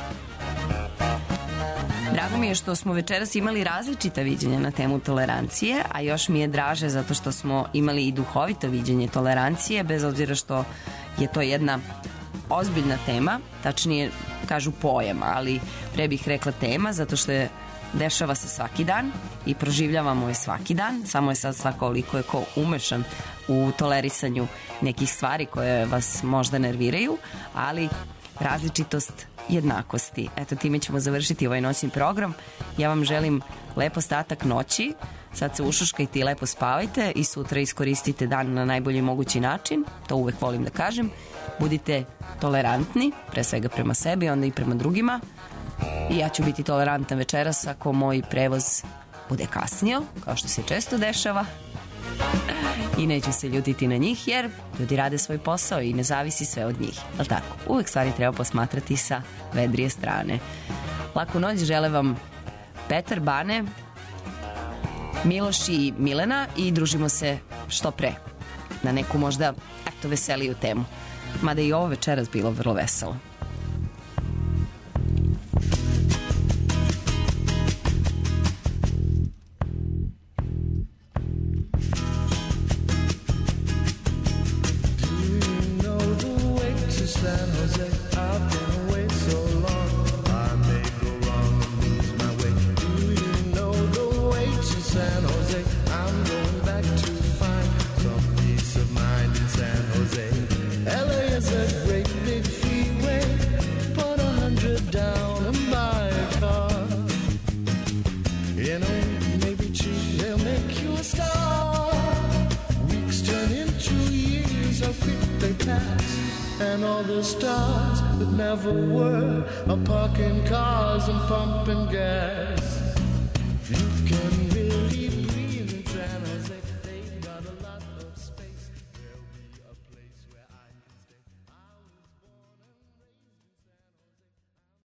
Drago mi je što smo večeras imali različita viđenja na temu tolerancije, a još mi je draže zato što smo imali i duhovito viđenje tolerancije, bez obzira što je to jedna ozbiljna tema, tačnije kažu pojam, ali pre bih rekla tema, zato što je dešava se svaki dan i proživljavamo je svaki dan, samo je sad svakoliko je ko umešan u tolerisanju nekih stvari koje vas možda nerviraju, ali različitost jednakosti. Eto, time ćemo završiti ovaj noćni program. Ja vam želim lep ostatak noći, sad se ušuškajte i lepo spavajte i sutra iskoristite dan na najbolji mogući način, to uvek volim da kažem. Budite tolerantni, pre svega prema sebi, onda i prema drugima. I ja ću biti tolerantan večeras ako moj prevoz bude kasnio, kao što se često dešava. I neću se ljutiti na njih, jer ljudi rade svoj posao i ne zavisi sve od njih. Ali tako, uvek stvari treba posmatrati sa vedrije strane. Laku noć žele vam Petar, Bane, Miloš i Milena i družimo se što pre na neku možda veseliju temu. Mada i ovo večeras bilo vrlo veselo. San Jose, I've been away so long, I may go wrong and lose my way. Do you know the way to San Jose? I'm going back to find some peace of mind in San Jose. LA is a great big freeway, put 100 down and buy a car. You know, maybe cheap, they'll make you a star. Weeks turn into years, how quick they pass. And all the stars that never were are parking cars and pumping gas. You can